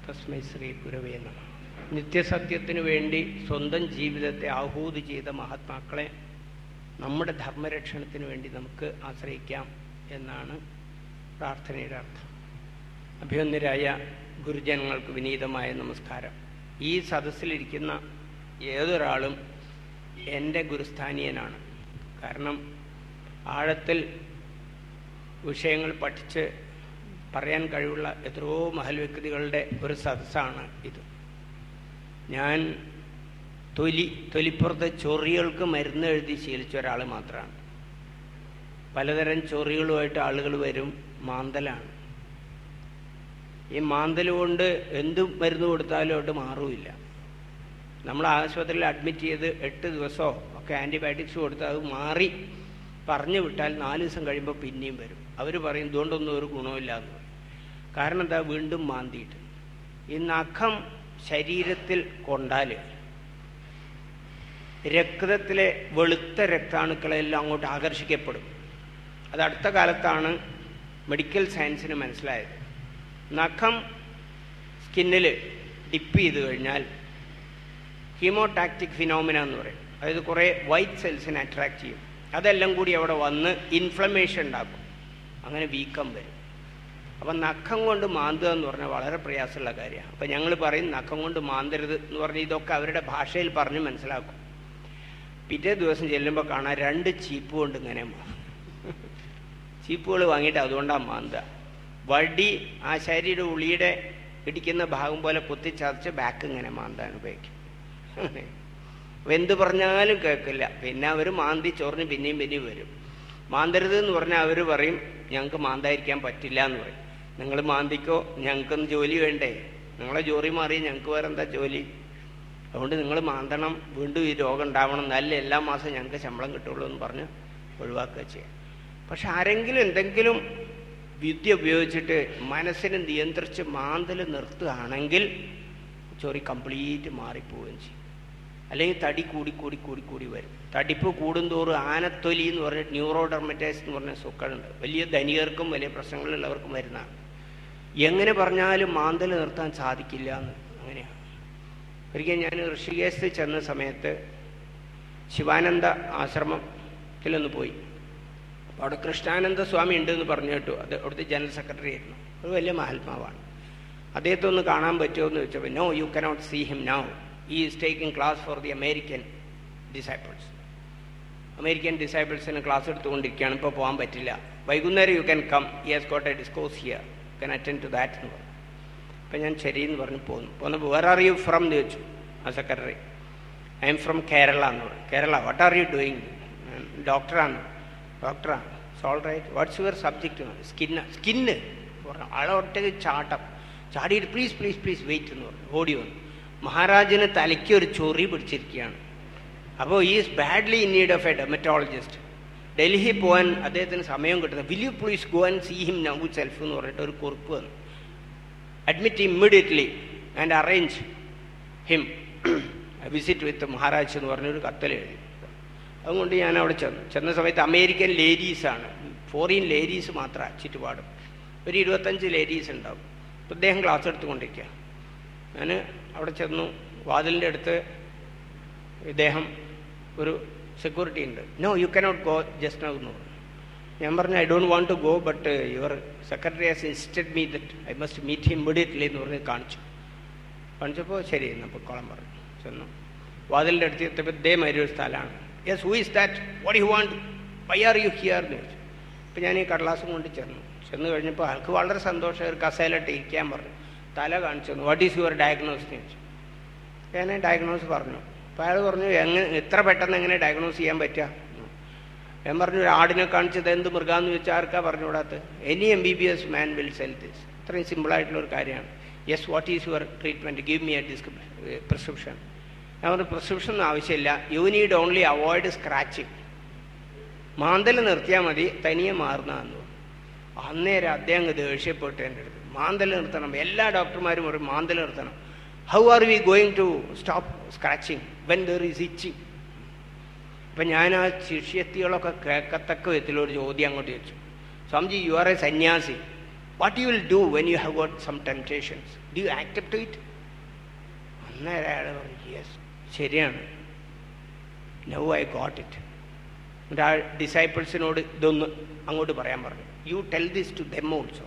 തസ്മൈ ശ്രീ ഗുരവേ നമഃ. നിത്യസത്യത്തിനു വേണ്ടി സ്വന്തം ജീവിതത്തെ ആഹൂതി ചെയ്ത മഹാത്മാക്കളെ നമ്മുടെ ധർമ്മരക്ഷണത്തിന് വേണ്ടി നമുക്ക് ആശ്രയിക്കാം എന്നാണ് പ്രാർത്ഥനയുടെ അർത്ഥം. അഭിവന്ദരായ ഗുരുജനങ്ങൾക്ക് വിനീതമായ നമസ്കാരം. ഈ സദസ്സിലിരിക്കുന്ന ഏതൊരാളും എൻ്റെ ഗുരുസ്ഥാനീയനാണ്. കാരണം ആഴത്തിൽ വിഷയങ്ങൾ പഠിച്ച് പറയാൻ കഴിവുള്ള എത്രയോ മഹൽ വ്യക്തികളുടെ ഒരു സദസ്സാണ് ഇത്. ഞാൻ തൊലിപ്പുറത്തെ ചൊറികൾക്ക് മരുന്ന് എഴുതി ശീലിച്ച ഒരാൾ മാത്രമാണ്. പലതരം ചൊറികളുമായിട്ട് ആളുകൾ വരും. മാന്തലാണ്. ഈ മാന്തൽ കൊണ്ട് എന്ത് മരുന്ന് കൊടുത്താലും അവിടെ മാറുമില്ല. നമ്മൾ ആശുപത്രിയിൽ അഡ്മിറ്റ് ചെയ്ത് 8 ദിവസമോ ഒക്കെ ആൻറ്റിബയോട്ടിക്സ് കൊടുത്ത് അത് മാറി പറഞ്ഞു വിട്ടാൽ 4 ദിവസം കഴിയുമ്പോൾ പിന്നെയും വരും. അവർ പറയും ഇതുകൊണ്ടൊന്നും ഒരു ഗുണമില്ല എന്ന് പറയും. കാരണം എന്താ? വീണ്ടും മാന്തിയിട്ട്. ഈ നഖം ശരീരത്തിൽ കൊണ്ടാൽ രക്തത്തിലെ വെളുത്ത രക്താണുക്കളെല്ലാം അങ്ങോട്ട് ആകർഷിക്കപ്പെടും. അത് അടുത്ത കാലത്താണ് മെഡിക്കൽ സയൻസിന് മനസ്സിലായത്. നഖം സ്കിന്നിൽ ഡിപ്പ് ചെയ്ത് കഴിഞ്ഞാൽ ഹീമോടാക്റ്റിക് ഫിനോമിന എന്ന് പറയും. അതായത് കുറേ വൈറ്റ് സെൽസിനെ അട്രാക്ട് ചെയ്യും. അതെല്ലാം കൂടി അവിടെ വന്ന് ഇൻഫ്ലമേഷൻ ഉണ്ടാക്കും. അങ്ങനെ വീക്കം വരും. അപ്പം നഖം കൊണ്ട് മാന്തുക എന്ന് പറഞ്ഞാൽ വളരെ പ്രയാസമുള്ള കാര്യമാണ്. അപ്പം ഞങ്ങൾ പറയും നഖം കൊണ്ട് മാന്തരുത് എന്ന് പറഞ്ഞ് ഇതൊക്കെ അവരുടെ ഭാഷയിൽ പറഞ്ഞ് മനസ്സിലാക്കും. പിറ്റേ ദിവസം ചെല്ലുമ്പോൾ കാണാൻ 2 ചീപ്പ് കൊണ്ട് ഇങ്ങനെ ചീപ്പുകൾ വാങ്ങിയിട്ട് അതുകൊണ്ടാണ് മാന്തുക. വടി ആശാരിയുടെ ഉളിയുടെ ഇടിക്കുന്ന ഭാഗം പോലെ കുത്തിച്ചതച്ച് ബാക്ക് ഇങ്ങനെ മാന്താൻ ഉപയോഗിക്കും. എന്ത് പറഞ്ഞാലും കേൾക്കില്ല. പിന്നെ അവർ മാന്തി ചൊറിഞ്ഞ് പിന്നെയും പിന്നെയും വരും. മാന്തരുത് എന്ന് പറഞ്ഞാൽ അവർ പറയും ഞങ്ങൾക്ക് മാന്തായിരിക്കാൻ പറ്റില്ല എന്ന് പറയും. നിങ്ങൾ മാന്തിക്കോ, ഞങ്ങൾക്കൊന്ന് ജോലി വേണ്ടേ, നിങ്ങളെ ജോലി മാറി ഞങ്ങൾക്ക് വേറെ എന്താ ജോലി, അതുകൊണ്ട് നിങ്ങൾ മാന്തണം, വീണ്ടും ഈ രോഗം ഉണ്ടാവണം, നല്ല എല്ലാ മാസവും ഞങ്ങൾക്ക് ശമ്പളം കിട്ടുള്ളൂ എന്ന് പറഞ്ഞ് ഒഴിവാക്കുക ചെയ്യാം. പക്ഷെ ആരെങ്കിലും എന്തെങ്കിലും വിദ്യ ഉപയോഗിച്ചിട്ട് മനസ്സിനെ നിയന്ത്രിച്ച് മാന്തൽ നിർത്തുകയാണെങ്കിൽ ചൊറി കംപ്ലീറ്റ് മാറിപ്പോവുകയും ചെയ്യും. അല്ലെങ്കിൽ തടി കൂടി വരും. തടിപ്പ് കൂടുന്തോറും ആനത്തൊലി എന്ന് പറഞ്ഞിട്ട് ന്യൂറോഡെർമറ്റൈസ് എന്ന് പറഞ്ഞ സുഖമുണ്ട്. വലിയ ധനികർക്കും വലിയ പ്രശ്നങ്ങളുള്ളവർക്കും വരുന്നതാണ്. എങ്ങനെ പറഞ്ഞാലും മാന്തൽ നിർത്താൻ സാധിക്കില്ല എന്ന്. അങ്ങനെയാണ്. ഒരിക്കൽ ഞാൻ ഋഷികേശത്ത് ചെന്ന സമയത്ത് ശിവാനന്ദ ആശ്രമത്തിലൊന്ന് പോയി. അപ്പോൾ അവിടെ കൃഷ്ണാനന്ദ സ്വാമി ഉണ്ടെന്ന് പറഞ്ഞു കേട്ടു. അത് അവിടുത്തെ ജനറൽ സെക്രട്ടറി ആയിരുന്നു. ഒരു വലിയ മഹാത്മാവാണ്. അദ്ദേഹത്തെ ഒന്ന് കാണാൻ പറ്റുമോ എന്ന് ചോദിച്ചപ്പോൾ no, you cannot see him now. He is taking class for the American disciples. American ഡിസൈബിൾസിന് ക്ലാസ് എടുത്തുകൊണ്ടിരിക്കുകയാണ്, ഇപ്പോൾ പോകാൻ പറ്റില്ല. വൈകുന്നേരം you can come, he has got a discourse here, you can attend to that എന്ന് പറഞ്ഞു. അപ്പം ഞാൻ ശരിയെന്ന് പറഞ്ഞ് പോന്നപ്പോൾ വേർ ആർ യു ഫ്രം എന്ന് ചോദിച്ചു ആ സെക്രട്ടറി. ഐ എം ഫ്രം കേരള എന്ന് പറഞ്ഞു. Kerala, what are you doing? ഡോക്ടറാണ്. ഡോക്ടറാണ്. It's all right. What's your subject? Skin പറഞ്ഞു. ആളൊറ്റക്ക് ചാടിയിട്ട് പ്ലീസ് വെയിറ്റ് എന്ന് പറഞ്ഞു. ഓടി വന്നു. മഹാരാജന് തലയ്ക്ക് ഒരു ചൊറി പിടിച്ചിരിക്കുകയാണ്. അപ്പോൾ ഈ is badly in need of a dermatologist. Delhi പോകാൻ അദ്ദേഹത്തിന് സമയം കിട്ടുന്നത്. Will you please go and see him now self എന്ന് പറഞ്ഞിട്ട് ഒരു കുറിപ്പ് വന്നു. Admit immediately and arrange him visit with Maharaj എന്ന് പറഞ്ഞൊരു കത്തിൽ എഴുതി. അതുകൊണ്ട് ഞാൻ അവിടെ ചെന്ന സമയത്ത് അമേരിക്കൻ ലേഡീസാണ്, ഫോറിൻ ലേഡീസ് മാത്രമാണ് ചുറ്റുപാടും. ഒരു 25 ലേഡീസ് ഉണ്ടാവും. അപ്പോൾ അദ്ദേഹം ക്ലാസ് എടുത്തുകൊണ്ടിരിക്കുക. ഞാൻ അവിടെ ചെന്നു. വാതിലിൻ്റെ അടുത്ത് ഇദ്ദേഹം ഒരു സെക്യൂരിറ്റി ഉണ്ട്. No, you cannot go just now എന്ന് പറഞ്ഞു. ഞാൻ പറഞ്ഞു I don't want to go, but your secretary has insisted me that I must meet him immediately എന്ന് പറഞ്ഞ് കാണിച്ചപ്പോൾ ശരി എന്ന് പൊക്കോളം പറഞ്ഞു. ചെന്നു. വാതിലിൻ്റെ അടുത്ത് എത്തിയപ്പോൾ ഇതേമാതിരി ഒരു സ്ഥലമാണ്. Yes, who is that, what you want, why are you here എന്ന് ചോദിച്ചു. അപ്പം ഞാൻ ഈ കടലാസും കൊണ്ട് ചെന്ന് കഴിഞ്ഞപ്പോൾ ആൾക്ക് വളരെ സന്തോഷം. ഒരു കസേലയിട്ട് ഇരിക്കാൻ പറഞ്ഞു. തല കാണിച്ചു തന്നു. വാട്ട് ഈസ് യുവർ ഡയഗ്നോസ് എന്ന് ചോദിച്ചു. ഞാൻ ഡയഗ്നോസ് പറഞ്ഞു. അപ്പോൾ അയാൾ പറഞ്ഞു എത്ര പെട്ടെന്ന് എങ്ങനെ ഡയഗ്നോസ് ചെയ്യാൻ പറ്റുക? ഞാൻ പറഞ്ഞു ഒരു ആടിനെ കാണിച്ചത് എന്ത് മൃഗാന്ന് ചോദിച്ചാൽ ആർക്കാ പറഞ്ഞുകൂടാത്ത? Any MBBS man will sell this. ഇത്രയും സിമ്പിളായിട്ടുള്ളൊരു കാര്യമാണ്. Yes, what is your treatment, give me a prescription. ഞാൻ പറഞ്ഞു പ്രിസ്ക്രിപ്ഷൻ ഒന്നും ആവശ്യമില്ല, you need only avoid scratching. മാന്തൽ നിർത്തിയാൽ മതി, തനിയെ മാറുന്നതെന്ന്. അന്നേരം അദ്ദേഹം ദേഷ്യപ്പെട്ടു എൻ്റെ അടുത്ത്. മാന്തൽ നിർത്തണം, എല്ലാ ഡോക്ടർമാരും ഒരു മാന്തൽ നിർത്തണം. How are we going to stop scratching when there is itching? അപ്പം ഞാൻ ആ ശിഷ്യത്തികളൊക്കെ കേൾക്കത്തക്ക വിധത്തിലൊരു ചോദ്യം അങ്ങോട്ട് ചോദിച്ചു. Swamiji, you are a sanyasi, What you will do when you have got some temptations? Do you accept to it? അന്നേരം അയാൾ പറഞ്ഞു, യെസ്, ശരിയാണ്, നൗ ഐ ഗോട്ട് ഇറ്റ്. എന്നിട്ട് ആ ഡിസൈപ്പിൾസിനോട് ഇതൊന്ന് അങ്ങോട്ട് പറയാൻ പറഞ്ഞു. You tell this to them also.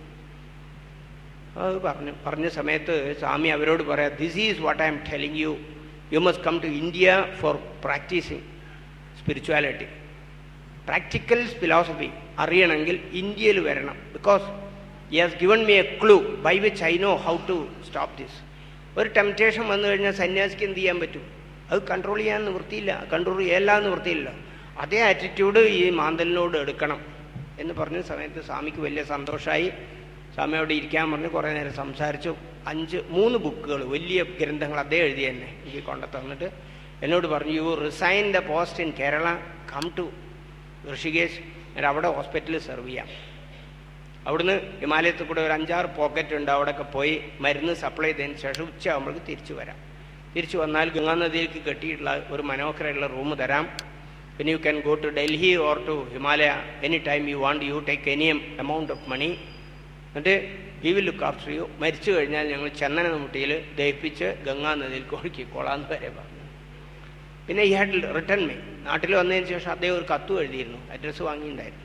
അത് പറഞ്ഞ സമയത്ത് സ്വാമി അവരോട് പറയാം, this is what I am telling you. You must come to India for practising spirituality. Practical philosophy അറിയണമെങ്കിൽ ഇന്ത്യയിൽ വരണം. Because he has given me a clue by which I know how to stop this. ഒരു temptation വന്നു കഴിഞ്ഞാൽ സന്യാസിക്ക് എന്ത് ചെയ്യാൻ പറ്റും? അത് കൺട്രോൾ ചെയ്യാൻ നിവൃത്തിയില്ല, കൺട്രോൾ ചെയ്യല്ല നിവൃത്തിയില്ല. അതേ ആറ്റിറ്റ്യൂഡ് ഈ മാന്തലിനോട് എടുക്കണം എന്ന് പറഞ്ഞ സമയത്ത് സ്വാമിക്ക് വലിയ സന്തോഷമായി. സ്വാമിയോട് ഇരിക്കാൻ പറഞ്ഞ് കുറേ നേരം സംസാരിച്ചു. 3 ബുക്കുകൾ, വലിയ ഗ്രന്ഥങ്ങൾ അദ്ദേഹം എഴുതി തന്നെ എനിക്ക് കൊണ്ടു തന്നിട്ട് എന്നോട് പറഞ്ഞു, you resign the post in Kerala, come to Rishikesh, എന്നിട്ട് അവിടെ ഹോസ്പിറ്റലിൽ സെർവ് ചെയ്യാം. അവിടുന്ന് ഹിമാലയത്തിൽ കൂടെ ഒരു 5-6 പോക്കറ്റ് ഉണ്ട്, അവിടെയൊക്കെ പോയി മരുന്ന് സപ്ലൈ ചെയ്തതിന് ശേഷം ഉച്ചയാകുമ്പോഴേക്ക് തിരിച്ചു വരാം. തിരിച്ചു വന്നാൽ ഗംഗാനദിയിലേക്ക് കെട്ടിയിട്ടുള്ള ഒരു മനോഹരമായിട്ടുള്ള റൂം തരാം. പിന്നെ you can go to Delhi or to Himalaya any time you want, you take any amount of money, എന്നിട്ട് we will look after you. മരിച്ചു കഴിഞ്ഞാൽ ഞങ്ങൾ ചന്ദനമുട്ടിയിൽ ദഹിപ്പിച്ച് ഗംഗാനദിയിൽ ഒഴുക്കിക്കോളാന്ന് വരെ പറഞ്ഞു. പിന്നെ ഈ ഹാഡ് റിട്ടേൺ മീ. നാട്ടിൽ വന്നതിന് ശേഷം അദ്ദേഹം ഒരു കത്തും എഴുതിയിരുന്നു, അഡ്രസ്സ് വാങ്ങിയിട്ടുണ്ടായിരുന്നു.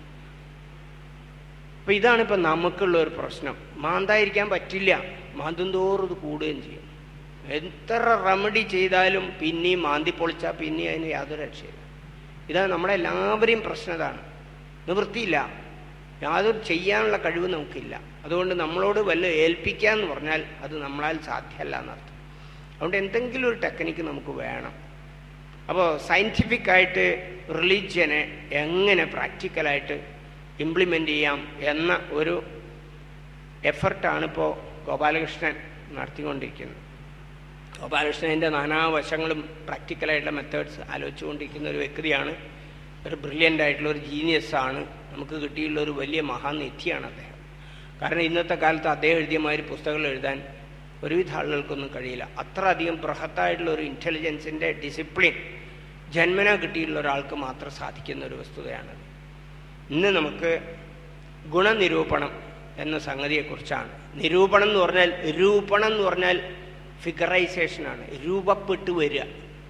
അപ്പം ഇതാണ് ഇപ്പം നമുക്കുള്ള ഒരു പ്രശ്നം. മാന്തായിരിക്കാൻ പറ്റില്ല, മാന്തും തോറും ഇത് കൂടുകയും ചെയ്യും. എത്ര റെമഡി ചെയ്താലും പിന്നെയും മാന്തി പൊളിച്ചാൽ പിന്നെയും അതിന് യാതൊരു രക്ഷയില്ല. ഇതാണ് നമ്മളെല്ലാവരെയും പ്രശ്നം. ഇതാണ്, നിവൃത്തിയില്ല, യാതൊരു ചെയ്യാനുള്ള കഴിവ് നമുക്കില്ല. അതുകൊണ്ട് നമ്മളോട് വല്ല ഏൽപ്പിക്കാന്ന് പറഞ്ഞാൽ അത് നമ്മളാൽ സാധ്യമല്ല എന്നർത്ഥം. അതുകൊണ്ട് എന്തെങ്കിലും ഒരു ടെക്നിക്ക് നമുക്ക് വേണം. അപ്പോൾ സയൻറ്റിഫിക്കായിട്ട് റിലീജിയനെ എങ്ങനെ പ്രാക്ടിക്കലായിട്ട് ഇംപ്ലിമെൻ്റ് ചെയ്യാം എന്ന ഒരു എഫർട്ടാണ് ഇപ്പോൾ ഗോപാലകൃഷ്ണൻ നടത്തിക്കൊണ്ടിരിക്കുന്നത്. ഗോപാലകൃഷ്ണൻ്റെ നാനാവശങ്ങളും പ്രാക്ടിക്കലായിട്ടുള്ള മെത്തേഡ്സ് ആലോചിച്ചുകൊണ്ടിരിക്കുന്ന ഒരു വ്യക്തിയാണ്. ഒരു ബ്രില്യൻ്റ് ആയിട്ടുള്ള ഒരു ജീനിയസാണ്. നമുക്ക് കിട്ടിയുള്ള ഒരു വലിയ മഹാനിധിയാണ് അദ്ദേഹം. കാരണം ഇന്നത്തെ കാലത്ത് അദ്ദേഹം എഴുതിയ മാതിരി പുസ്തകങ്ങൾ എഴുതാൻ ഒരുവിധ ആളുകൾക്കൊന്നും കഴിയില്ല. അത്ര അധികം ബൃഹത്തായിട്ടുള്ള ഒരു ഇൻ്റലിജൻസിൻ്റെ ഡിസിപ്ലിൻ ജന്മന കിട്ടിയുള്ള ഒരാൾക്ക് മാത്രം സാധിക്കുന്ന ഒരു വസ്തുതയാണത്. ഇന്ന് നമുക്ക് ഗുണനിരൂപണം എന്ന സംഗതിയെക്കുറിച്ചാണ്. നിരൂപണം എന്ന് പറഞ്ഞാൽ, രൂപണം എന്ന് പറഞ്ഞാൽ ഫിഗറൈസേഷനാണ്, രൂപപ്പെട്ടു വരിക.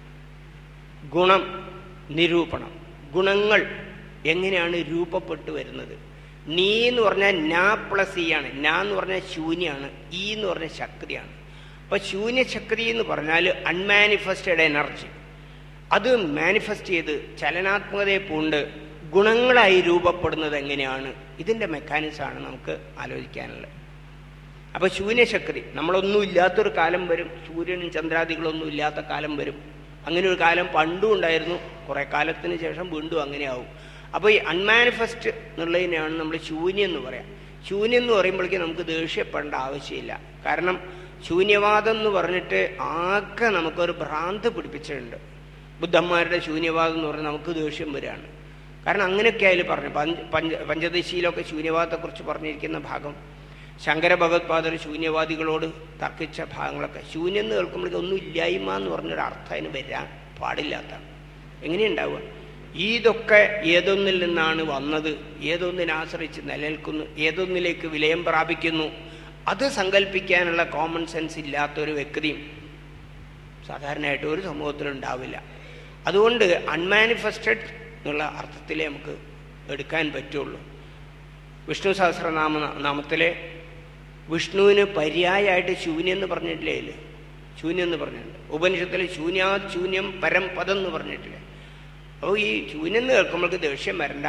ഗുണം, നിരൂപണം. ഗുണങ്ങൾ എങ്ങനെയാണ് രൂപപ്പെട്ടു വരുന്നത്? നീ എന്ന് പറഞ്ഞാൽ നാ പ്ലസ് ഈ ആണ്. നാ എന്ന് പറഞ്ഞാൽ ശൂന്യാണ്, ഈ എന്ന് പറഞ്ഞാൽ ശക്തിയാണ്. അപ്പോൾ ശൂന്യശക്തി എന്ന് പറഞ്ഞാൽ അൺമാനിഫെസ്റ്റഡ് എനർജി. അത് മാനിഫെസ്റ്റ് ചെയ്ത് ചലനാത്മകതയെ പൂണ്ട് ഗുണങ്ങളായി രൂപപ്പെടുന്നത് എങ്ങനെയാണ്? ഇതിൻ്റെ മെക്കാനിസമാണ് നമുക്ക് ആലോചിക്കാനുള്ളത്. അപ്പോൾ ശൂന്യശക്തി, നമ്മളൊന്നും ഇല്ലാത്തൊരു കാലം വരും, സൂര്യനും ചന്ദ്രാദികളൊന്നും ഇല്ലാത്ത കാലം വരും. അങ്ങനെ ഒരു കാലം പണ്ടും ഉണ്ടായിരുന്നു, കുറേ കാലത്തിന് ശേഷം വീണ്ടും അങ്ങനെയാവും. അപ്പോൾ ഈ അൺമാനിഫെസ്റ്റ് എന്നുള്ളതിനെയാണ് നമ്മൾ ശൂന്യം എന്ന് പറയാം. ശൂന്യം എന്ന് പറയുമ്പോഴേക്കും നമുക്ക് ദേഷ്യപ്പെടേണ്ട ആവശ്യമില്ല. കാരണം ശൂന്യവാദം എന്ന് പറഞ്ഞിട്ട് ആകെ നമുക്കൊരു ഭ്രാന്ത് പിടിപ്പിച്ചിട്ടുണ്ട്. ബുദ്ധന്മാരുടെ ശൂന്യവാദം എന്ന് പറഞ്ഞാൽ നമുക്ക് ദേഷ്യം വരികയാണ്. കാരണം അങ്ങനെയൊക്കെ അതിൽ പറഞ്ഞു. പഞ്ചദശിയിലൊക്കെ ശൂന്യവാദത്തെക്കുറിച്ച് പറഞ്ഞിരിക്കുന്ന ഭാഗം, ശങ്കര ഭഗവത്പാദർ ശൂന്യവാദികളോട് തർക്കിച്ച ഭാഗങ്ങളൊക്കെ, ശൂന്യം എന്ന് കേൾക്കുമ്പോഴേക്കും ഒന്നും ഇല്ലായ്മ എന്ന് പറഞ്ഞൊരു അർത്ഥം അതിന് വരാൻ പാടില്ലാത്തതാണ്. എങ്ങനെയുണ്ടാവുക? ഇതൊക്കെ ഏതൊന്നിൽ നിന്നാണ് വന്നത്, ഏതൊന്നിനാശ്രയിച്ച് നിലനിൽക്കുന്നു, ഏതൊന്നിലേക്ക് വിലയം പ്രാപിക്കുന്നു, അത് സങ്കല്പിക്കാനുള്ള കോമൺ സെൻസ് ഇല്ലാത്തൊരു വ്യക്തിയും സാധാരണയായിട്ട് ഒരു സമൂഹത്തിലുണ്ടാവില്ല. അതുകൊണ്ട് അൺമാനിഫെസ്റ്റഡ് എന്നുള്ള അർത്ഥത്തിലേ നമുക്ക് എടുക്കാൻ പറ്റുള്ളൂ. വിഷ്ണു സഹസ്രനാമത്തിലെ വിഷ്ണുവിന് പര്യായമായിട്ട് ശൂന്യം എന്ന് പറഞ്ഞിട്ടില്ലേ? ശൂന്യം എന്ന് പറഞ്ഞിട്ടുണ്ട്. ഉപനിഷത്തിൽ ശൂന്യാത് ശൂന്യം പരം പദം എന്ന് പറഞ്ഞിട്ടില്ലേ? അപ്പോൾ ഈ ശൂന്യം എന്ന് കേൾക്കുമ്പോൾക്ക് ദേഷ്യം വരണ്ട.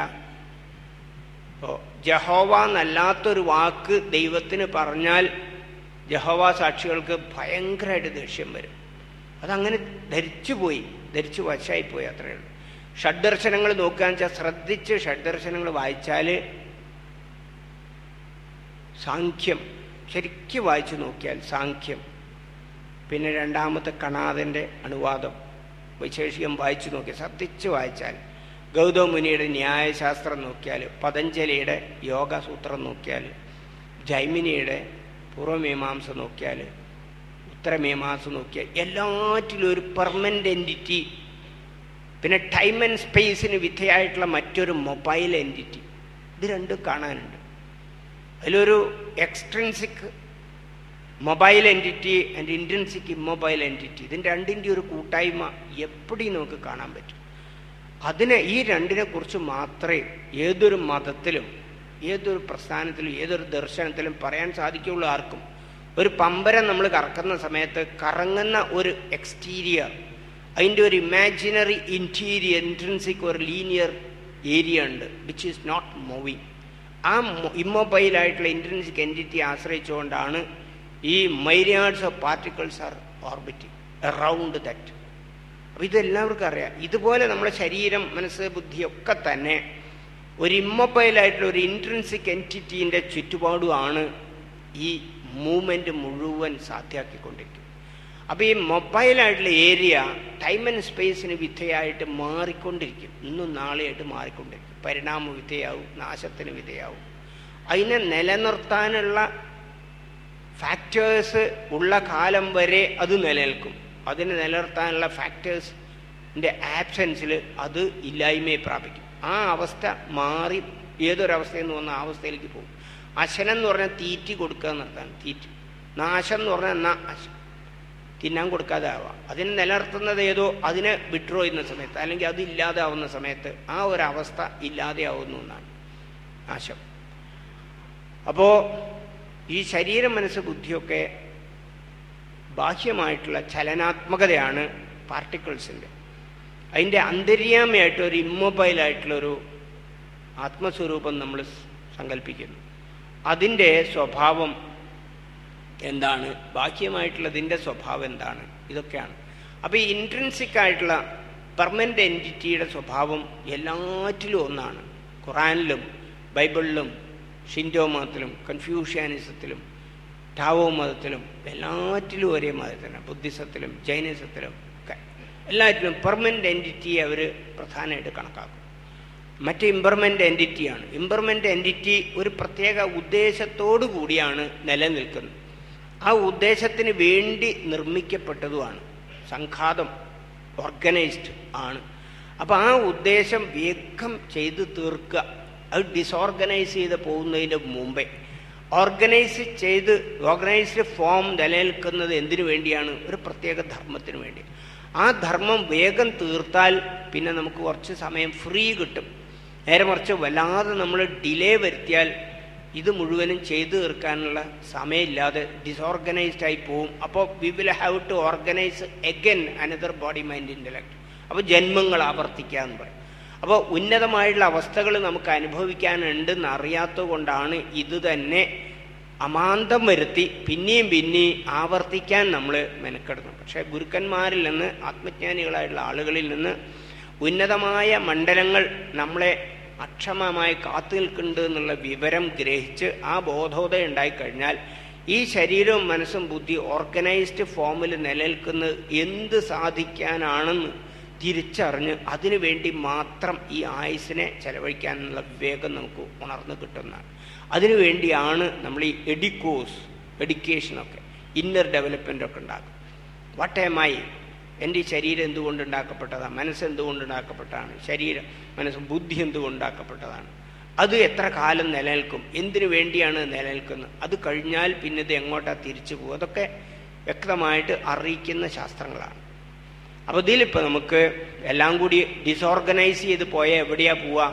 അപ്പോൾ ജഹോവ എന്നല്ലാത്തൊരു വാക്ക് ദൈവത്തിന് പറഞ്ഞാൽ ജഹോവ സാക്ഷികൾക്ക് ഭയങ്കരമായിട്ട് ദേഷ്യം വരും. അതങ്ങനെ ധരിച്ചു വശായിപ്പോയി, അത്രയേ ഉള്ളൂ. ഷഡ്ദർശനങ്ങൾ നോക്കുകയെന്ന് വെച്ചാൽ ശ്രദ്ധിച്ച് ഷഡ്ദർശനങ്ങൾ വായിച്ചാൽ, സാഖ്യം ശരിക്കും വായിച്ചു നോക്കിയാൽ സാഖ്യം, പിന്നെ രണ്ടാമത്തെ കണാദൻ്റെ അനുവാദം വൈശേഷികം വായിച്ചു നോക്കിയാൽ, ശ്രദ്ധിച്ച് വായിച്ചാൽ, ഗൗതമ മുനിയുടെ ന്യായശാസ്ത്രം നോക്കിയാൽ, പതഞ്ജലിയുടെ യോഗസൂത്രം നോക്കിയാൽ, ജൈമിനിയുടെ പൂർവമീമാംസ നോക്കിയാൽ, ഉത്തരമീമാംസ നോക്കിയാൽ, എല്ലാറ്റിലും ഒരു പെർമനൻ്റ് എൻറ്റിറ്റി, പിന്നെ ടൈം ആൻഡ് സ്പേസിന് വിധേയമായിട്ടുള്ള മറ്റൊരു മൊബൈൽ എൻറ്റിറ്റി, ഇത് രണ്ടും കാണാനുണ്ട്. അതിലൊരു extrinsic mobile entity and intrinsic immobile entity, ഇതിൻ്റെ രണ്ടിൻ്റെ ഒരു കൂട്ടായ്മ എപ്പോഴും നമുക്ക് കാണാൻ പറ്റും. ഈ രണ്ടിനെ കുറിച്ച് മാത്രമേ ഏതൊരു മതത്തിലും ഏതൊരു പ്രസ്ഥാനത്തിലും ഏതൊരു ദർശനത്തിലും പറയാൻ സാധിക്കുകയുള്ളൂ ആർക്കും. ഒരു പമ്പരം നമ്മൾ കറക്കുന്ന സമയത്ത് കറങ്ങുന്ന ഒരു എക്സ്റ്റീരിയർ, അതിൻ്റെ ഒരു ഇമാജിനറി ഇൻറ്റീരിയർ ഇൻട്രിൻസിക് ഒരു ലീനിയർ ഏരിയ ഉണ്ട് വിച്ച് ഈസ് നോട്ട് മൂവിങ്. ആ ഇമ്മൊബൈലായിട്ടുള്ള ഇൻട്രിൻസിക് എൻറ്റിറ്റി ആശ്രയിച്ചുകൊണ്ടാണ് ഈ myriads of particles are orbiting around that. അപ്പോൾ ഇതെല്ലാവർക്കും അറിയാം. ഇതുപോലെ നമ്മുടെ ശരീരം, മനസ്സ്, ബുദ്ധിയൊക്കെ തന്നെ ഒരു ഇമ്മൊബൈലായിട്ടുള്ള ഒരു ഇൻട്രിൻസിക് എൻറ്റിറ്റീൻ്റെ ചുറ്റുപാടുമാണ് ഈ മൂവ്മെൻറ്റ് മുഴുവൻ സാധ്യമാക്കിക്കൊണ്ടിരിക്കും. അപ്പോൾ ഈ മൊബൈലായിട്ടുള്ള ഏരിയ ടൈം ആൻഡ് സ്പേസിന് വിധേയമായിട്ട് മാറിക്കൊണ്ടിരിക്കും. ഇന്നും നാളെയായിട്ട് മാറിക്കൊണ്ടിരിക്കും. പരിണാമ വിധേയാവും, നാശത്തിന് വിധേയാവും. അതിനെ നിലനിർത്താനുള്ള ഫാക്ടേഴ്സ് ഉള്ള കാലം വരെ അത് നിലനിൽക്കും. അതിനെ നിലനിർത്താനുള്ള ഫാക്ടേഴ്സിൻ്റെ ആബ്സെൻസിൽ അത് ഇല്ലായ്മയെ പ്രാപിക്കും. ആ അവസ്ഥ മാറി ഏതൊരവസ്ഥയിൽ നിന്ന് വന്ന ആ അവസ്ഥയിലേക്ക് പോകും. അശനം എന്ന് പറഞ്ഞാൽ തീറ്റി കൊടുക്കുക എന്നർത്ഥമാണ്. തീറ്റി. നാശം എന്ന് പറഞ്ഞാൽ തിന്നാൻ കൊടുക്കാതെ ആവാം. അതിനെ നിലനിർത്തുന്നത് ഏതോ അതിനെ വിഡ്രോ ചെയ്യുന്ന സമയത്ത്, അല്ലെങ്കിൽ അത് ഇല്ലാതെ ആവുന്ന സമയത്ത് ആ ഒരവസ്ഥ ഇല്ലാതെ ആവുന്നു എന്നാണ് നാശം. അപ്പോൾ ഈ ശരീരം, മനസ്സ്, ബുദ്ധിയൊക്കെ ബാഹ്യമായിട്ടുള്ള ചലനാത്മകതയാണ് പാർട്ടിക്കിൾസിൻ്റെ. അതിൻ്റെ അന്തര്യാമയായിട്ട് ഒരു ഇമ്മൊബൈലായിട്ടുള്ളൊരു ആത്മസ്വരൂപം നമ്മൾ സങ്കല്പിക്കുന്നു. അതിൻ്റെ സ്വഭാവം എന്താണ്, ബാഹ്യമായിട്ടുള്ളതിൻ്റെ സ്വഭാവം എന്താണ്, ഇതൊക്കെയാണ്. അപ്പോൾ ഈ ഇൻട്രിൻസിക് ആയിട്ടുള്ള പെർമനൻ്റ് എൻറ്റിറ്റിയുടെ സ്വഭാവം എല്ലാറ്റിലും ഒന്നാണ്. ഖുറാനിലും ബൈബിളിലും ഷിൻഡോ മതത്തിലും കൺഫ്യൂഷ്യാനിസത്തിലും ടാവോ മതത്തിലും എല്ലാറ്റിലും ഒരേ മതത്തിലാണ്. ബുദ്ധിസത്തിലും ജൈനിസത്തിലും ഒക്കെ എല്ലാറ്റിലും പെർമനൻ്റ് എൻറ്റിറ്റിയെ അവർ പ്രധാനമായിട്ട് കണക്കാക്കും. മറ്റ് ഇമ്പർമെൻ്റ് എൻറ്റിറ്റിയാണ്. ഇമ്പർമെൻ്റ് എൻറ്റിറ്റി ഒരു പ്രത്യേക ഉദ്ദേശത്തോടു കൂടിയാണ് നിലനിൽക്കുന്നത്. ആ ഉദ്ദേശത്തിന് വേണ്ടി നിർമ്മിക്കപ്പെട്ടതുമാണ്. സംഘാതം ഓർഗനൈസ്ഡ് ആണ്. അപ്പോൾ ആ ഉദ്ദേശം വേഗം ചെയ്ത് തീർക്കുക, അത് ഡിസോർഗനൈസ് ചെയ്ത് പോകുന്നതിന് മുമ്പേ ഓർഗനൈസ്ഡ് ഫോം നിലനിൽക്കുന്നത് എന്തിനു വേണ്ടിയാണ്? ഒരു പ്രത്യേക ധർമ്മത്തിന് വേണ്ടി. ആ ധർമ്മം വേഗം തീർത്താൽ പിന്നെ നമുക്ക് കുറച്ച് സമയം ഫ്രീ കിട്ടും. നേരെ മറിച്ച് വല്ലാതെ നമ്മൾ ഡിലേ വരുത്തിയാൽ ഇത് മുഴുവനും ചെയ്തു തീർക്കാനുള്ള സമയമില്ലാതെ ഡിസോർഗനൈസ്ഡ് ആയി പോവും. അപ്പോൾ we will have to organise again another body mind intellect. അപ്പോൾ ജന്മങ്ങൾ ആവർത്തിക്കുക എന്ന് പറയും. അപ്പോൾ ഉന്നതമായിട്ടുള്ള അവസ്ഥകൾ നമുക്ക് അനുഭവിക്കാനുണ്ടെന്ന് അറിയാത്തത് കൊണ്ടാണ് ഇത് തന്നെ അമാന്തം വരുത്തി പിന്നെയും ആവർത്തിക്കാൻ നമ്മൾ മെനക്കെടുന്നത്. പക്ഷേ ഗുരുക്കന്മാരിൽ നിന്ന്, ആത്മജ്ഞാനികളായിട്ടുള്ള ആളുകളിൽ നിന്ന് ഉന്നതമായ മണ്ഡലങ്ങൾ നമ്മളെ അക്ഷമമായി കാത്തു നിൽക്കുന്നുണ്ട് എന്നുള്ള വിവരം ഗ്രഹിച്ച് ആ ബോധോദയം ഉണ്ടായിക്കഴിഞ്ഞാൽ ഈ ശരീരവും മനസ്സും ബുദ്ധി ഓർഗനൈസ്ഡ് ഫോമിൽ നിലനിൽക്കുന്നത് എന്ത് സാധിക്കാനാണെന്ന് തിരിച്ചറിഞ്ഞ് അതിനു വേണ്ടി മാത്രം ഈ ആയുസ്സിനെ ചെലവഴിക്കാനുള്ള വിവേകം നമുക്ക് ഉണർന്നു കിട്ടുന്നതാണ്. അതിനുവേണ്ടിയാണ് നമ്മൾ ഈ എഡ്യൂക്കേഷനൊക്കെ ഇന്നർ ഡെവലപ്മെൻ്റൊക്കെ ഉണ്ടാക്കും. What am I? എൻ്റെ ഈ ശരീരം എന്തുകൊണ്ട് ഉണ്ടാക്കപ്പെട്ടതാണ്? മനസ്സ് എന്തുകൊണ്ട് ഉണ്ടാക്കപ്പെട്ടതാണ്? ശരീരം, മനസ്സ്, ബുദ്ധി എന്തുകൊണ്ട് ഉണ്ടാക്കപ്പെട്ടതാണ്? അത് എത്ര കാലം നിലനിൽക്കും? എന്തിനു വേണ്ടിയാണ് നിലനിൽക്കുന്നത്? അത് കഴിഞ്ഞാൽ പിന്നെ ഇത് എങ്ങോട്ടാണ് തിരിച്ചു പോകുക? അതൊക്കെ വ്യക്തമായിട്ട് അറിയിക്കുന്ന ശാസ്ത്രങ്ങളാണ്. അപ്പോൾ ഇതിലിപ്പോൾ നമുക്ക് എല്ലാം കൂടി ഡിസോർഗനൈസ് ചെയ്ത് പോയാൽ എവിടെയാണ് പോവുക?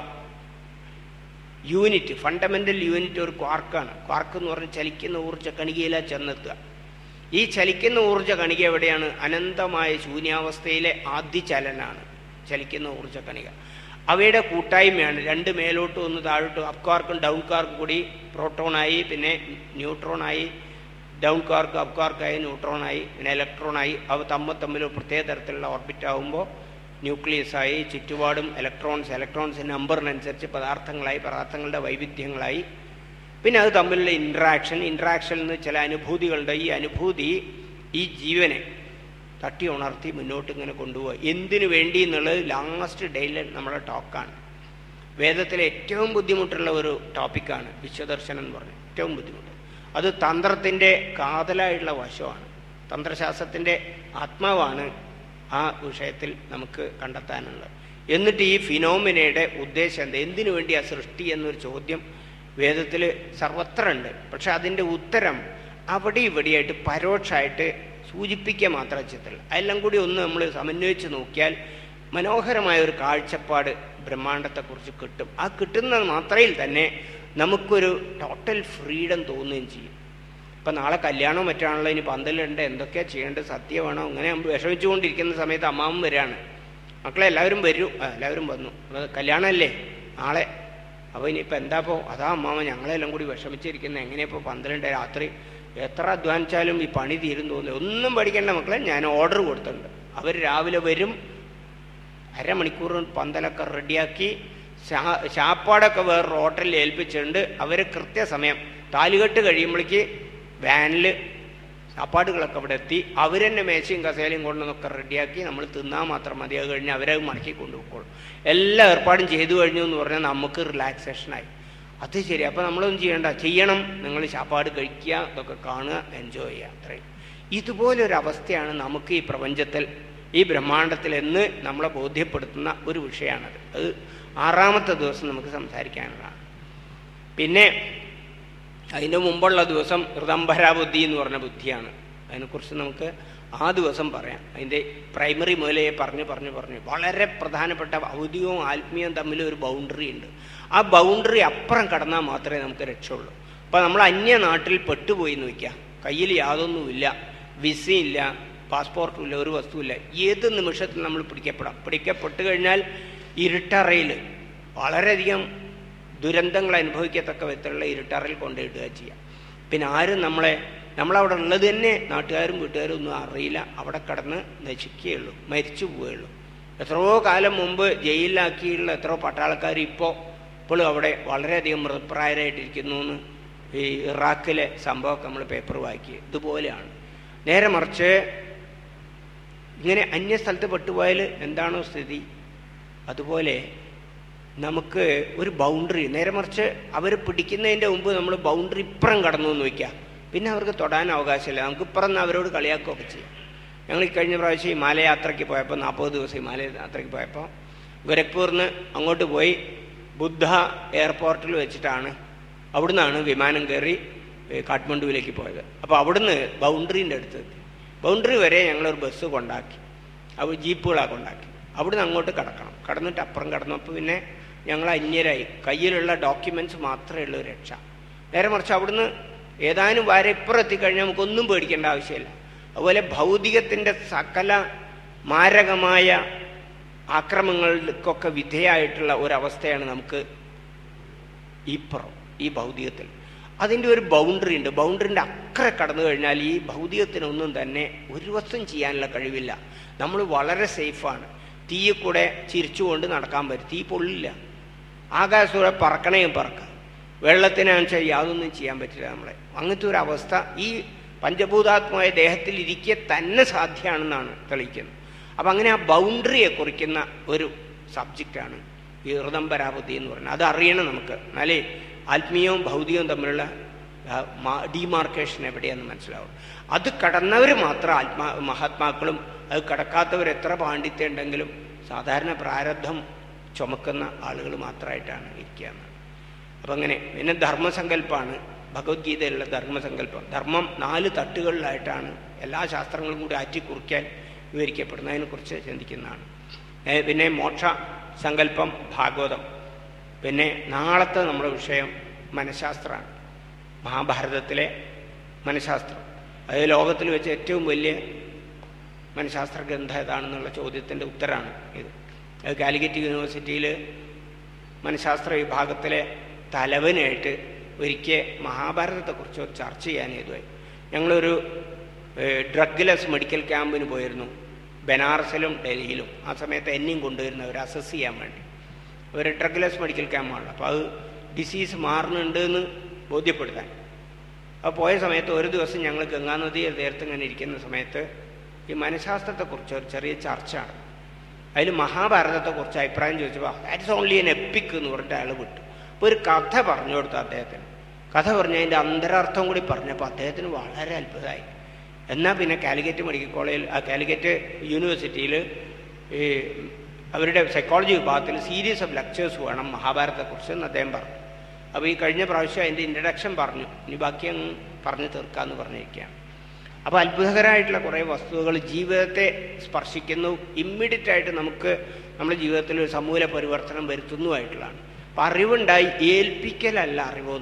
യൂണിറ്റ്, ഫണ്ടമെൻ്റൽ യൂണിറ്റ് ഒരു ക്വാർക്കാണ്. ക്വാർക്ക് എന്ന് പറഞ്ഞാൽ ചലിക്കുന്ന ഊർജ്ജ കണികയിലാണ് ചെന്നെത്തുക. ഈ ചലിക്കുന്ന ഊർജ്ജ കണിക എവിടെയാണ്? അനന്തമായ ശൂന്യാവസ്ഥയിലെ ആദ്യ ചലനാണ് ചലിക്കുന്ന ഊർജ്ജ കണിക. അവയുടെ കൂട്ടായ്മയാണ്. രണ്ട് മേലോട്ടും ഒന്ന് താഴോട്ടും, അപ് ക്വാർക്കും ഡൗൺ ക്വാർക്കും കൂടി പ്രോട്ടോണായി, പിന്നെ ന്യൂട്രോണായി, ഡൗൺ ക്വാർക്ക് അപ് ക്വാർക്കായി, ന്യൂട്രോണായി, പിന്നെ ഇലക്ട്രോണായി. അവ തമ്മിൽ പ്രത്യേക തരത്തിലുള്ള ഓർബിറ്റ് ആകുമ്പോൾ ന്യൂക്ലിയസായി, ചുറ്റുപാടും ഇലക്ട്രോൺസിൻ്റെ നമ്പറിനനുസരിച്ച് പദാർത്ഥങ്ങളുടെ വൈവിധ്യങ്ങളായി. പിന്നെ അത് തമ്മിലുള്ള ഇൻട്രാക്ഷനിൽ നിന്ന് ചില അനുഭൂതികളുണ്ട്. ഈ അനുഭൂതി ഈ ജീവനെ തട്ടി ഉണർത്തി മുന്നോട്ട് ഇങ്ങനെ കൊണ്ടുപോവുക. എന്തിനു വേണ്ടി എന്നുള്ളത് ലാസ്റ്റ് ഡേയിൽ നമ്മുടെ ടോക്കാണ്. വേദത്തിലെ ഏറ്റവും ബുദ്ധിമുട്ടുള്ള ഒരു ടോപ്പിക്കാണ് വിശ്വദർശനം എന്ന് പറഞ്ഞത്. ഏറ്റവും ബുദ്ധിമുട്ട് അത് തന്ത്രത്തിൻ്റെ കാതലായിട്ടുള്ള വശമാണ്. തന്ത്രശാസ്ത്രത്തിൻ്റെ ആത്മാവാണ് ആ വിഷയത്തിൽ നമുക്ക് കണ്ടെത്താനുള്ളത്. എന്നിട്ട് ഈ ഫിനോമിനയുടെ ഉദ്ദേശം എന്താ? എന്തിനു വേണ്ടിയാണ് സൃഷ്ടി എന്നൊരു ചോദ്യം വേദത്തിൽ സർവത്ര ഉണ്ട്. പക്ഷെ അതിൻ്റെ ഉത്തരം അവിടെ ഇവിടെയായിട്ട് പരോക്ഷമായിട്ട് സൂചിപ്പിക്കുക മാത്രമേ ചെയ്തിട്ടുള്ളൂ. അതെല്ലാം കൂടി ഒന്ന് നമ്മൾ സമന്വയിച്ച് നോക്കിയാൽ മനോഹരമായ ഒരു കാഴ്ചപ്പാട് ബ്രഹ്മാണ്ടത്തെക്കുറിച്ച് കിട്ടും. ആ കിട്ടുന്ന മാത്രയിൽ തന്നെ നമുക്കൊരു ടോട്ടൽ ഫ്രീഡം തോന്നുകയും ചെയ്യും. ഇപ്പം നാളെ കല്യാണമോ മറ്റാണല്ലോ, ഇനി പന്തലുണ്ട്, എന്തൊക്കെയാണ് ചെയ്യേണ്ടത്, സത്യമാണോ, അങ്ങനെ വിഷമിച്ചുകൊണ്ടിരിക്കുന്ന സമയത്ത് അമ്മാവൻ വരികയാണ്. മക്കളെ എല്ലാവരും വരൂ, എല്ലാവരും വന്നു, അപ്പോൾ കല്യാണമല്ലേ നാളെ, അപ്പോൾ ഇനിയിപ്പോൾ എന്താപ്പോൾ, അതാ അമ്മാവൻ ഞങ്ങളെല്ലാം കൂടി വിഷമിച്ചിരിക്കുന്നത്, എങ്ങനെയപ്പോൾ പന്തലുണ്ട്, രാത്രി എത്ര അധ്വാനിച്ചാലും ഈ പണി തീരും തോന്നുന്നു. ഒന്നും പഠിക്കേണ്ട മക്കളെ, ഞാൻ ഓർഡർ കൊടുത്തിട്ടുണ്ട്. അവർ രാവിലെ വരും, അരമണിക്കൂർ പന്തലൊക്കെ റെഡിയാക്കി ശാപ്പാടൊക്കെ വേറൊരു ഹോട്ടലിൽ ഏൽപ്പിച്ചിട്ടുണ്ട്. അവർ കൃത്യസമയം താലികെട്ട് കഴിയുമ്പോഴേക്ക് വാനിൽ ചാപ്പാടുകളൊക്കെ അവിടെ എത്തി. അവർ തന്നെ മേശയും കസേലയും കൊണ്ടുവന്നൊക്കെ റെഡിയാക്കി നമ്മൾ തിന്നാൽ മാത്രം മതി. അത് കഴിഞ്ഞ് അവരത് മടക്കി കൊണ്ടുപോയിക്കോളും. എല്ലാ ഏർപ്പാടും ചെയ്തു കഴിഞ്ഞു എന്ന് പറഞ്ഞാൽ നമുക്ക് റിലാക്സേഷനായി. അത് ശരി, അപ്പോൾ നമ്മളൊന്നും ചെയ്യണം, നിങ്ങൾ ചാപ്പാട് കഴിക്കുക, ഇതൊക്കെ കാണുക, എൻജോയ് ചെയ്യുക, അത്രയും. ഇതുപോലൊരവസ്ഥയാണ് നമുക്ക് ഈ പ്രപഞ്ചത്തിൽ, ഈ ബ്രഹ്മാണ്ടത്തിൽ എന്ന് നമ്മളെ ബോധ്യപ്പെടുത്തുന്ന ഒരു വിഷയമാണത്. അത് 6ാമത്തെ ദിവസം നമുക്ക് സംസാരിക്കാനുള്ളതാണ്. പിന്നെ അതിന് മുമ്പുള്ള ദിവസം ഋതംഭരാബുദ്ധി എന്ന് പറഞ്ഞ ബുദ്ധിയാണ്. അതിനെക്കുറിച്ച് നമുക്ക് ആ ദിവസം പറയാം. അതിൻ്റെ പ്രൈമറി മുതലേ പറഞ്ഞു വളരെ പ്രധാനപ്പെട്ട ഭൗതികവും ആത്മീയവും തമ്മിൽ ഒരു ബൗണ്ടറി ഉണ്ട്. ആ ബൗണ്ടറി അപ്പുറം കടന്നാൽ മാത്രമേ നമുക്ക് രക്ഷയുള്ളൂ. അപ്പോൾ നമ്മൾ അന്യനാട്ടിൽ പെട്ടുപോയി എന്ന് വയ്ക്കുക, കയ്യിൽ യാതൊന്നുമില്ല, വിസയില്ല, പാസ്പോർട്ടുമില്ല, ഒരു വസ്തുവില്ല. ഏത് നിമിഷത്തിൽ നമ്മൾ പിടിക്കപ്പെട്ട് കഴിഞ്ഞാൽ ഇരുട്ടറയിൽ വളരെയധികം ദുരന്തങ്ങൾ അനുഭവിക്കത്തക്ക വിധത്തിലുള്ള ഇരുട്ടറയിൽ കൊണ്ടിടുക ചെയ്യുക. പിന്നെ ആരും നമ്മളവിടെ ഉള്ളത് തന്നെ നാട്ടുകാരും വീട്ടുകാരും ഒന്നും അറിയില്ല. അവിടെ കിടന്ന് നശിക്കുകയുള്ളൂ, മരിച്ചു പോവുകയുള്ളൂ. എത്രയോ കാലം മുമ്പ് ജയിലിലാക്കിയുള്ള എത്രയോ പട്ടാളക്കാർ ഇപ്പോഴും അവിടെ വളരെയധികം മൃതപ്രായരായിട്ടിരിക്കുന്നു എന്ന് ഈ ഇറാഖിലെ സംഭവമൊക്കെ നമ്മൾ പേപ്പർ വായിക്കുക. ഇതുപോലെയാണ്. നേരെ മറിച്ച് ഇങ്ങനെ അന്യ സ്ഥലത്ത് പെട്ടുപോയാൽ എന്താണോ സ്ഥിതി, അതുപോലെ നമുക്ക് ഒരു ബൗണ്ടറി, നേരെ മറിച്ച് അവർ പിടിക്കുന്നതിൻ്റെ മുമ്പ് നമ്മൾ ബൗണ്ടറി ഇപ്പുറം കടന്നു എന്ന് വയ്ക്കുക. പിന്നെ അവർക്ക് തൊടാൻ അവകാശമില്ല. നമുക്ക് ഇപ്പുറം അവരോട് കളിയാക്കുകയൊക്കെ ചെയ്യാം. ഞങ്ങൾ ഈ കഴിഞ്ഞ പ്രാവശ്യം ഹിമാലയ യാത്രയ്ക്ക് പോയപ്പോൾ 40 ദിവസം ഹിമാലയ യാത്രയ്ക്ക് പോയപ്പോൾ ഗോരഖ്പൂരിന് അങ്ങോട്ട് പോയി ബുദ്ധ എയർപോർട്ടിൽ വെച്ചിട്ടാണ്, അവിടുന്നാണ് വിമാനം കയറി കാഠ്മണ്ഡുവിലേക്ക് പോയത്. അപ്പോൾ അവിടുന്ന് ബൗണ്ടറീൻ്റെ അടുത്ത് ബൗണ്ടറി വരെ ഞങ്ങളൊരു ബസ് കൊണ്ടാക്കി, അപ്പോൾ ജീപ്പുകളാണ് കൊണ്ടാക്കി. അവിടുന്ന് അങ്ങോട്ട് കടന്നിട്ട് അപ്പുറം കടന്നപ്പോൾ പിന്നെ ഞങ്ങൾ അന്യരായി. കയ്യിലുള്ള ഡോക്യുമെൻറ്റ്സ് മാത്രമേ ഉള്ളൂ രക്ഷ. നേരെ മറിച്ച് അവിടുന്ന് ഏതാനും വരെ ഇപ്പുറം എത്തിക്കഴിഞ്ഞാൽ നമുക്കൊന്നും പേടിക്കേണ്ട ആവശ്യമില്ല. അതുപോലെ ഭൗതികത്തിൻ്റെ സകല മാരകമായ ആക്രമണങ്ങൾക്കൊക്കെ വിധേയമായിട്ടുള്ള ഒരവസ്ഥയാണ് നമുക്ക് ഈ ഭൗതികത്തിൽ. അതിൻ്റെ ഒരു ബൗണ്ടറി ഉണ്ട്. ബൗണ്ടറിൻ്റെ അക്കരെ കടന്നു കഴിഞ്ഞാൽ ഈ ഭൗതികത്തിനൊന്നും തന്നെ ഒരു വസ്തും ചെയ്യാനുള്ള കഴിവില്ല. നമ്മൾ വളരെ സേഫാണ്. തീയെ കൂടെ ചിരിച്ചുകൊണ്ട് നടക്കാൻ പറ്റും, തീ പൊള്ളില്ല. ആകാശത്തൂടെ പറക്കണേയും പറക്കാം. വെള്ളത്തിനാണെന്ന് യാതൊന്നും ചെയ്യാൻ പറ്റില്ല നമ്മളെ. അങ്ങനത്തെ ഒരു അവസ്ഥ ഈ പഞ്ചഭൂതാത്മായ ദേഹത്തിൽ ഇരിക്കെ തന്നെ സാധ്യമാണെന്നാണ് തെളിയിക്കുന്നത്. അപ്പം അങ്ങനെ ആ ബൗണ്ടറിയെ കുറിക്കുന്ന ഒരു സബ്ജക്റ്റാണ് ഈ ഋതംഭരാബുദ്ധി എന്ന് പറയുന്നത്. അത് അറിയണം നമുക്ക്, എന്നാലേ ആത്മീയവും ഭൗതികവും തമ്മിലുള്ള ഡീമാർക്കേഷൻ എവിടെയാണെന്ന് മനസ്സിലാവും. അത് കടന്നവർ മാത്രം മഹാത്മാക്കളും, അത് കടക്കാത്തവർ എത്ര പാണ്ഡിത്യം ഉണ്ടെങ്കിലും സാധാരണ പ്രാരബ്ധം ചുമക്കുന്ന ആളുകൾ മാത്രമായിട്ടാണ് ഇരിക്കുക. അപ്പം അങ്ങനെ പിന്നെ ധർമ്മസങ്കല്പമാണ് ഭഗവത്ഗീതയിലുള്ള ധർമ്മസങ്കല്പം. ധർമ്മം 4 തട്ടുകളിലായിട്ടാണ് എല്ലാ ശാസ്ത്രങ്ങളും കൂടി ആറ്റിക്കുറിക്കാൻ വിവരിക്കപ്പെടുന്നത്. അതിനെക്കുറിച്ച് ചിന്തിക്കുന്നതാണ്. പിന്നെ മോക്ഷ സങ്കല്പം ഭാഗവതം. പിന്നെ നാളത്തെ നമ്മുടെ വിഷയം മനഃശാസ്ത്രമാണ്. മഹാഭാരതത്തിലെ മനഃശാസ്ത്രം. അത് ലോകത്തിൽ വെച്ച് ഏറ്റവും വലിയ മനഃശാസ്ത്ര ഗ്രന്ഥം ഏതാണെന്നുള്ള ചോദ്യത്തിൻ്റെ ഉത്തരമാണ് ഇത്. അത് കാലിക്കറ്റ് യൂണിവേഴ്സിറ്റിയിൽ മനഃശാസ്ത്ര വിഭാഗത്തിലെ തലവനായിട്ട് ഒരിക്കൽ മഹാഭാരതത്തെക്കുറിച്ച് ചർച്ച ചെയ്യാനേതുമായി. ഞങ്ങളൊരു ഡ്രഗ്ലെസ് മെഡിക്കൽ ക്യാമ്പിന് പോയിരുന്നു, ബനാറസിലും ഡൽഹിയിലും. ആ സമയത്ത് എന്നെയും കൊണ്ടുവരുന്ന അവർ അസസ് ചെയ്യാൻ വേണ്ടി. ഒരു ഡ്രഗ്ലെസ് മെഡിക്കൽ ക്യാമ്പാണ്. അപ്പോൾ അത് ഡിസീസ് മാറുന്നുണ്ട് എന്ന് ബോധ്യപ്പെടുത്താൻ. അപ്പോൾ പോയ സമയത്ത് ഒരു ദിവസം ഞങ്ങൾ ഗംഗാനദി തീരത്ത് ഇങ്ങനെ ഇരിക്കുന്ന സമയത്ത് ഈ മനഃശാസ്ത്രത്തെക്കുറിച്ച് ഒരു ചെറിയ ചർച്ചയാണ്. അതിൽ മഹാഭാരതത്തെക്കുറിച്ച് അഭിപ്രായം ചോദിച്ചപ്പോൾ ദാറ്റ്സ് ഓൺലി എൻ എപ്പിക് എന്ന് പറഞ്ഞിട്ട് അയാൾ വിട്ടു. അപ്പോൾ ഒരു കഥ പറഞ്ഞു കൊടുത്തു അദ്ദേഹത്തിന്. കഥ പറഞ്ഞ് അതിൻ്റെ അന്തരാർത്ഥം കൂടി പറഞ്ഞപ്പോൾ അദ്ദേഹത്തിന് വളരെ അത്ഭുതമായി. എന്നാൽ പിന്നെ കാലിക്കറ്റ് മെഡിക്കൽ കോളേജിൽ, കാലിക്കറ്റ് യൂണിവേഴ്സിറ്റിയിൽ ഈ അവരുടെ സൈക്കോളജി വിഭാഗത്തിൽ സീരീസ് ഓഫ് ലെക്ചേഴ്സ് വേണം മഹാഭാരതത്തെക്കുറിച്ച് എന്ന് അദ്ദേഹം പറഞ്ഞു. അപ്പോൾ ഈ കഴിഞ്ഞ പ്രാവശ്യം അതിൻ്റെ ഇൻട്രഡക്ഷൻ പറഞ്ഞു, ഇനി ബാക്കി അങ്ങ് പറഞ്ഞു തീർക്കാമെന്ന് പറഞ്ഞിരിക്കുകയാണ്. അപ്പോൾ അത്ഭുതകരമായിട്ടുള്ള കുറേ വസ്തുതകൾ ജീവിതത്തെ സ്പർശിക്കുന്നു, ഇമ്മീഡിയറ്റായിട്ട് നമുക്ക് നമ്മുടെ ജീവിതത്തിൽ ഒരു സമൂല പരിവർത്തനം വരുത്തുന്നതുമായിട്ടുള്ളതാണ്. അപ്പം അറിവുണ്ടായി ഏൽപ്പിക്കലല്ല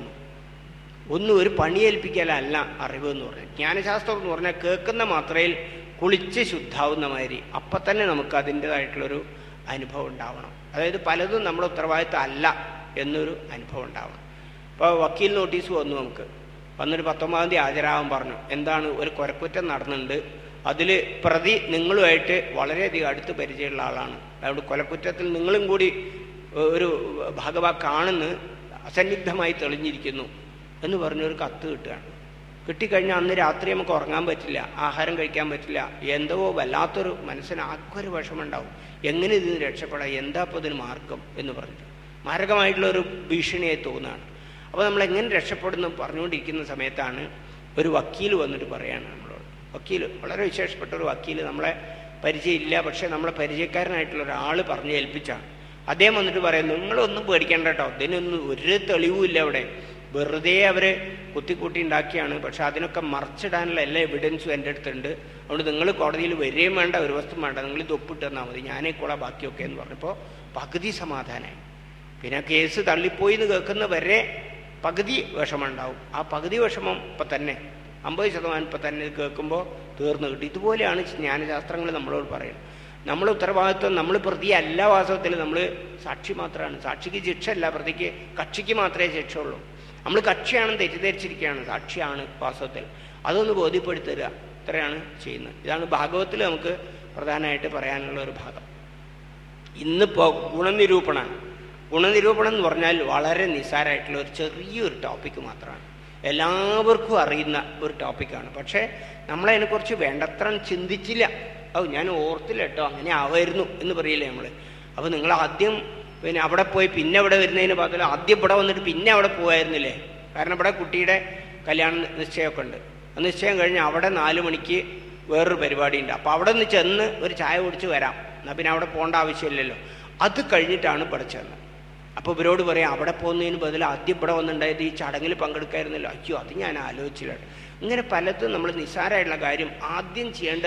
ഒന്നും ഒരു പണി ഏൽപ്പിക്കലല്ല അറിവ് എന്ന് പറഞ്ഞാൽ. ജ്ഞാനശാസ്ത്രം എന്ന് പറഞ്ഞാൽ കേൾക്കുന്ന മാത്രയിൽ കുളിച്ച് ശുദ്ധാവുന്ന മാതിരി അപ്പം തന്നെ നമുക്ക് അതിൻ്റെതായിട്ടുള്ളൊരു അനുഭവം ഉണ്ടാവണം. അതായത് പലതും നമ്മുടെ ഉത്തരവാദിത്തം അല്ല എന്നൊരു അനുഭവം ഉണ്ടാവണം. ഇപ്പോൾ വക്കീൽ നോട്ടീസ് വന്നു, നമുക്ക് വന്നൊരു 19-ാം തീയതി ഹാജരാകാൻ പറഞ്ഞു. എന്താണ്, ഒരു കൊലക്കുറ്റം നടന്നിട്ടുണ്ട്, അതിൽ പ്രതി നിങ്ങളുമായിട്ട് വളരെയധികം അടുത്ത് പരിചയമുള്ള ആളാണ്, അതുകൊണ്ട് കൊലക്കുറ്റത്തിൽ നിങ്ങളും കൂടി ഒരു ഭാഗവാക്കാണെന്ന് അസന്നിഗ്ധമായി തെളിഞ്ഞിരിക്കുന്നു എന്ന് പറഞ്ഞൊരു കത്ത് കിട്ടുകയാണ്. കിട്ടിക്കഴിഞ്ഞാൽ അന്ന് രാത്രി നമുക്ക് ഉറങ്ങാൻ പറ്റില്ല, ആഹാരം കഴിക്കാൻ പറ്റില്ല, എന്തോ വല്ലാത്തൊരു മനസ്സിന് ആർക്കൊരു വിഷമമുണ്ടാവും. എങ്ങനെ ഇതിന് രക്ഷപ്പെടാം, എന്താ ഇപ്പോൾ ഇതിന് മാർഗം എന്ന് പറഞ്ഞിട്ട് മാരകമായിട്ടുള്ളൊരു ഭീഷണിയായി തോന്നുകയാണ്. അപ്പോൾ നമ്മളെങ്ങനെ രക്ഷപ്പെടുന്നു പറഞ്ഞുകൊണ്ടിരിക്കുന്ന സമയത്താണ് ഒരു വക്കീൽ വന്നിട്ട് പറയാണ് നമ്മളോട്. വക്കീൽ വളരെ വിശേഷപ്പെട്ട ഒരു വക്കീൽ, നമ്മളെ പരിചയമില്ല, പക്ഷേ നമ്മളെ പരിചയക്കാരനായിട്ടുള്ള ഒരാൾ പറഞ്ഞു ഏൽപ്പിച്ചാണ്. അദ്ദേഹം വന്നിട്ട് പറയാം, നിങ്ങളൊന്നും പേടിക്കേണ്ട കേട്ടോ, ഇതിനൊന്നും ഒരു തെളിവുമില്ല, ഇവിടെ വെറുതെ അവർ കുത്തിക്കൂട്ടി ഉണ്ടാക്കിയാണ്, പക്ഷെ അതിനൊക്കെ മറിച്ചിടാനുള്ള എല്ലാ എവിഡൻസും എൻ്റെ അടുത്തുണ്ട്, അതുകൊണ്ട് നിങ്ങൾ കോടതിയിൽ വരികയും വേണ്ട, ഒരു വസ്തു വേണ്ട, നിങ്ങൾ ഇത് ഒപ്പിട്ട് തന്നാൽ മതി, ഞാനേക്കോളാം ബാക്കിയൊക്കെ എന്ന് പറഞ്ഞപ്പോൾ പകുതി സമാധാനമായി. പിന്നെ കേസ് തള്ളിപ്പോയി എന്ന് കേൾക്കുന്ന വരെ പകുതി വിഷമമുണ്ടാവും. ആ പകുതി വിഷമം ഇപ്പം തന്നെ 50% ഇപ്പം തന്നെ കേൾക്കുമ്പോൾ തീർന്നു കിട്ടും. ഇതുപോലെയാണ് ജ്ഞാനശാസ്ത്രങ്ങൾ നമ്മളോട് പറയുന്നത്. നമ്മുടെ ഉത്തരവാദിത്വം, നമ്മൾ പ്രതിയല്ല, വാസ്തവത്തിൽ നമ്മൾ സാക്ഷി മാത്രമാണ്. സാക്ഷിക്ക് ശിക്ഷയല്ല, പ്രതിക്ക് കക്ഷിക്ക് മാത്രമേ ശിക്ഷ ഉള്ളൂ. നമ്മൾ കക്ഷിയാണെന്ന് തെറ്റിദ്ധരിച്ചിരിക്കുകയാണ്, സാക്ഷിയാണ് വാസ്തവത്തിൽ. അതൊന്ന് ബോധ്യപ്പെടുത്തുക, ഇത്രയാണ് ചെയ്യുന്നത്. ഇതാണ് ഭാഗവത്തിൽ നമുക്ക് പ്രധാനമായിട്ട് പറയാനുള്ള ഒരു ഭാഗം. ഇന്നിപ്പോൾ ഗുണനിരൂപണമാണ്. ഗുണനിരൂപണം എന്ന് പറഞ്ഞാൽ വളരെ നിസ്സാരമായിട്ടുള്ള ഒരു ചെറിയൊരു ടോപ്പിക്ക് മാത്രമാണ്, എല്ലാവർക്കും അറിയുന്ന ഒരു ടോപ്പിക്കാണ്. പക്ഷേ നമ്മളതിനെക്കുറിച്ച് വേണ്ടത്ര ചിന്തിച്ചില്ല. ഞാൻ ഓർത്തില്ല കേട്ടോ, അങ്ങനെ ആവായിരുന്നു എന്ന് പറയില്ലേ നമ്മൾ. അപ്പോൾ നിങ്ങൾ ആദ്യം പിന്നെ അവിടെ പോയി പിന്നെ ഇവിടെ വരുന്നതിന് പകരം ആദ്യം ഇവിടെ വന്നിട്ട് പിന്നെ അവിടെ പോകുമായിരുന്നില്ലേ? കാരണം ഇവിടെ കുട്ടിയുടെ കല്യാണ നിശ്ചയമൊക്കെ ഉണ്ട്. നിശ്ചയം കഴിഞ്ഞ് അവിടെ 4 മണിക്ക് വേറൊരു പരിപാടിയുണ്ട്. അപ്പോൾ അവിടെ നിന്ന് ചെന്ന് ഒരു ചായ കുടിച്ച് വരാം, എന്നാൽ പിന്നെ അവിടെ പോകേണ്ട ആവശ്യമില്ലല്ലോ. അത് കഴിഞ്ഞിട്ടാണ് ഇവിടെ ചെന്നത്. അപ്പോൾ ഇവരോട് പറയാം, അവിടെ പോകുന്നതിന് ബദൽ ആദ്യം ഇവിടെ വന്നിട്ടുണ്ടായത് ഈ ചടങ്ങിൽ പങ്കെടുക്കായിരുന്നല്ലോ. അയ്യോ, അത് ഞാൻ ആലോചിച്ചില്ല. ഇങ്ങനെ പലതും നമ്മൾ നിസ്സാരമായിട്ടുള്ള കാര്യം ആദ്യം ചെയ്യേണ്ട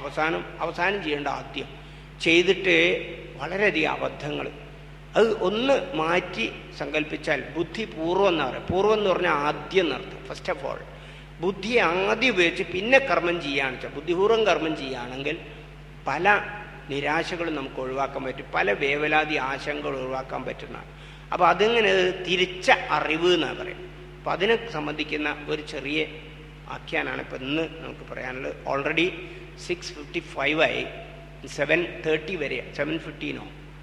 അവസാനം ചെയ്യേണ്ട ആദ്യം ചെയ്തിട്ട് വളരെയധികം അബദ്ധങ്ങൾ. അത് ഒന്ന് മാറ്റി സങ്കല്പിച്ചാൽ ബുദ്ധി പൂർവ്വം എന്ന് പറയും. പൂർവ്വം എന്ന് പറഞ്ഞാൽ ആദ്യം എന്നർത്ഥം. ഫസ്റ്റ് ഓഫ് ഓൾ ബുദ്ധിയെ ആദ്യം ഉപയോഗിച്ച് പിന്നെ കർമ്മം ചെയ്യുകയാണെന്ന് വെച്ചാൽ, ബുദ്ധിപൂർവ്വം കർമ്മം ചെയ്യുകയാണെങ്കിൽ പല നിരാശകളും നമുക്ക് ഒഴിവാക്കാൻ പറ്റും, പല വേവലാതി ആശങ്കകൾ ഒഴിവാക്കാൻ പറ്റുന്നതാണ്. അപ്പോൾ അതിങ്ങനെ തിരിച്ച അറിവ് എന്നാണ് പറയും. അപ്പോൾ അതിനെ സംബന്ധിക്കുന്ന ഒരു ചെറിയ ആഖ്യാനാണ് ഇപ്പം ഇന്ന് നമുക്ക് പറയാനുള്ളത്. ഓൾറെഡി 6:55 ആയി. 7:30 വരെ, 7:15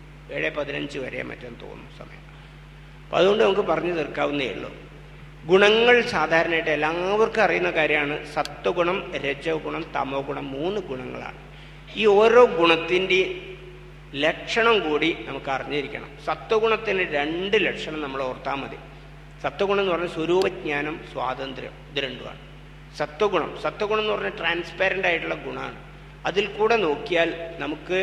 7:15 വരെ മറ്റെന്ന് തോന്നുന്നു സമയം. അപ്പോൾ അതുകൊണ്ട് നമുക്ക് പറഞ്ഞു തീർക്കാവുന്നേ ഉള്ളൂ. ഗുണങ്ങൾ സാധാരണയായിട്ട് എല്ലാവർക്കും അറിയുന്ന കാര്യമാണ്. സത്വഗുണം, രജോ ഗുണം, തമോ ഗുണം, 3 ഗുണങ്ങളാണ്. ഈ ഓരോ ഗുണത്തിൻ്റെ ലക്ഷണം കൂടി നമുക്ക് അറിഞ്ഞിരിക്കണം. സത്വഗുണത്തിന് 2 ലക്ഷണം നമ്മൾ ഓർത്താൽ മതി. സത്വഗുണം എന്ന് പറഞ്ഞാൽ സ്വരൂപജ്ഞാനം, സ്വാതന്ത്ര്യം, ഇത് രണ്ടുമാണ് സത്വഗുണം. സത്വഗുണം എന്ന് പറഞ്ഞാൽ ട്രാൻസ്പാരൻ്റ് ആയിട്ടുള്ള ഗുണമാണ്. അതിൽ കൂടെ നോക്കിയാൽ നമുക്ക്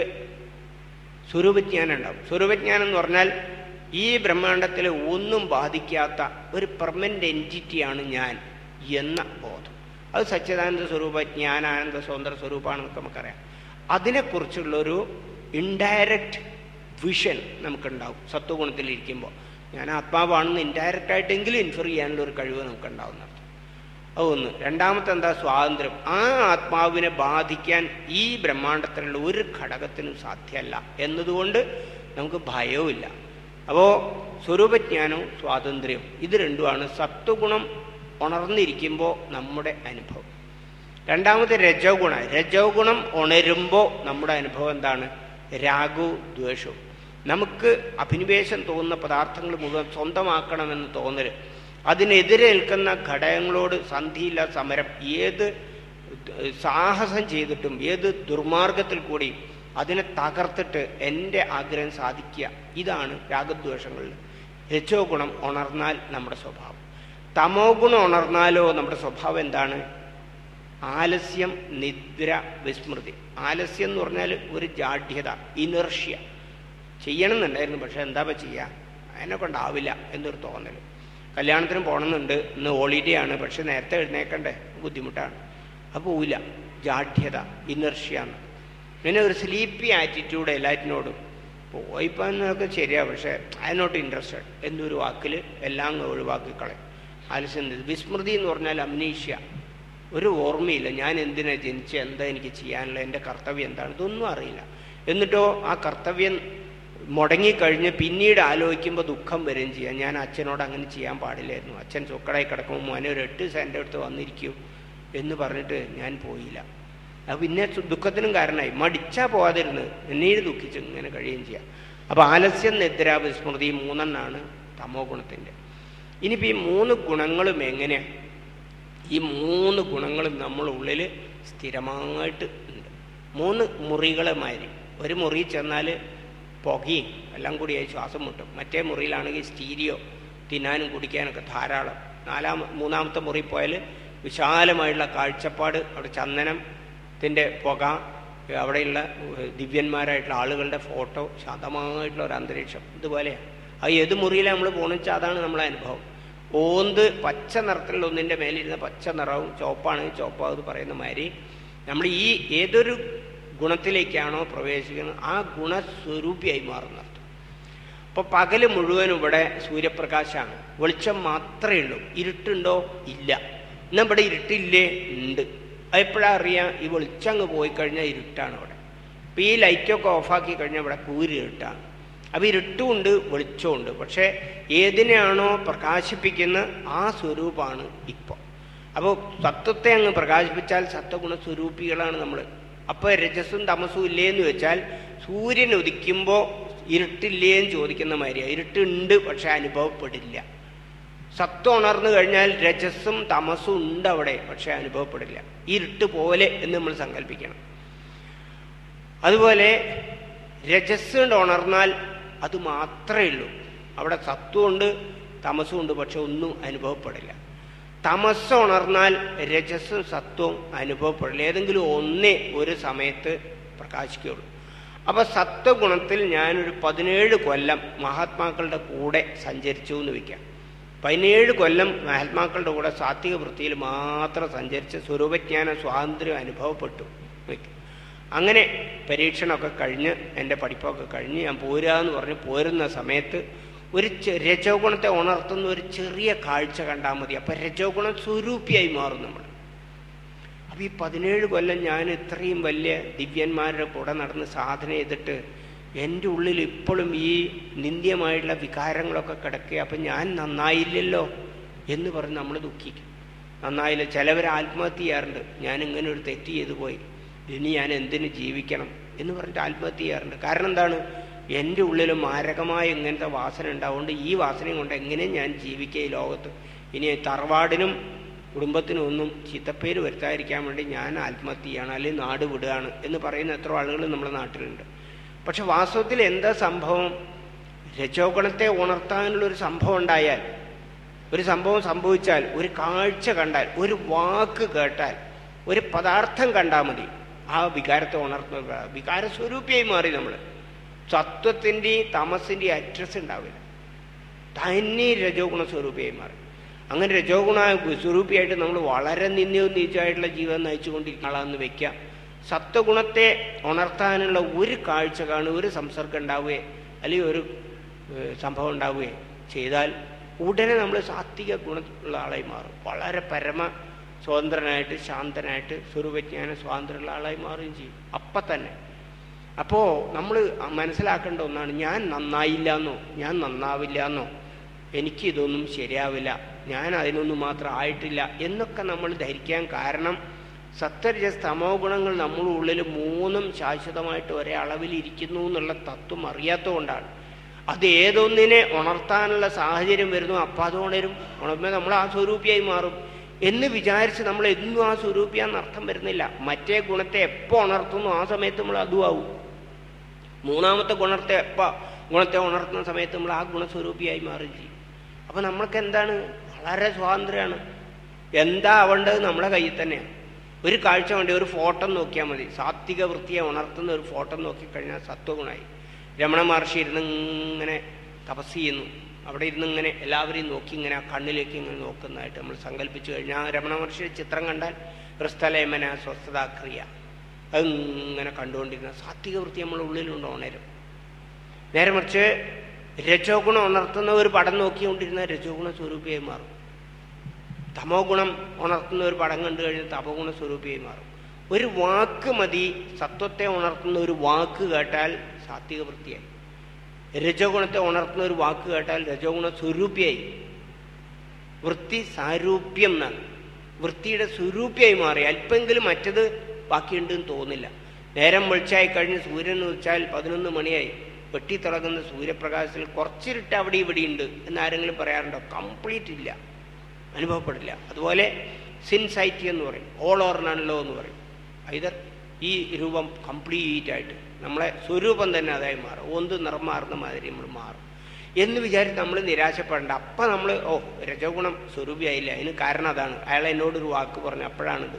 സ്വരൂപജ്ഞാനം ഉണ്ടാവും. സ്വരൂപജ്ഞാനം എന്ന് പറഞ്ഞാൽ ഈ ബ്രഹ്മാണ്ടത്തിൽ ഒന്നും ബാധിക്കാത്ത ഒരു പെർമനൻ്റ് എൻറ്റിറ്റിയാണ് ഞാൻ എന്ന ബോധം. അത് സച്ചിദാനന്ദ സ്വരൂപ, ജ്ഞാനാനന്ദ സ്വതന്ത്ര സ്വരൂപമാണെന്നൊക്കെ നമുക്കറിയാം. അതിനെക്കുറിച്ചുള്ളൊരു ഇൻഡയറക്റ്റ് വിഷൻ നമുക്കുണ്ടാവും സത്വഗുണത്തിലിരിക്കുമ്പോൾ. ഞാൻ ആത്മാവാണെന്ന് ഇൻഡയറക്റ്റായിട്ടെങ്കിലും ഇൻഫർ ചെയ്യാനുള്ള ഒരു കഴിവ് നമുക്കുണ്ടാവുന്നർത്ഥം. അതൊന്ന്. രണ്ടാമത്തെ എന്താ? സ്വാതന്ത്ര്യം. ആ ആത്മാവിനെ ബാധിക്കാൻ ഈ ബ്രഹ്മാണ്ടത്തിലുള്ള ഒരു ഘടകത്തിനും സാധ്യമല്ല എന്നതുകൊണ്ട് നമുക്ക് ഭയവുമില്ല. അപ്പോൾ സ്വരൂപജ്ഞാനവും സ്വാതന്ത്ര്യവും ഇത് രണ്ടുമാണ് സത്വഗുണം ഉണർന്നിരിക്കുമ്പോൾ നമ്മുടെ അനുഭവം. രണ്ടാമത്തെ രജോ ഗുണം. രജോ ഗുണം ഉണരുമ്പോൾ നമ്മുടെ അനുഭവം എന്താണ്? രാഗവും ദ്വേഷവും. നമുക്ക് അഭിനിവേശം തോന്നുന്ന പദാർത്ഥങ്ങൾ മുഴുവൻ സ്വന്തമാക്കണമെന്ന് തോന്നൽ, അതിനെതിരെ നിൽക്കുന്ന ഘടകങ്ങളോട് സന്ധിയില്ല സമരം, ഏത് സാഹസം ചെയ്തിട്ടും ഏത് ദുർമാർഗത്തിൽ കൂടി അതിനെ തകർത്തിട്ട് എൻ്റെ ആഗ്രഹം സാധിക്കുക, ഇതാണ് രാഗദ്വേഷങ്ങളിൽ. രജോ ഗുണം ഉണർന്നാൽ നമ്മുടെ സ്വഭാവം. തമോ ഗുണം ഉണർന്നാലോ നമ്മുടെ സ്വഭാവം എന്താണ്? ആലസ്യം, നിദ്ര, വിസ്മൃതി. ആലസ്യം എന്ന് പറഞ്ഞാൽ ഒരു ജാഡ്യത, ഇനർഷ്യ. ചെയ്യണമെന്നുണ്ടായിരുന്നു, പക്ഷെ എന്താ ചെയ്യുക, അതിനെ കൊണ്ടാവില്ല എന്നൊരു തോന്നൽ. കല്യാണത്തിന് പോകണമെന്നുണ്ട്, ഇന്ന് ഹോളിഡേ ആണ്, പക്ഷെ നേരത്തെ എഴുന്നേക്കണ്ടേ, ബുദ്ധിമുട്ടാണ്. അപ്പോൾ പോവില്ല. ജാഠ്യത, ഇനർഷ്യാന്ന്, പിന്നെ ഒരു സ്ലീപ്പി ആറ്റിറ്റ്യൂഡ് എല്ലാറ്റിനോടും. പോയിപ്പോന്നൊക്കെ ശരിയാ, പക്ഷേ ഐ നോട്ട് ഇൻട്രസ്റ്റഡ് എന്നൊരു വാക്കിൽ എല്ലാം ഒഴിവാക്കിക്കളയും. ആലസ്യം. വിസ്മൃതി എന്ന് പറഞ്ഞാൽ അമ്നീഷ്യ, ഒരു ഓർമ്മയില്ല. ഞാൻ എന്തിനാ ജനിച്ച, എന്താ എനിക്ക് ചെയ്യാനുള്ള, എൻ്റെ കർത്തവ്യം എന്താണ്, ഇതൊന്നും അറിയില്ല. എന്നിട്ടോ ആ കർത്തവ്യം മുടങ്ങിക്കഴിഞ്ഞ് പിന്നീട് ആലോചിക്കുമ്പോൾ ദുഃഖം വരികയും ചെയ്യാം. ഞാൻ അച്ഛനോട് അങ്ങനെ ചെയ്യാൻ പാടില്ലായിരുന്നു, അച്ഛൻ ചൊക്കടായി കിടക്കുമ്പോൾ മോനെ ഒരു 8 സെൻറ്റ് അടുത്ത് വന്നിരിക്കൂ എന്ന് പറഞ്ഞിട്ട് ഞാൻ പോയില്ല. അത് പിന്നെ ദുഃഖത്തിനും കാരണമായി. മടിച്ചാൽ പോകാതിരുന്ന് പിന്നീട് ദുഃഖിച്ച് ഇങ്ങനെ കഴിയുകയും ചെയ്യാം. അപ്പോൾ ആലസ്യം, നിദ്ര, വിസ്മൃതി 3 തമോ ഗുണത്തിൻ്റെ. ഇനിയിപ്പോൾ ഈ 3 ഗുണങ്ങളും എങ്ങനെയാണ്? ഈ 3 ഗുണങ്ങളും നമ്മളുള്ളിൽ സ്ഥിരമായിട്ട് ഉണ്ട്. 3 മുറികളുമാതിരി. ഒരു മുറിയിൽ ചെന്നാൽ പുകയും എല്ലാം കൂടിയായി ശ്വാസം മുട്ടും. മറ്റേ മുറിയിലാണെങ്കിൽ സ്റ്റീരിയോ, തിന്നാനും കുടിക്കാനൊക്കെ ധാരാളം. 3ാമത്തെ മുറി പോയാൽ വിശാലമായിട്ടുള്ള കാഴ്ചപ്പാട്, അവിടെ ചന്ദനത്തിൻ്റെ പുക, അവിടെയുള്ള ദിവ്യന്മാരായിട്ടുള്ള ആളുകളുടെ ഫോട്ടോ, ശാന്തമായിട്ടുള്ള ഒരു അന്തരീക്ഷം. ഇതുപോലെയാണ്. അത് ഏത് മുറിയിലാണ് നമ്മൾ പോകണമെന്ന് വെച്ചാൽ അതാണ് നമ്മളെ അനുഭവം. ഓന്ത് പച്ച നിറത്തിലുള്ള ഒന്നിൻ്റെ മേലിരുന്ന പച്ച നിറവും ചുവപ്പാണെങ്കിൽ ചുവപ്പാവത് പറയുന്ന മാതിരി നമ്മൾ ഈ ഏതൊരു ഗുണത്തിലേക്കാണോ പ്രവേശിക്കുന്നത് ആ ഗുണസ്വരൂപിയായി മാറുന്നത്. അപ്പോൾ പകല് മുഴുവനും ഇവിടെ സൂര്യപ്രകാശമാണ്, വെളിച്ചം മാത്രമേ ഉള്ളൂ. ഇരുട്ടുണ്ടോ? ഇല്ല. എന്നാൽ ഇവിടെ ഇരുട്ടില്ലേ? ഉണ്ട്. അതെപ്പോഴാണ് അറിയാം? ഈ വെളിച്ചം അങ്ങ് പോയി കഴിഞ്ഞാൽ ഇരുട്ടാണ് ഇവിടെ. അപ്പോൾ ഈ ലൈറ്റൊക്കെ ഓഫാക്കി കഴിഞ്ഞാൽ ഇവിടെ കൂരി ഇരുട്ടാണ്. അപ്പോൾ ഇരുട്ടുമുണ്ട് വെളിച്ചമുണ്ട്. പക്ഷേ ഏതിനെയാണോ പ്രകാശിപ്പിക്കുന്ന ആ സ്വരൂപമാണ് ഇപ്പോൾ. അപ്പോൾ സത്വത്തെ അങ്ങ് പ്രകാശിപ്പിച്ചാൽ സത്വഗുണ സ്വരൂപികളാണ് നമ്മൾ. അപ്പോൾ രജസ്സും തമസും ഇല്ലേന്ന് വെച്ചാൽ സൂര്യൻ ഉദിക്കുമ്പോൾ ഇരുട്ടില്ലേന്ന് ചോദിക്കുന്ന മാതിരിയാണ്. ഇരുട്ടുണ്ട് പക്ഷെ അനുഭവപ്പെടില്ല. സത്വം ഉണർന്നു കഴിഞ്ഞാൽ രജസ്സും തമസും ഉണ്ട് അവിടെ, പക്ഷെ അനുഭവപ്പെടില്ല. ഇരുട്ട് പോലെ എന്ന് നമ്മൾ സങ്കല്പിക്കണം. അതുപോലെ രജസ് കൊണ്ട് ഉണർന്നാൽ അത് മാത്രമേ ഉള്ളൂ. അവിടെ സത്വമുണ്ട് തമസുണ്ട്, പക്ഷെ ഒന്നും അനുഭവപ്പെടില്ല. തമസ് ഉണർന്നാൽ രജസ്സും സത്വവും അനുഭവപ്പെടില്ല. ഏതെങ്കിലും ഒന്നേ ഒരു സമയത്ത് പ്രകാശിക്കുകയുള്ളൂ. അപ്പോൾ സത്വഗുണത്തിൽ ഞാനൊരു 17 കൊല്ലം മഹാത്മാക്കളുടെ കൂടെ സഞ്ചരിച്ചു എന്ന് വയ്ക്കാം. 17 കൊല്ലം മഹാത്മാക്കളുടെ കൂടെ സാത്വിക വൃത്തിയിൽ മാത്രം സഞ്ചരിച്ച് സ്വരൂപജ്ഞാന സ്വാതന്ത്ര്യം അനുഭവപ്പെട്ടു വയ്ക്കും. അങ്ങനെ പരീക്ഷണമൊക്കെ കഴിഞ്ഞ് എൻ്റെ പഠിപ്പൊക്കെ കഴിഞ്ഞ് ഞാൻ പോരാന്ന് പറഞ്ഞ് പോരുന്ന സമയത്ത് ഒരു രജോ ഗുണത്തെ ഉണർത്തുന്ന ഒരു ചെറിയ കാഴ്ച കണ്ടാൽ മതി. അപ്പം രജോ ഗുണം സ്വരൂപിയായി മാറും നമ്മൾ. അപ്പം ഈ 17 കൊല്ലം ഞാൻ ഇത്രയും വലിയ ദിവ്യന്മാരുടെ കൂടെ നടന്ന് സാധന ചെയ്തിട്ട് എൻ്റെ ഉള്ളിൽ ഇപ്പോഴും ഈ നിന്ദ്യമായിട്ടുള്ള വികാരങ്ങളൊക്കെ കിടക്കുക. അപ്പം ഞാൻ നന്നായില്ലല്ലോ എന്ന് പറഞ്ഞ് നമ്മൾ ദുഃഖിക്കും. നന്നായില്ല. ചിലവർ ആത്മഹത്യ ചെയ്യാറുണ്ട്. ഞാൻ ഇങ്ങനെ ഒരു തെറ്റ് ചെയ്തു പോയി, ഇനി ഞാൻ എന്തിനു ജീവിക്കണം എന്ന് പറഞ്ഞിട്ട് ആത്മഹത്യ ചെയ്യാറുണ്ട്. കാരണം എന്താണ്? എൻ്റെ ഉള്ളിൽ മാരകമായ ഇങ്ങനത്തെ വാസന ഉണ്ടാവുകൊണ്ട് ഈ വാസനയും കൊണ്ട് എങ്ങനെ ഞാൻ ജീവിക്കുക ഈ ലോകത്ത്. ഇനി തറവാടിനും കുടുംബത്തിനും ഒന്നും ചീത്തപ്പേര് വരുത്താതിരിക്കാൻ വേണ്ടി ഞാൻ ആത്മഹത്യ ചെയ്യണം, അല്ലെങ്കിൽ നാട് വിടുകയാണ് എന്ന് പറയുന്ന എത്ര ആളുകൾ നമ്മുടെ നാട്ടിലുണ്ട്. പക്ഷെ വാസ്തവത്തിൽ എന്താ സംഭവം? രജോഗുണത്തെ ഉണർത്താനുള്ളൊരു സംഭവം ഉണ്ടായാൽ, ഒരു സംഭവം സംഭവിച്ചാൽ, ഒരു കാഴ്ച കണ്ടാൽ, ഒരു വാക്ക് കേട്ടാൽ, ഒരു പദാർത്ഥം കണ്ടാൽ മതി, ആ വികാരത്തെ ഉണർത്തുന്ന വികാരസ്വരൂപിയായി മാറി നമ്മൾ. സത്വത്തിൻ്റെയും തമസിൻ്റെയും അഡ്രസ് ഉണ്ടാവില്ല. തന്നെ രജോ ഗുണ സ്വരൂപിയായി മാറി. അങ്ങനെ രജോ ഗുണ സ്വരൂപിയായിട്ട് നമ്മൾ വളരെ നിന്ദ്യവും നീച്ചമായിട്ടുള്ള ജീവിതം നയിച്ചുകൊണ്ടിരിക്കുന്ന ആളാണെന്ന് വെക്കാം. സത്വഗുണത്തെ ഉണർത്താനുള്ള ഒരു കാഴ്ച കാണുക, ഒരു സംസർഗം ഉണ്ടാവുകയോ അല്ലെങ്കിൽ ഒരു സംഭവം ഉണ്ടാവുകയോ ചെയ്താൽ ഉടനെ നമ്മൾ സാത്വിക ഗുണമുള്ള ആളായി മാറും. വളരെ പരമ സ്വതന്ത്രനായിട്ട് ശാന്തനായിട്ട് സ്വരൂപജ്ഞാന സ്വാതന്ത്ര്യമുള്ള ആളായി മാറുകയും ചെയ്യും അപ്പം തന്നെ. അപ്പോൾ നമ്മൾ മനസ്സിലാക്കേണ്ട ഒന്നാണ്, ഞാൻ നന്നായില്ല എന്നോ ഞാൻ നന്നാവില്ല എന്നോ എനിക്കിതൊന്നും ശരിയാവില്ല, ഞാൻ അതിനൊന്നും മാത്രം ആയിട്ടില്ല എന്നൊക്കെ നമ്മൾ ധരിക്കാൻ കാരണം സത്വരജസ് തമോ ഗുണങ്ങൾ നമ്മുടെ ഉള്ളിൽ 3 ശാശ്വതമായിട്ട് ഒരേ അളവിലിരിക്കുന്നു എന്നുള്ള തത്വം അറിയാത്തതുകൊണ്ടാണ്. അത് ഏതൊന്നിനെ ഉണർത്താനുള്ള സാഹചര്യം വരുന്നു അപ്പം അത് ഉണരും. ഉണർന്നാൽ നമ്മൾ ആ സ്വരൂപിയായി മാറും എന്ന് വിചാരിച്ച് നമ്മൾ എന്നും ആ സ്വരൂപിയാന്ന് അർത്ഥം വരുന്നില്ല. മറ്റേ ഗുണത്തെ എപ്പോൾ ഉണർത്തുന്നു ആ സമയത്ത് നമ്മൾ അതും ആവും. 3ാമത്തെ ഗുണത്തെ ഉണർത്തുന്ന സമയത്ത് നമ്മൾ ആ ഗുണസ്വരൂപിയായി മാറുകയും ചെയ്യും. അപ്പം നമ്മൾക്ക് എന്താണ്? വളരെ സ്വാതന്ത്ര്യമാണ്. എന്താ ആവേണ്ടത് നമ്മളെ കയ്യിൽ തന്നെയാണ്. ഒരു കാഴ്ച വേണ്ടി ഒരു ഫോട്ടോ നോക്കിയാൽ മതി. സാത്വിക വൃത്തിയെ ഉണർത്തുന്ന ഒരു ഫോട്ടോ നോക്കിക്കഴിഞ്ഞാൽ സത്വഗുണമായി. രമണ മഹർഷി ഇരുന്ന് ഇങ്ങനെ തപസ് ചെയ്യുന്നു. അവിടെ ഇരുന്ന് ഇങ്ങനെ എല്ലാവരെയും നോക്കി ഇങ്ങനെ ആ കണ്ണിലേക്ക് ഇങ്ങനെ നോക്കുന്നതായിട്ട് നമ്മൾ സങ്കല്പിച്ചു കഴിഞ്ഞാൽ രമണ മഹർഷിയുടെ ചിത്രം കണ്ടാൽ ഹൃസ്ഥലേമന സ്വസ്ഥതാക്രിയ അതിങ്ങനെ കണ്ടുകൊണ്ടിരുന്ന സാത്വിക വൃത്തി നമ്മുടെ ഉള്ളിലുണ്ട്, ഉണരും. നേരെ മറിച്ച് രജോ ഗുണം ഉണർത്തുന്ന ഒരു പടം നോക്കിക്കൊണ്ടിരുന്ന രജോ ഗുണ സ്വരൂപിയായി മാറും. തമോ ഗുണം ഉണർത്തുന്ന ഒരു പടം കണ്ടു കഴിഞ്ഞാൽ തമോ ഗുണ സ്വരൂപിയായി മാറും. ഒരു വാക്ക് മതി, സത്വത്തെ ഉണർത്തുന്ന ഒരു വാക്ക് കേട്ടാൽ സാത്വിക വൃത്തിയായി. രജോ ഗുണത്തെ ഉണർത്തുന്ന ഒരു വാക്ക് കേട്ടാൽ രജോ ഗുണ സ്വരൂപിയായി. വൃത്തി സാരൂപ്യം എന്നാണ്, വൃത്തിയുടെ സ്വരൂപിയായി മാറി. അല്പെങ്കിലും മറ്റത് ബാക്കിയുണ്ടെന്ന് തോന്നില്ല. നേരം വെളിച്ചായി കഴിഞ്ഞ് സൂര്യൻ ഉദിച്ചാൽ 11 മണിയായി. വെട്ടിത്തിളങ്ങുന്ന സൂര്യപ്രകാശത്തിൽ കുറച്ചിരിട്ട് അവിടെ ഇവിടെ ഉണ്ട് എന്നാരെങ്കിലും പറയാറുണ്ടോ? കംപ്ലീറ്റ് ഇല്ല, അനുഭവപ്പെടില്ല. അതുപോലെ സിൻസൈറ്റി എന്ന് പറയും, ഓൾ ഓർ നൺലോ എന്ന് പറയും. ഐതർ ഈ രൂപം കംപ്ലീറ്റ് ആയിട്ട് നമ്മളെ സ്വരൂപം തന്നെ അതായി മാറും, ഒന്ന് നിറം മാറുന്ന മാതിരി നമ്മൾ മാറും എന്ന് വിചാരിച്ച് നമ്മൾ നിരാശപ്പെടേണ്ട. അപ്പം നമ്മൾ രജോ ഗുണം സ്വരൂപിയായില്ല, അതിന് കാരണം അതാണ്. അയാൾ എന്നോടൊരു വാക്ക് പറഞ്ഞു, അപ്പോഴാണിത്.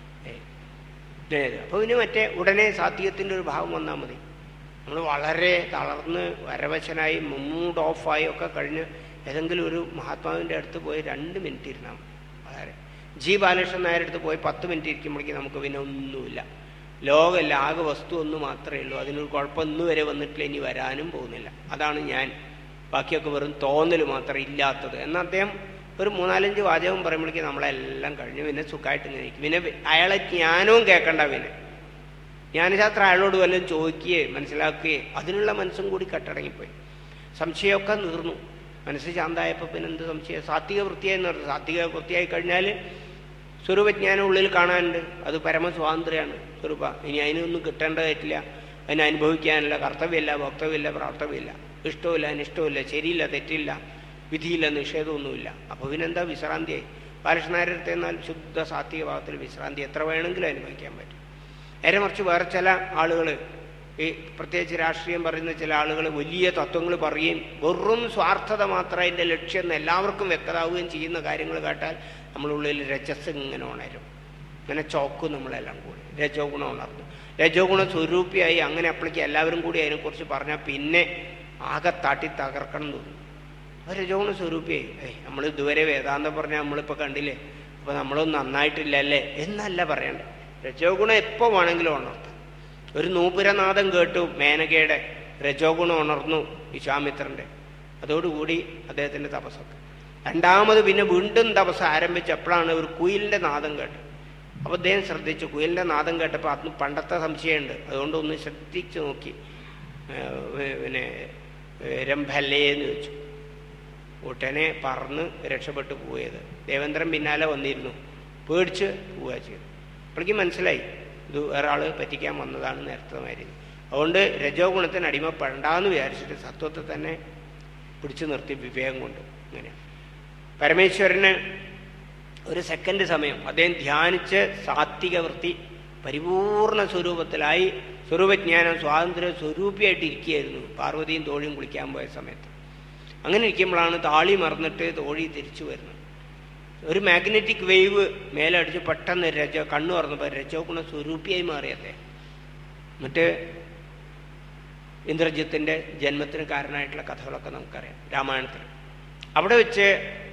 അപ്പോൾ ഇതിന് മറ്റേ ഉടനെ സാത്വികത്തിൻ്റെ ഒരു ഭാവം വന്നാൽ മതി. നമ്മൾ വളരെ തളർന്ന് വരവശനായി മൂഡ് ഓഫായി ഒക്കെ കഴിഞ്ഞ് ഏതെങ്കിലും ഒരു മഹാത്മാവിൻ്റെ അടുത്ത് പോയി 2 മിനിറ്റ് ഇരുന്നാൽ മതി. വളരെ ജി ബാലകൃഷ്ണൻ നായരുടെ അടുത്ത് പോയി 10 മിനിറ്റ് ഇരിക്കുമ്പോഴേക്കും നമുക്ക് പിന്നെ ഒന്നുമില്ല, ലോകമല്ല, ആകെ വസ്തു ഒന്ന് മാത്രമേ ഉള്ളൂ. അതിനൊരു കുഴപ്പം ഇന്ന് വരെ വന്നിട്ടില്ല, ഇനി വരാനും പോകുന്നില്ല. അതാണ് ഞാൻ. ബാക്കിയൊക്കെ വെറും തോന്നൽ മാത്രം ഇല്ലാത്തത്. എന്നാൽ അദ്ദേഹം ഒരു 3-4 വാചകം പറയുമ്പോഴേക്കും നമ്മളെല്ലാം കഴിഞ്ഞു. പിന്നെ സുഖമായിട്ട് ഇങ്ങനെ ഇരിക്കും. പിന്നെ അയാളെ ജ്ഞാനവും കേൾക്കണ്ട. പിന്നെ ജ്ഞാനശാസ്ത്രം അയാളോട് വല്ലതും ചോദിക്കുകയോ മനസ്സിലാക്കുകയോ അതിനുള്ള മനസ്സും കൂടി കട്ടടങ്ങിപ്പോയി. സംശയമൊക്കെ തീർന്നു. മനസ്സ് ശാന്തമായപ്പോൾ പിന്നെ എന്ത് സംശയം? സാത്വിക വൃത്തിയായെന്ന് പറഞ്ഞു. സാത്വിക വൃത്തിയായി കഴിഞ്ഞാൽ സ്വരൂപജ്ഞാനം ഉള്ളിൽ കാണാനുണ്ട്. അത് പരമസ്വാതന്ത്ര്യമാണ് സ്വരൂപ. ഇനി അതിനൊന്നും കിട്ടേണ്ടതായിട്ടില്ല, അതിനെ അനുഭവിക്കാനില്ല, കർത്തവ്യമില്ല, ഭോക്തവ്യമില്ല, പ്രാർത്ഥവ്യമില്ല, ഇഷ്ടമില്ല, അനിഷ്ടമില്ല, ശരിയില്ല, തെറ്റില്ല, വിധിയില്ല, നിഷേധമൊന്നുമില്ല. അപ്പോൾ പിന്നെന്താ? വിശ്രാന്തിയായി. ബാലകൃഷ്ണനായരുടെ എന്നാൽ ശുദ്ധ സാത്വിക ഭാവത്തിൽ വിശ്രാന്തി എത്ര വേണമെങ്കിലും അനുഭവിക്കാൻ പറ്റും. നേരെ മറിച്ച് വേറെ ചില ആളുകൾ, ഈ പ്രത്യേകിച്ച് രാഷ്ട്രീയം പറയുന്ന ചില ആളുകൾ വലിയ തത്വങ്ങൾ പറയുകയും വെറും സ്വാർത്ഥത മാത്രം അതിൻ്റെ ലക്ഷ്യം എല്ലാവർക്കും വ്യക്തമാവുകയും ചെയ്യുന്ന കാര്യങ്ങൾ കേട്ടാൽ നമ്മളുള്ളിൽ രജസ് ഇങ്ങനെ ഉണരും, ഇങ്ങനെ ചോക്കും നമ്മളെല്ലാം കൂടി. രജോ ഗുണം ഉണർന്നു, രജോ ഗുണ സ്വരൂപിയായി. അങ്ങനെ അപ്പോഴേക്ക് എല്ലാവരും കൂടി അതിനെക്കുറിച്ച് പറഞ്ഞാൽ പിന്നെ ആകെ താട്ടി തകർക്കണം തോന്നും. അപ്പോൾ രജോ ഗുണ സ്വരൂപിയായി. നമ്മൾ ഇതുവരെ വേദാന്തം പറഞ്ഞാൽ നമ്മളിപ്പോൾ കണ്ടില്ലേ, അപ്പോൾ നമ്മളൊന്നും നന്നായിട്ടില്ലല്ലേ എന്നല്ല പറയണ്ടേ. രജോ ഗുണം എപ്പോൾ വേണമെങ്കിലും ഉണർത്തും. ഒരു നൂപുരനാദം കേട്ടു മേനകയുടെ, രജോ ഗുണം ഉണർന്നു വിശ്വാമിത്രൻ്റെ. അതോടുകൂടി അദ്ദേഹത്തിൻ്റെ തപസ്സൊക്കെ. രണ്ടാമത് പിന്നെ വീണ്ടും തപസ് ആരംഭിച്ചപ്പോഴാണ് ഒരു കുയിലിൻ്റെ നാദം കേട്ടത്. അപ്പോൾ അദ്ദേഹം ശ്രദ്ധിച്ചു. കുയിലിൻ്റെ നാദം കേട്ടപ്പോൾ അന്ന് പണ്ടത്തെ സംശയമുണ്ട്, അതുകൊണ്ട് ഒന്ന് ശ്രദ്ധിച്ച് നോക്കി. പിന്നെ രംഭല്ലേ എന്ന് വെച്ചു. ഉടനെ പറന്ന് രക്ഷപ്പെട്ടു പോയത്. ദേവേന്ദ്രൻ പിന്നാലെ വന്നിരുന്നു, പേടിച്ച് പോവുക ചെയ്തു. അപ്പോഴേക്കും മനസ്സിലായി ഇത് വേറെ ആൾ പറ്റിക്കാൻ വന്നതാണ് നേരത്തെ മാതിരി. അതുകൊണ്ട് രജോ ഗുണത്തിന് അടിമപ്പെടണ്ടെന്ന് വിചാരിച്ചിട്ട് സത്വത്തെ തന്നെ പിടിച്ചു നിർത്തി വിവേകം കൊണ്ട്. ഇങ്ങനെ പരമേശ്വരന് ഒരു സെക്കൻഡ് സമയം അദ്ദേഹം ധ്യാനിച്ച് സാത്വിക വൃത്തി പരിപൂർണ സ്വരൂപത്തിലായി സ്വരൂപജ്ഞാനം സ്വാതന്ത്ര്യ സ്വരൂപിയായിട്ട് ഇരിക്കുകയായിരുന്നു പാർവതിയും തോഴിയും കുളിക്കാൻ പോയ സമയത്ത്. അങ്ങനെ ഇരിക്കുമ്പോഴാണ് താളി മറന്നിട്ട് തോഴി തിരിച്ചു വരുന്നത്. ഒരു മാഗ്നറ്റിക് വേവ് മേലടിച്ച് പെട്ടെന്ന് കണ്ണു തുറന്നപ്പോൾ രജോ ഗുണ സ്വരൂപിയായി മാറിയതേ. എന്നിട്ട് ഇന്ദ്രജിത്തിൻ്റെ ജന്മത്തിന് കാരണമായിട്ടുള്ള കഥകളൊക്കെ നമുക്കറിയാം രാമായണത്തിൽ. അവിടെ വെച്ച്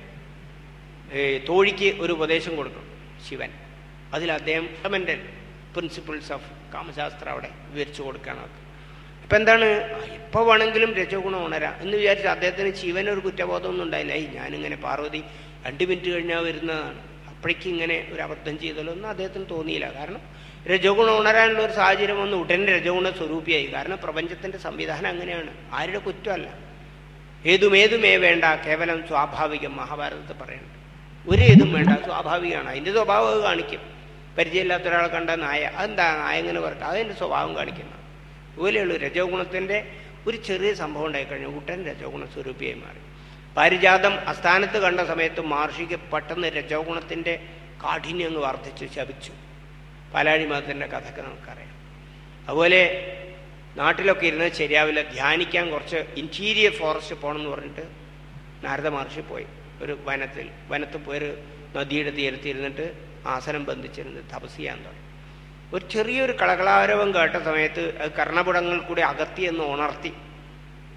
തോഴിക്ക് ഒരു ഉപദേശം കൊടുക്കും ശിവൻ. അതിൽ അദ്ദേഹം ഫണ്ടമെൻ്റൽ പ്രിൻസിപ്പിൾസ് ഓഫ് കാമശാസ്ത്രം അവിടെ വിവരിച്ചു കൊടുക്കുകയാണ്. അപ്പം എന്താണ്, എപ്പോൾ വേണമെങ്കിലും രജോ ഗുണം ഉണരാം എന്ന് വിചാരിച്ച് അദ്ദേഹത്തിന് ശിവനൊരു കുറ്റബോധമൊന്നും ഉണ്ടായില്ല. ഞാനിങ്ങനെ പാർവതി 2 മിനിറ്റ് കഴിഞ്ഞാൽ വരുന്നതാണ്, അപ്പോഴേക്കും ഇങ്ങനെ ഒരു അബദ്ധം ചെയ്തല്ലോ ഒന്നും അദ്ദേഹത്തിന് തോന്നിയില്ല. കാരണം രജോ ഗുണം ഉണരാനുള്ള ഒരു സാഹചര്യം വന്ന് ഉടനെ രജോ ഗുണ സ്വരൂപിയായി. കാരണം പ്രപഞ്ചത്തിൻ്റെ സംവിധാനം അങ്ങനെയാണ്, ആരുടെ കുറ്റമല്ല. ഏതുമേതുമേ വേണ്ട, കേവലം സ്വാഭാവികം. മഹാഭാരതത്തിൽ പറയുന്നുണ്ട്, ഒരു ഏതും വേണ്ട, സ്വാഭാവികമാണ്. അതിൻ്റെ സ്വഭാവം കാണിക്കും. പരിചയമില്ലാത്ത ഒരാളെ കണ്ട നായ, അതെന്താ നായ എങ്ങനെ പറയട്ടെ, അതിൻ്റെ സ്വഭാവം കാണിക്കുന്നത്. അതുപോലെയുള്ളൂ രജോ ഗുണത്തിൻ്റെ ഒരു ചെറിയ സംഭവം ഉണ്ടായിക്കഴിഞ്ഞാൽ ഉടൻ രജോ ഗുണ സ്വരൂപിയായി മാറി. പാരിജാതം അസ്ഥാനത്ത് കണ്ട സമയത്ത് മഹർഷിക്ക് പെട്ടെന്ന് രജോ ഗുണത്തിൻ്റെ കാഠിന്യം അങ്ങ് വർദ്ധിച്ചു, ശപിച്ചു. പാലാഴി മതത്തിൻ്റെ കഥയൊക്കെ നമുക്കറിയാം. അതുപോലെ നാട്ടിലൊക്കെ ഇരുന്നത് ശരിയാവില്ല, ധ്യാനിക്കാൻ കുറച്ച് ഇൻറ്റീരിയർ ഫോറസ്റ്റ് പോകണമെന്ന് പറഞ്ഞിട്ട് നാരദ മഹർഷി പോയി. ഒരു വനത്തിൽ പോയി ഒരു നദിയുടെ തീരത്തിരുന്നിട്ട് ആസനം ബന്ധിച്ചിരുന്ന് തപസ് ചെയ്യാൻ തുടങ്ങി. ഒരു ചെറിയൊരു കളകളാരവം കേട്ട സമയത്ത് അത് കർണപുടങ്ങൾ കൂടി അകത്തി എന്ന് ഉണർത്തി.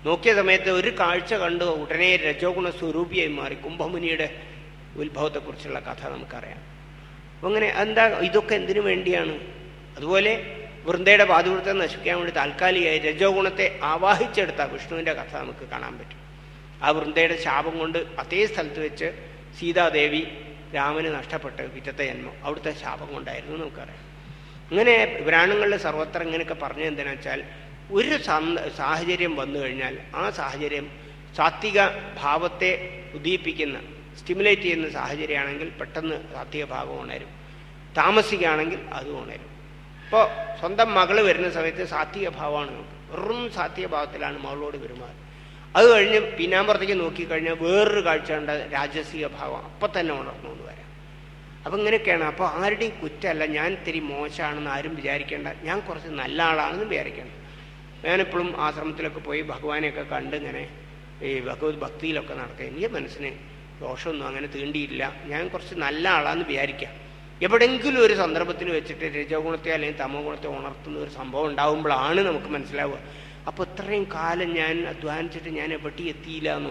നോക്കിയ സമയത്ത് ഒരു കാഴ്ച കണ്ട് ഉടനെ രജോ ഗുണ സ്വരൂപിയായി മാറി. കുംഭമുനിയുടെ ഉത്ഭവത്തെക്കുറിച്ചുള്ള കഥ നമുക്കറിയാം. അപ്പം അങ്ങനെ എന്താ ഇതൊക്കെ എന്തിനു വേണ്ടിയാണ്? അതുപോലെ വൃന്ദയുടെ പാതിവൃത്തം നശിപ്പിക്കാൻ വേണ്ടി താൽക്കാലികമായി രജോ ഗുണത്തെ ആവാഹിച്ചെടുത്ത വിഷ്ണുവിൻ്റെ കഥ നമുക്ക് കാണാൻ പറ്റും. ആ വൃന്ദയുടെ ശാപം കൊണ്ട് അതേ സ്ഥലത്ത് വെച്ച് സീതാദേവി രാമന് നഷ്ടപ്പെട്ട് പിറ്റത്തെ ജന്മം അവിടുത്തെ ശാപം കൊണ്ടായിരുന്നു നമുക്കറിയാം. ഇങ്ങനെ പുരാണങ്ങളിൽ സർവത്ര ഇങ്ങനെയൊക്കെ പറഞ്ഞത് എന്തിനാ വെച്ചാൽ, ഒരു സാഹചര്യം വന്നു കഴിഞ്ഞാൽ ആ സാഹചര്യം സാത്വിക ഭാവത്തെ ഉദ്ദീപിക്കുന്ന സ്റ്റിമുലേറ്റ് ചെയ്യുന്ന സാഹചര്യമാണെങ്കിൽ പെട്ടെന്ന് സാത്വിക ഭാവം ഉണരും, താമസിക്കുകയാണെങ്കിൽ അതും ഉണരും. ഇപ്പോൾ സ്വന്തം മകൾ വരുന്ന സമയത്ത് സാത്വിക ഭാവമാണ് നമുക്ക്, വെറും സാത്വിക ഭാവത്തിലാണ് മകളോട് പെരുമാറുന്നത്. അത് കഴിഞ്ഞ് പിന്നാമ്പുറത്തേക്ക് നോക്കിക്കഴിഞ്ഞാൽ വേറൊരു കാഴ്ച ഉണ്ട്, രാജസിക ഭാവം അപ്പം തന്നെ ഉണർന്നു എന്ന് വരാം. അപ്പം ഇങ്ങനെയൊക്കെയാണ്. അപ്പോൾ ആരുടെയും കുറ്റമല്ല, ഞാൻ ഇത്തിരി മോശമാണെന്ന് ആരും വിചാരിക്കേണ്ട, ഞാൻ കുറച്ച് നല്ല ആളാണെന്ന് വിചാരിക്കേണ്ട. ഞാനെപ്പോഴും ആശ്രമത്തിലൊക്കെ പോയി ഭഗവാനെയൊക്കെ കണ്ട് ഇങ്ങനെ ഈ ഭഗവത് ഭക്തിയിലൊക്കെ നടക്കുക. എനിക്ക് മനസ്സിന് ദോഷമൊന്നും അങ്ങനെ തീണ്ടിയില്ല, ഞാൻ കുറച്ച് നല്ല ആളാണെന്ന് വിചാരിക്കാം. എവിടെയെങ്കിലും ഒരു സന്ദർഭത്തിൽ വെച്ചിട്ട് രജോ ഗുണത്തെ അല്ലെങ്കിൽ തമോ ഗുണത്തെ ഉണർത്തുന്ന ഒരു സംഭവം ഉണ്ടാകുമ്പോഴാണ് നമുക്ക് മനസ്സിലാവുക, അപ്പോൾ ഇത്രയും കാലം ഞാൻ അധ്വാനിച്ചിട്ട് ഞാൻ എവിടെ എത്തിയില്ല എന്നോ,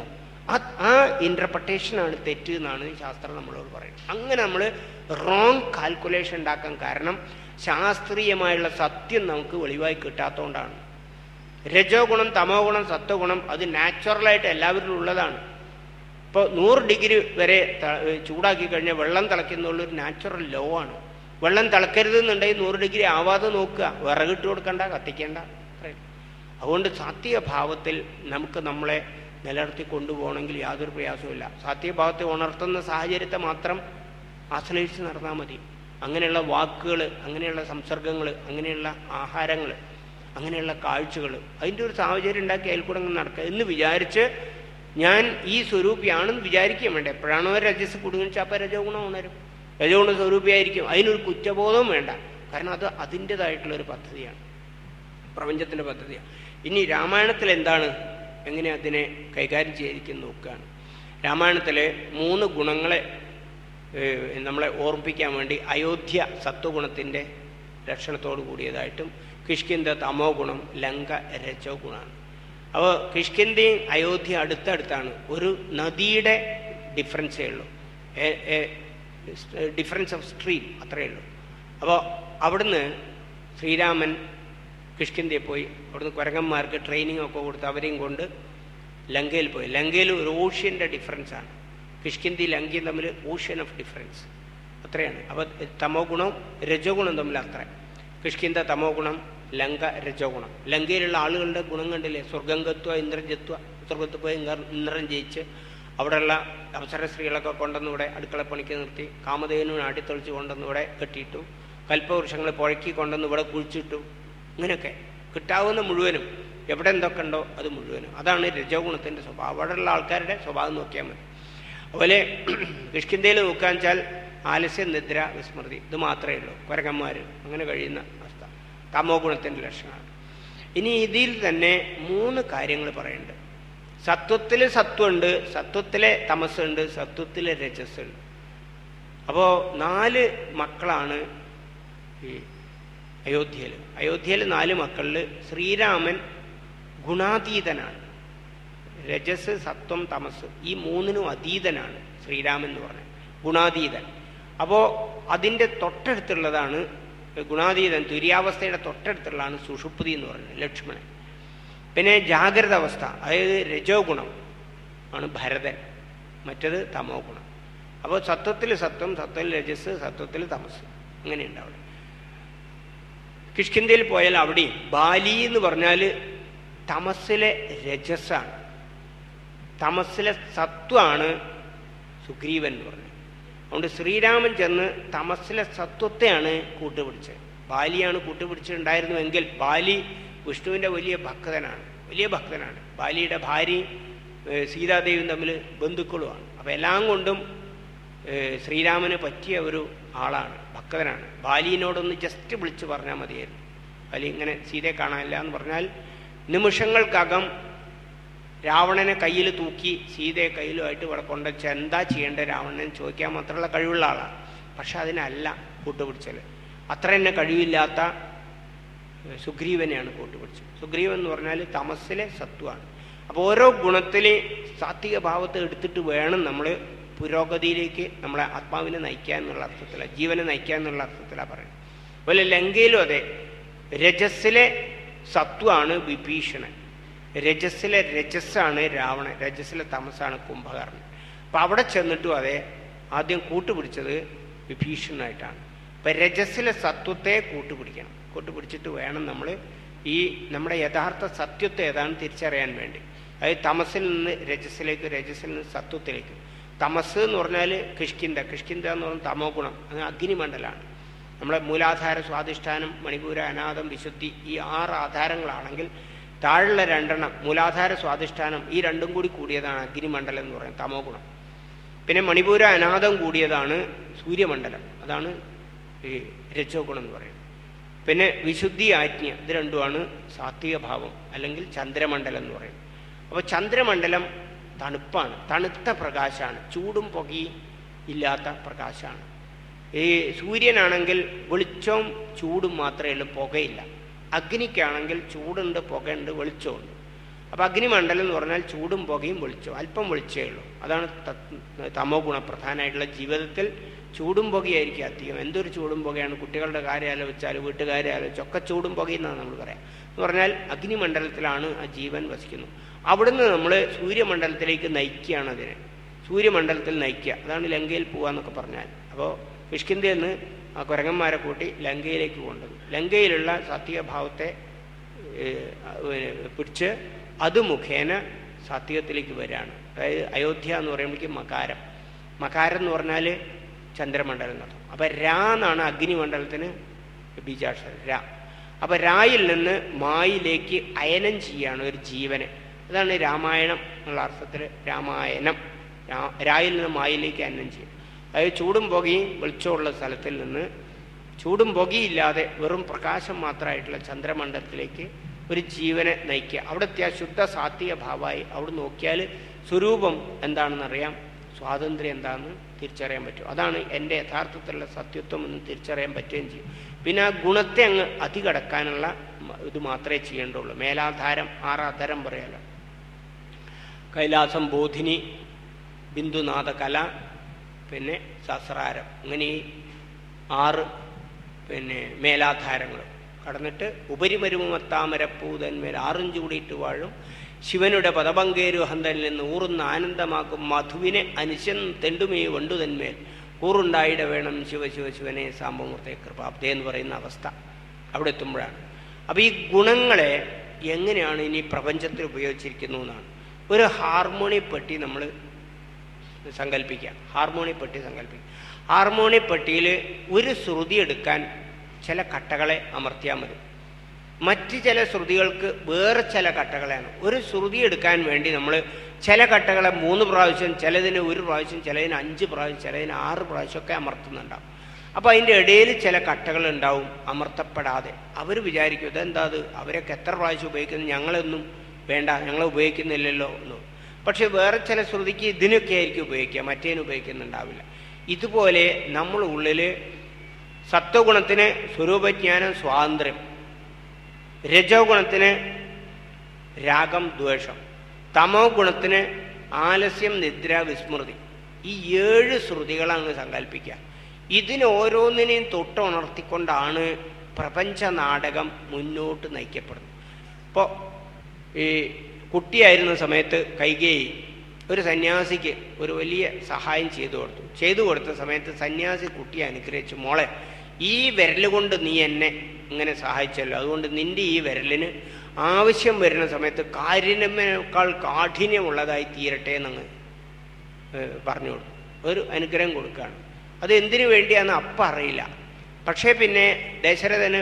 ആ ഇൻ്റർപ്രട്ടേഷനാണ് തെറ്റ് എന്നാണ് ശാസ്ത്രം നമ്മളോട് പറയുന്നത്. അങ്ങനെ നമ്മൾ റോങ് കാൽക്കുലേഷൻ ഉണ്ടാക്കാൻ കാരണം ശാസ്ത്രീയമായുള്ള സത്യം നമുക്ക് വെളിവായി കിട്ടാത്തതുകൊണ്ടാണ്. രജോ ഗുണം, തമോ ഗുണം, സത്വഗുണം അത് നാച്ചുറലായിട്ട് എല്ലാവരിലും ഉള്ളതാണ്. ഇപ്പോൾ 100 ഡിഗ്രി വരെ ചൂടാക്കി കഴിഞ്ഞാൽ വെള്ളം തിളയ്ക്കുന്നുള്ളൊരു നാച്ചുറൽ ലോ ആണ്. വെള്ളം തിളക്കരുതെന്നുണ്ടെങ്കിൽ 100 ഡിഗ്രി ആവാതെ നോക്കുക, വിറകിട്ട് കൊടുക്കണ്ട, കത്തിക്കേണ്ട. അതുകൊണ്ട് സാത്വിക ഭാവത്തിൽ നമുക്ക് നമ്മളെ നിലനിർത്തി കൊണ്ടുപോകണമെങ്കിൽ യാതൊരു പ്രയാസവുമില്ല. സാത്വിക ഭാവത്തെ ഉണർത്തുന്ന സാഹചര്യത്തെ മാത്രം ആശ്രയിച്ച് നടന്നാൽ മതി. അങ്ങനെയുള്ള വാക്കുകൾ, അങ്ങനെയുള്ള സംസർഗങ്ങൾ, അങ്ങനെയുള്ള ആഹാരങ്ങൾ, അങ്ങനെയുള്ള കാഴ്ചകൾ, അതിൻ്റെ ഒരു സാഹചര്യം ഉണ്ടാക്കി അതിൽ കൂടെ അങ്ങ് നടക്കുക എന്ന് വിചാരിച്ച് ഞാൻ ഈ സ്വരൂപിയാണെന്ന് വിചാരിക്കുകയും വേണ്ട. എപ്പോഴാണോ രജസ് കുടുങ്ങിച്ചാൽ അപ്പം രജോ ഗുണം ഉണരും, രജോ ഗുണ സ്വരൂപിയായിരിക്കും. അതിനൊരു കുറ്റബോധവും വേണ്ട, കാരണം അത് അതിൻ്റെതായിട്ടുള്ളൊരു പദ്ധതിയാണ്, പ്രപഞ്ചത്തിൻ്റെ പദ്ധതിയാണ്. ഇനി രാമായണത്തിൽ എന്താണ്, എങ്ങനെ അതിനെ കൈകാര്യം ചെയ്തിരിക്കുന്നു നോക്കുകയാണ്. രാമായണത്തിൽ 3 ഗുണങ്ങളെ നമ്മളെ ഓർമ്മിപ്പിക്കാൻ വേണ്ടി അയോധ്യ സത്വഗുണത്തിൻ്റെ ലക്ഷണത്തോട് കൂടിയതായിട്ടും കിഷ്കിന്ധ തമോ ഗുണം, ലങ്ക രജോ ഗുണമാണ്. അപ്പോൾ കിഷ്കിന്ധയും അയോധ്യ അടുത്തടുത്താണ്, ഒരു നദിയുടെ ഡിഫറൻസേ ഉള്ളൂ, ഡിഫറൻസ് ഓഫ് സ്ട്രീം അത്രയേ ഉള്ളൂ. അപ്പോൾ അവിടുന്ന് ശ്രീരാമൻ കിഷ്കിന്ധയിൽ പോയി, അവിടുന്ന് കുരങ്ങന്മാർക്ക് ട്രെയിനിങ് ഒക്കെ കൊടുത്ത് അവരെയും കൊണ്ട് ലങ്കയിൽ പോയി. ലങ്കയിൽ ഒരു ഓഷ്യൻ്റെ ഡിഫറൻസാണ്, കിഷ്കിന്ധി ലങ്കയും തമ്മിൽ ഓഷ്യൻ ഓഫ് ഡിഫറൻസ് അത്രയാണ്. അപ്പോൾ തമോ ഗുണവും രജോ ഗുണം തമ്മിൽ അത്ര. കിഷ്കിന്ധ തമോ ഗുണം, ലങ്ക രജോ ഗുണം. ലങ്കയിലുള്ള ആളുകളുടെ ഗുണം കണ്ടില്ലേ, സ്വർഗംഗത്വ ഇന്ദ്രജത്വ, സ്വർഗത്ത് പോയി ഇന്ദ്രൻ ജയിച്ച് അവിടെയുള്ള അവസര സ്ത്രീകളൊക്കെ കൊണ്ടുവന്നിവിടെ അടുക്കളപ്പണിക്ക് നിർത്തി, കാമധേനുവിനെ അടിത്തൊളിച്ച് കൊണ്ടുവന്നിവിടെ കെട്ടിയിട്ടു, കൽപ്പവൃക്ഷങ്ങൾ പുഴക്കി കൊണ്ടുവന്ന് ഇവിടെ കുഴിച്ചിട്ടു. ഇങ്ങനെയൊക്കെ കിട്ടാവുന്ന മുഴുവനും എവിടെ എന്തൊക്കെ ഉണ്ടോ അത് മുഴുവനും. അതാണ് രജോ ഗുണത്തിൻ്റെ സ്വഭാവം. അവിടെയുള്ള ആൾക്കാരുടെ സ്വഭാവം നോക്കിയാൽ മതി. അതുപോലെ കിഷ്കിന്ധയിൽ നോക്കുകയെന്ന് വെച്ചാൽ ആലസ്യം, നിദ്ര, വിസ്മൃതി, ഇത് മാത്രമേ ഉള്ളൂ. കുരങ്ങന്മാർ അങ്ങനെ കഴിയുന്ന അവസ്ഥ തമോ ഗുണത്തിൻ്റെ ലക്ഷണമാണ്. ഇനി ഇതിൽ തന്നെ 3 കാര്യങ്ങൾ പറയുന്നുണ്ട്. സത്വത്തിൽ സത്വമുണ്ട്, സത്വത്തിലെ തമസ്സുണ്ട്, സത്വത്തിലെ രജസ്സുണ്ട്. അപ്പോൾ 4 മക്കളാണ് ഈ അയോധ്യയിൽ 4 മക്കളിൽ ശ്രീരാമൻ ഗുണാതീതനാണ്. രജസ്, സത്വം, തമസ് ഈ 3നും അതീതനാണ് ശ്രീരാമൻ എന്ന് പറഞ്ഞത്, ഗുണാതീതൻ. അപ്പോൾ അതിൻ്റെ തൊട്ടടുത്തുള്ളതാണ് ഗുണാതീതൻ, തുര്യാവസ്ഥയുടെ തൊട്ടടുത്തുള്ളതാണ് സുഷുപ്തി എന്ന് പറയുന്നത് ലക്ഷ്മണൻ. പിന്നെ ജാഗ്രത അവസ്ഥ, അതായത് രജോ ഗുണം ആണ് ഭരതൻ, മറ്റത് തമോ ഗുണം. അപ്പോൾ സത്വത്തിൽ സത്വം, സത്വത്തിൽ രജസ്, സത്വത്തിൽ തമസ്, അങ്ങനെയുണ്ട് അവിടെ. കിഷ്കിന്ധയിൽ പോയാൽ അവിടെ ബാലി എന്ന് പറഞ്ഞാൽ തമസ്സിലെ രജസ്സാണ്, തമസ്സിലെ സത്വമാണ് സുഗ്രീവൻ എന്ന് പറഞ്ഞത്. അതുകൊണ്ട് ശ്രീരാമൻ ചെന്ന് തമസ്സിലെ സത്വത്തെയാണ് കൂട്ടുപിടിച്ചത്. ബാലിയാണ് കൂട്ടുപിടിച്ചിട്ടുണ്ടായിരുന്നുവെങ്കിൽ, ബാലി വിഷ്ണുവിൻ്റെ വലിയ ഭക്തനാണ്. ബാലിയുടെ ഭാര്യയും സീതാദേവിയും തമ്മിൽ ബന്ധുക്കളുമാണ്. അപ്പോൾ എല്ലാം കൊണ്ടും ശ്രീരാമന് പറ്റിയ ഒരു ആളാണ്, ഭക്തനാണ്. ബാലിനോടൊന്ന് ജസ്റ്റ് വിളിച്ച് പറഞ്ഞാൽ മതിയായിരുന്നു, ബാലി ഇങ്ങനെ സീതയെ കാണാനില്ല എന്ന് പറഞ്ഞാൽ നിമിഷങ്ങൾക്കകം രാവണനെ കയ്യിൽ തൂക്കി സീതയെ കയ്യിലുമായിട്ട് ഇവിടെ കൊണ്ടുവച്ച് എന്താ ചെയ്യേണ്ടത് രാവണനെ ചോദിക്കാൻ മാത്രമുള്ള കഴിവുള്ള ആളാണ്. പക്ഷെ അതിനല്ല കൂട്ടുപിടിച്ചത്. അത്ര തന്നെ കഴിവില്ലാത്ത സുഗ്രീവനെയാണ് കൂട്ടുപിടിച്ചത്. സുഗ്രീവൻ എന്ന് പറഞ്ഞാൽ തമസ്സിലെ സത്വമാണ്. അപ്പോൾ ഓരോ ഗുണത്തിൽ സാത്വിക ഭാവത്തെ എടുത്തിട്ട് വേണം നമ്മൾ പുരോഗതിയിലേക്ക് നമ്മളെ ആത്മാവിനെ നയിക്കുക എന്നുള്ള അർത്ഥത്തിലാണ്, ജീവനെ നയിക്കുക എന്നുള്ള അർത്ഥത്തിലാണ് പറയുന്നത്. അതുപോലെ ലങ്കയിലും അതെ, രജസ്സിലെ സത്വമാണ് വിഭീഷണൻ, രജസ്സിലെ രജസ്സാണ് രാവണൻ, രജസ്സിലെ തമസാണ് കുംഭകർണൻ. അപ്പം അവിടെ ചെന്നിട്ടും അതെ, ആദ്യം കൂട്ടുപിടിച്ചത് വിഭീഷണനായിട്ടാണ്. അപ്പം രജസ്സിലെ സത്വത്തെ കൂട്ടുപിടിക്കണം, കൂട്ടുപിടിച്ചിട്ട് വേണം നമ്മൾ ഈ നമ്മുടെ യഥാർത്ഥ സത്യത്തെ ഏതാണെന്ന് തിരിച്ചറിയാൻ വേണ്ടി. അതായത് തമസിൽ നിന്ന് രജസ്സിലേക്ക്, രജസ്സിൽ നിന്ന് സത്വത്തിലേക്ക്. തമസ് എന്ന് പറഞ്ഞാൽ കിഷ്കിന്ത, കിഷ്കിന്ത എന്ന് പറഞ്ഞാൽ തമോ ഗുണം, അത് അഗ്നിമണ്ഡലമാണ്. നമ്മളെ മൂലാധാര, സ്വാധിഷ്ഠാനം, മണിപൂര, അനാദം, വിശുദ്ധി, ഈ 6 ആധാരങ്ങളാണെങ്കിൽ താഴെയുള്ള 2 മൂലാധാര, സ്വാധിഷ്ഠാനം, ഈ 2 കൂടി കൂടിയതാണ് അഗ്നിമണ്ഡലം എന്ന് പറയുന്നത്, തമോ ഗുണം. പിന്നെ മണിപൂര, അനാദം കൂടിയതാണ് സൂര്യമണ്ഡലം, അതാണ് ഈ രജോ ഗുണം എന്ന് പറയുന്നത്. പിന്നെ വിശുദ്ധി, ആജ്ഞ, ഇത് രണ്ടുമാണ് സാത്വിക ഭാവം അല്ലെങ്കിൽ ചന്ദ്രമണ്ഡലം എന്ന് പറയുന്നത്. അപ്പോൾ ചന്ദ്രമണ്ഡലം തണുപ്പാണ്, തണുത്ത പ്രകാശമാണ്, ചൂടും പുകയും ഇല്ലാത്ത പ്രകാശമാണ്. ഈ സൂര്യനാണെങ്കിൽ വെളിച്ചവും ചൂടും മാത്രമേ ഉള്ളൂ, പുകയില്ല. അഗ്നിക്കാണെങ്കിൽ ചൂടുണ്ട്, പുകയുണ്ട്, വെളിച്ചമുണ്ട്. അപ്പോൾ അഗ്നിമണ്ഡലം എന്ന് പറഞ്ഞാൽ ചൂടും പുകയും വെളിച്ചവും, അല്പം വെളിച്ചമേ ഉള്ളൂ. അതാണ് തമോ ഗുണപ്രധാനമായിട്ടുള്ള ജീവിതത്തിൽ ചൂടും പുകയായിരിക്കും അധികം. എന്തൊരു ചൂടും പുകയാണ്, കുട്ടികളുടെ കാര്യം ആലോചിച്ചാൽ, വീട്ടുകാരെ ആലോചിച്ചൊക്കെ ചൂടും പുകയെന്നാണ് നമ്മൾ പറയാം. എന്ന് പറഞ്ഞാൽ അഗ്നിമണ്ഡലത്തിലാണ് ആ ജീവൻ വസിക്കുന്നത്. അവിടുന്ന് നമ്മൾ സൂര്യമണ്ഡലത്തിലേക്ക് നയിക്കുകയാണ് അതിനെ, സൂര്യമണ്ഡലത്തിൽ നയിക്കുക. അതാണ് ലങ്കയിൽ പോവാന്നൊക്കെ പറഞ്ഞാൽ. അപ്പോൾ കിഷ്കിന്ധയിൽ നിന്ന് ആ കുരങ്ങന്മാരെ കൂട്ടി ലങ്കയിലേക്ക് കൊണ്ടുവന്നു. ലങ്കയിലുള്ള സാത്വിക ഭാവത്തെ പിടിച്ച് അത് മുഖേന സാത്വികത്തിലേക്ക് വരികയാണ്. അതായത് അയോധ്യ എന്ന് പറയുമ്പോഴേക്കും മകാരം, മകാരം എന്ന് പറഞ്ഞാൽ ചന്ദ്രമണ്ഡലം എന്നർത്ഥം. അപ്പം രാ എന്നാണ് അഗ്നിമണ്ഡലത്തിന് ബീജാക്ഷരം, രാ. അപ്പം രായിൽ നിന്ന് മായിലേക്ക് അയനം ചെയ്യുകയാണ് ഒരു ജീവനെ. അതാണ് രാമായണം എന്നുള്ള അർത്ഥത്തിൽ രാമായണം. രായിൽ നിന്ന് മായിലേക്ക് അയനം ചെയ്യും. അതായത് ചൂടും പുകയും വെളിച്ചമുള്ള സ്ഥലത്തിൽ നിന്ന് ചൂടും പുകയില്ലാതെ വെറും പ്രകാശം മാത്രമായിട്ടുള്ള ചന്ദ്രമണ്ഡലത്തിലേക്ക് ഒരു ജീവനെ നയിക്കുക. അവിടുത്തെ ആ ശുദ്ധ സാത്വിക ഭാവമായി അവിടെ നോക്കിയാൽ സ്വരൂപം എന്താണെന്നറിയാം, സ്വാതന്ത്ര്യം എന്താണെന്ന് തിരിച്ചറിയാൻ പറ്റും. അതാണ് എൻ്റെ യഥാർത്ഥത്തിലുള്ള സത്യത്വം എന്ന് തിരിച്ചറിയാൻ പറ്റുകയും ചെയ്യും. പിന്നെ ആ ഗുണത്തെ അങ്ങ് അതികടക്കാനുള്ള ഇത് മാത്രമേ ചെയ്യേണ്ടുള്ളൂ. മേലാധാരം, 6 ആധാരം പറയാലോ, കൈലാസം, ബോധിനി, ബിന്ദുനാഥ കല, പിന്നെ സഹസ്രാരം, അങ്ങനെ ഈ 6 പിന്നെ മേലാധാരങ്ങൾ കടന്നിട്ട് ഉപരിമരുമത്താമരപ്പൂതന്മേൽ 6 ചൂടിയിട്ട് വാഴും ശിവനുടെ പദപങ്കേരു ഹന്തനിൽ നിന്ന് ഊറുന്ന ആനന്ദമാക്കും മധുവിനെ അനുശൻ തെണ്ടുമേ വണ്ടുതന്മേൽ കൂറുണ്ടായിട വേണം ശിവ ശിവ ശിവനെ സാമ്പമൂർത്തെ കൃപാബ്ദേ എന്ന് പറയുന്ന അവസ്ഥ അവിടെ എത്തുമ്പോഴാണ്. അപ്പം ഈ ഗുണങ്ങളെ എങ്ങനെയാണ് ഇനി പ്രപഞ്ചത്തിൽ ഉപയോഗിച്ചിരിക്കുന്നു എന്നാണ്. ഒരു ഹാർമോണി പെട്ടി നമ്മൾ സങ്കല്പിക്കുക, ഹാർമോണി പെട്ടി സങ്കല്പിക്കുക. ഹാർമോണി പെട്ടിയിൽ ഒരു ശ്രുതി എടുക്കാൻ ചില കട്ടകളെ അമർത്തിയാൽ മതി. മറ്റ് ചില ശ്രുതികൾക്ക് വേറെ ചില കട്ടകളാണ്. ഒരു ശ്രുതി എടുക്കാൻ വേണ്ടി നമ്മൾ ചില കട്ടകളെ 3 പ്രാവശ്യം, ചിലതിന് 1 പ്രാവശ്യം, ചിലതിന് 5 പ്രാവശ്യം, ചിലതിന് 6 പ്രാവശ്യമൊക്കെ അമർത്തുന്നുണ്ടാവും. അപ്പോൾ അതിൻ്റെ ഇടയിൽ ചില കട്ടകൾ ഉണ്ടാവും അമർത്തപ്പെടാതെ. അവർ വിചാരിക്കും ഇതെന്താ അത്, അവരൊക്കെ എത്ര പ്രാവശ്യം ഉപയോഗിക്കുന്നു, ഞങ്ങളൊന്നും വേണ്ട, ഞങ്ങൾ ഉപയോഗിക്കുന്നില്ലല്ലോ എന്ന്. പക്ഷെ വേറെ ചില ശ്രുതിക്ക് ഇതിനൊക്കെ ആയിരിക്കും ഉപയോഗിക്കുക, മറ്റേതിന് ഉപയോഗിക്കുന്നുണ്ടാവില്ല. ഇതുപോലെ നമ്മൾ ഉള്ളിൽ സത്വഗുണത്തിന് സ്വരൂപജ്ഞാനം, സ്വാതന്ത്ര്യം, രജോ ഗുണത്തിന് രാഗം, ദ്വേഷം, തമോ ഗുണത്തിന് ആലസ്യം, നിദ്ര, വിസ്മൃതി. ഈ 7 ശ്രുതികളങ്ങ് സങ്കല്പിക്കുക. ഇതിന് ഓരോന്നിനെയും തൊട്ടുണർത്തിക്കൊണ്ടാണ് പ്രപഞ്ച നാടകം മുന്നോട്ട് നയിക്കപ്പെടുന്നത്. ഇപ്പോൾ ഈ കുട്ടിയായിരുന്ന സമയത്ത് കൈകേയി ഒരു സന്യാസിക്ക് ഒരു വലിയ സഹായം ചെയ്തു കൊടുത്ത സമയത്ത് സന്യാസി കുട്ടിയെ അനുഗ്രഹിച്ചു, മോളെ ഈ വിരൽ കൊണ്ട് നീ എന്നെ ഇങ്ങനെ സഹായിച്ചല്ലോ, അതുകൊണ്ട് നിൻ്റെ ഈ വിരലിന് ആവശ്യം വരുന്ന സമയത്ത് കാഠിന്യമേക്കാൾ കാഠിന്യമുള്ളതായി തീരട്ടെ എന്നങ്ങ് പറഞ്ഞു കൊടുത്തു. ഒരു അനുഗ്രഹം കൊടുക്കുകയാണ്. അത് എന്തിനു വേണ്ടിയാണെന്ന് അപ്പം അറിയില്ല. പക്ഷേ പിന്നെ ദശരഥന്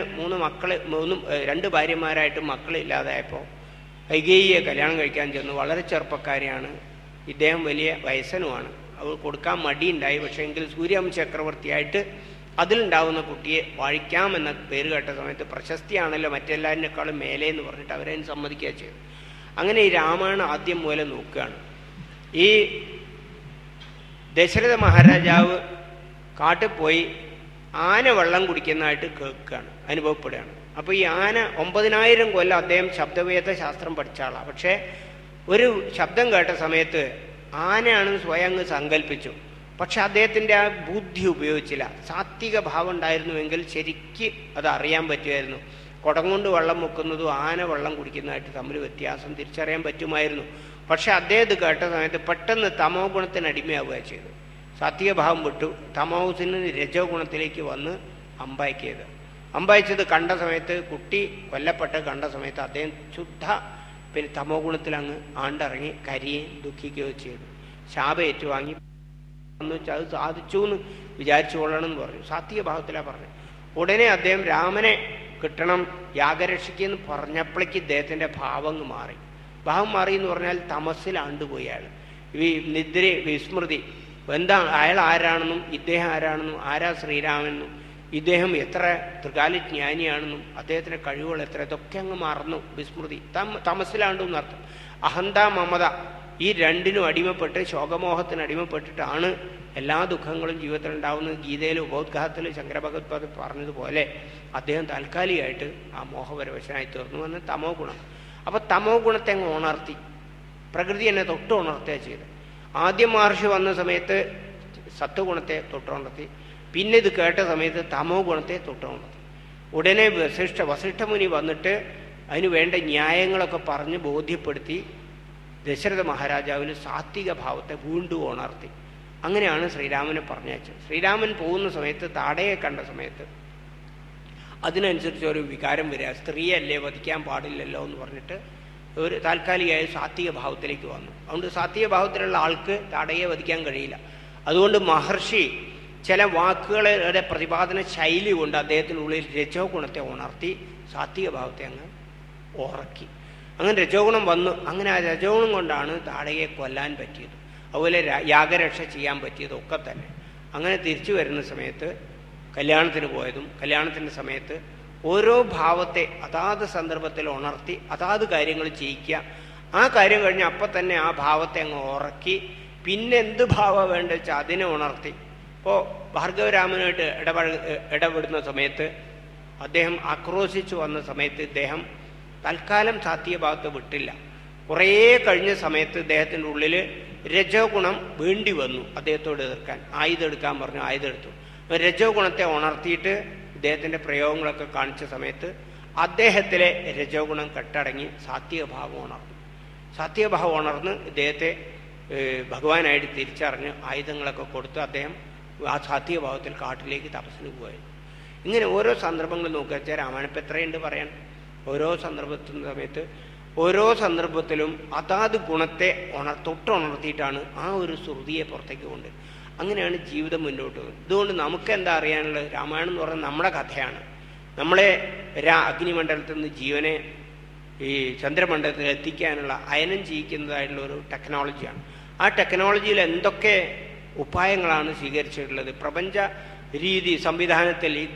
2 ഭാര്യമാരായിട്ട് മക്കളില്ലാതായപ്പോൾ കൈകേയിയെ കല്യാണം കഴിക്കാൻ ചെന്നു. വളരെ ചെറുപ്പക്കാരിയാണ്, ഇദ്ദേഹം വലിയ വയസ്സനുമാണ്. അവൾ കൊടുക്കാൻ മടിയുണ്ടായി. പക്ഷേ എങ്കിൽ സൂര്യവംശ ചക്രവർത്തിയായിട്ട് അതിലുണ്ടാവുന്ന കുട്ടിയെ വാഴിക്കാമെന്ന പേര് കേട്ട സമയത്ത് പ്രശസ്തിയാണല്ലോ മറ്റെല്ലാവരിനേക്കാളും മേലെ എന്ന് പറഞ്ഞിട്ട് അവരതിന് സമ്മതിക്കുക ചെയ്തു. അങ്ങനെ ഈ രാമായണം ആദ്യം മൂലം നോക്കുകയാണ്. ഈ ദശരഥ മഹാരാജാവ് കാട്ടിൽ പോയി ആന വെള്ളം കുടിക്കുന്നതായിട്ട് കേൾക്കുകയാണ്, അനുഭവപ്പെടുകയാണ്. അപ്പോൾ ഈ ആന 9000 കൊല്ലം അദ്ദേഹം ശബ്ദവേദ ശാസ്ത്രം പഠിച്ച ആളാണ്. പക്ഷേ ഒരു ശബ്ദം കേട്ട സമയത്ത് ആനയാണെന്ന് സ്വയം അങ്ങ് സങ്കല്പിച്ചു. പക്ഷെ അദ്ദേഹത്തിൻ്റെ ആ ബുദ്ധി ഉപയോഗിച്ചില്ല. സാത്വിക ഭാവം ഉണ്ടായിരുന്നുവെങ്കിൽ ശരിക്ക് അത് അറിയാൻ പറ്റുമായിരുന്നു. കുടം കൊണ്ട് വെള്ളം മുക്കുന്നതും ആന വെള്ളം കുടിക്കുന്നതായിട്ട് തമ്മിൽ വ്യത്യാസം തിരിച്ചറിയാൻ പറ്റുമായിരുന്നു. പക്ഷെ അദ്ദേഹം ഇത് കേട്ട സമയത്ത് പെട്ടെന്ന് തമോ ഗുണത്തിന് അടിമയാവുക ചെയ്തു. സാത്വിക ഭാവം വിട്ടു തമോസിന് രജോ ഗുണത്തിലേക്ക് വന്ന് അമ്പായിക്കിയത്. അമ്പായിച്ചത് കണ്ട സമയത്ത്, കുട്ടി കൊല്ലപ്പെട്ട് കണ്ട സമയത്ത് അദ്ദേഹം ശുദ്ധ പിന്നെ തമോ ഗുണത്തിൽ അങ്ങ് ആണ്ടിറങ്ങി കരിയുകയും ദുഃഖിക്കുകയോ ചെയ്തു. ശാപം ഏറ്റുവാങ്ങി അത് സാധിച്ചു എന്ന് വിചാരിച്ചു കൊള്ളണം എന്ന് പറഞ്ഞു. സാത്വിക ഭാവത്തിലാണ് പറഞ്ഞു. ഉടനെ അദ്ദേഹം രാമനെ കിട്ടണം യാഗരക്ഷിക്കെന്ന് പറഞ്ഞപ്പോഴേക്ക് ഇദ്ദേഹത്തിൻ്റെ ഭാവം മാറി. ഭാവം മാറി എന്ന് പറഞ്ഞാൽ തമസ്സിലാണ്ടുപോയി അയാൾ. നിദ്ര വിസ്മൃതി, എന്താ അയാൾ ആരാണെന്നും ഇദ്ദേഹം ആരാണെന്നും ആരാ ശ്രീരാമെന്നും ഇദ്ദേഹം എത്ര ത്രികാലജ്ഞാനിയാണെന്നും അദ്ദേഹത്തിൻ്റെ കഴിവുകൾ എത്ര, ഇതൊക്കെ അങ്ങ് മറന്നു. വിസ്മൃതി തമസ്സിലാണ്ടെന്ന് അർത്ഥം. അഹന്ത മമത ഈ രണ്ടിനും അടിമപ്പെട്ട് ശോകമോഹത്തിന് അടിമപ്പെട്ടിട്ടാണ് എല്ലാ ദുഃഖങ്ങളും ജീവിതത്തിൽ ഉണ്ടാകുന്നത്. ഗീതയിൽ ഉപോദ്ഘാതത്തിൽ ശങ്കരഭഗവത്പാദ് പറഞ്ഞതുപോലെ അദ്ദേഹം താൽക്കാലികമായിട്ട് ആ മോഹപരവശനായി തീർന്നു എന്ന് തമോ ഗുണം. അപ്പം തമോ ഗുണത്തെ അങ്ങ് ഉണർത്തി, പ്രകൃതി എന്നെ തൊട്ട് ഉണർത്തുക ചെയ്ത്. ആദ്യം മഹർഷി വന്ന സമയത്ത് സത്വഗുണത്തെ തൊട്ടുണർത്തി, പിന്നെ ഇത് കേട്ട സമയത്ത് തമോ ഗുണത്തെ തൊട്ടുണർത്തി. ഉടനെ വസിഷ്ഠമുനി വന്നിട്ട് അതിന് വേണ്ട ന്യായങ്ങളൊക്കെ പറഞ്ഞ് ബോധ്യപ്പെടുത്തി ദശരഥ മഹാരാജാവിന് സാത്വിക ഭാവത്തെ വീണ്ടും ഉണർത്തി. അങ്ങനെയാണ് ശ്രീരാമനെ പറഞ്ഞയച്ചത്. ശ്രീരാമൻ പോകുന്ന സമയത്ത് താടയെ കണ്ട സമയത്ത് അതിനനുസരിച്ച് ഒരു വികാരം വരിക, സ്ത്രീയല്ലേ വധിക്കാൻ പാടില്ലല്ലോ എന്ന് പറഞ്ഞിട്ട് ഒരു താൽക്കാലികമായ സാത്വിക ഭാവത്തിലേക്ക് വന്നു. അതുകൊണ്ട് സാത്വിക ഭാവത്തിലുള്ള ആൾക്ക് താടയെ വധിക്കാൻ കഴിയില്ല. അതുകൊണ്ട് മഹർഷി ചില വാക്കുകളുടെ പ്രതിപാദന ശൈലി കൊണ്ട് അദ്ദേഹത്തിനുള്ളിൽ രജോ ഗുണത്തെ ഉണർത്തി സാത്വിക ഭാവത്തെ അങ്ങ് ഉറക്കി. അങ്ങനെ രജോ ഗുണം വന്നു. അങ്ങനെ ആ രജോ ഗുണം കൊണ്ടാണ് താടകയെ കൊല്ലാൻ പറ്റിയത്, അതുപോലെ യാഗരക്ഷ ചെയ്യാൻ പറ്റിയതും ഒക്കെ തന്നെ. അങ്ങനെ തിരിച്ചു വരുന്ന സമയത്ത് കല്യാണത്തിന് പോയതും കല്യാണത്തിൻ്റെ സമയത്ത് ഓരോ ഭാവത്തെ അതാത് സന്ദർഭത്തിൽ ഉണർത്തി അതാത് കാര്യങ്ങൾ ചെയ്യിക്കുക. ആ കാര്യം കഴിഞ്ഞ് അപ്പം തന്നെ ആ ഭാവത്തെ അങ്ങ് ഉറക്കി പിന്നെ എന്ത് ഭാവം വേണ്ട വെച്ചാൽ അതിനെ ഉണർത്തി. ഇപ്പോൾ ഭാർഗവരാമനുമായിട്ട് ഇടപെടുന്ന സമയത്ത് അദ്ദേഹം ആക്രോശിച്ചു വന്ന സമയത്ത് ഇദ്ദേഹം തൽക്കാലം സാത്വിക ഭാവത്തെ വിട്ടില്ല. കുറേ കഴിഞ്ഞ സമയത്ത് ഇദ്ദേഹത്തിൻ്റെ ഉള്ളിൽ രജോ ഗുണം വേണ്ടി വന്നു അദ്ദേഹത്തോട് എതിർക്കാൻ. ആയുധം എടുക്കാൻ പറഞ്ഞു, ആയുധം എടുത്തു. രജോ ഗുണത്തെ ഉണർത്തിയിട്ട് ഇദ്ദേഹത്തിൻ്റെ പ്രയോഗങ്ങളൊക്കെ കാണിച്ച സമയത്ത് അദ്ദേഹത്തിലെ രജോ ഗുണം കെട്ടടങ്ങി സാത്വിക ഭാവം ഉണർന്നു. സാത്വിക ഭാവം ഉണർന്ന് ഇദ്ദേഹത്തെ ഭഗവാനായിട്ട് തിരിച്ചറിഞ്ഞ് ആയുധങ്ങളൊക്കെ കൊടുത്ത് അദ്ദേഹം ആ സാത്വിക ഭാവത്തിൽ കാട്ടിലേക്ക് തപസ്സിന് പോയി. ഇങ്ങനെ ഓരോ സന്ദർഭങ്ങൾ നോക്കുക വെച്ചാൽ രാമായണപ്പം എത്രയുണ്ട് പറയാൻ. ഓരോ സന്ദർഭത്തിൻ്റെ സമയത്ത് ഓരോ സന്ദർഭത്തിലും അതാത് ഗുണത്തെ തൊട്ടുണർത്തിയിട്ടാണ് ആ ഒരു ശ്രുതിയെ പുറത്തേക്ക് കൊണ്ട്. അങ്ങനെയാണ് ജീവിതം മുന്നോട്ട് പോകുന്നത്. ഇതുകൊണ്ട് നമുക്ക് എന്താ അറിയാനുള്ളത്? രാമായണം എന്ന് പറയുന്നത് നമ്മുടെ കഥയാണ്. നമ്മളെ അഗ്നിമണ്ഡലത്തിൽ നിന്ന് ജീവനെ ഈ ചന്ദ്രമണ്ഡലത്തിൽ എത്തിക്കാനുള്ള അയനം ചെയ്യിക്കുന്നതായിട്ടുള്ള ഒരു ടെക്നോളജിയാണ്. ആ ടെക്നോളജിയിൽ എന്തൊക്കെ ഉപായങ്ങളാണ് സ്വീകരിച്ചിട്ടുള്ളത്? പ്രപഞ്ച രീതി സംവിധാനത്തിൽ ഈ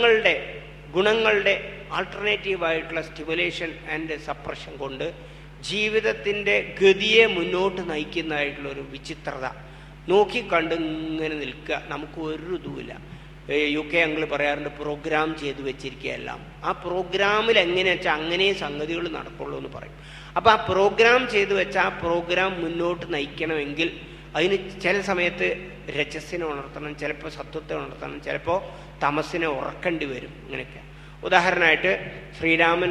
ഗുണങ്ങളുടെ ആൾട്ടർനേറ്റീവായിട്ടുള്ള സ്റ്റിമുലേഷൻ ആൻഡ് സപ്രഷൻ കൊണ്ട് ജീവിതത്തിൻ്റെ ഗതിയെ മുന്നോട്ട് നയിക്കുന്നതായിട്ടുള്ളൊരു വിചിത്രത നോക്കിക്കണ്ട് ഇങ്ങനെ നിൽക്കുക. നമുക്ക് ഒരു ഇതുമില്ല. UK അങ്കിൾ പറയാറുണ്ട് പ്രോഗ്രാം ചെയ്ത് വെച്ചിരിക്കുകയെല്ലാം. ആ പ്രോഗ്രാമിൽ എങ്ങനെയാ വെച്ചാൽ അങ്ങനെ സംഗതികൾ നടക്കുള്ളൂ എന്ന് പറയും. അപ്പം ആ പ്രോഗ്രാം ചെയ്ത് വെച്ചാൽ ആ പ്രോഗ്രാം മുന്നോട്ട് നയിക്കണമെങ്കിൽ അതിന് ചില സമയത്ത് രജസ്സിനെ ഉണർത്തണം, ചിലപ്പോൾ സത്വത്തെ ഉണർത്തണം, ചിലപ്പോൾ തമസ്സിനെ ഉറക്കേണ്ടി വരും. ഇങ്ങനെയൊക്കെ ഉദാഹരണമായിട്ട് ശ്രീരാമൻ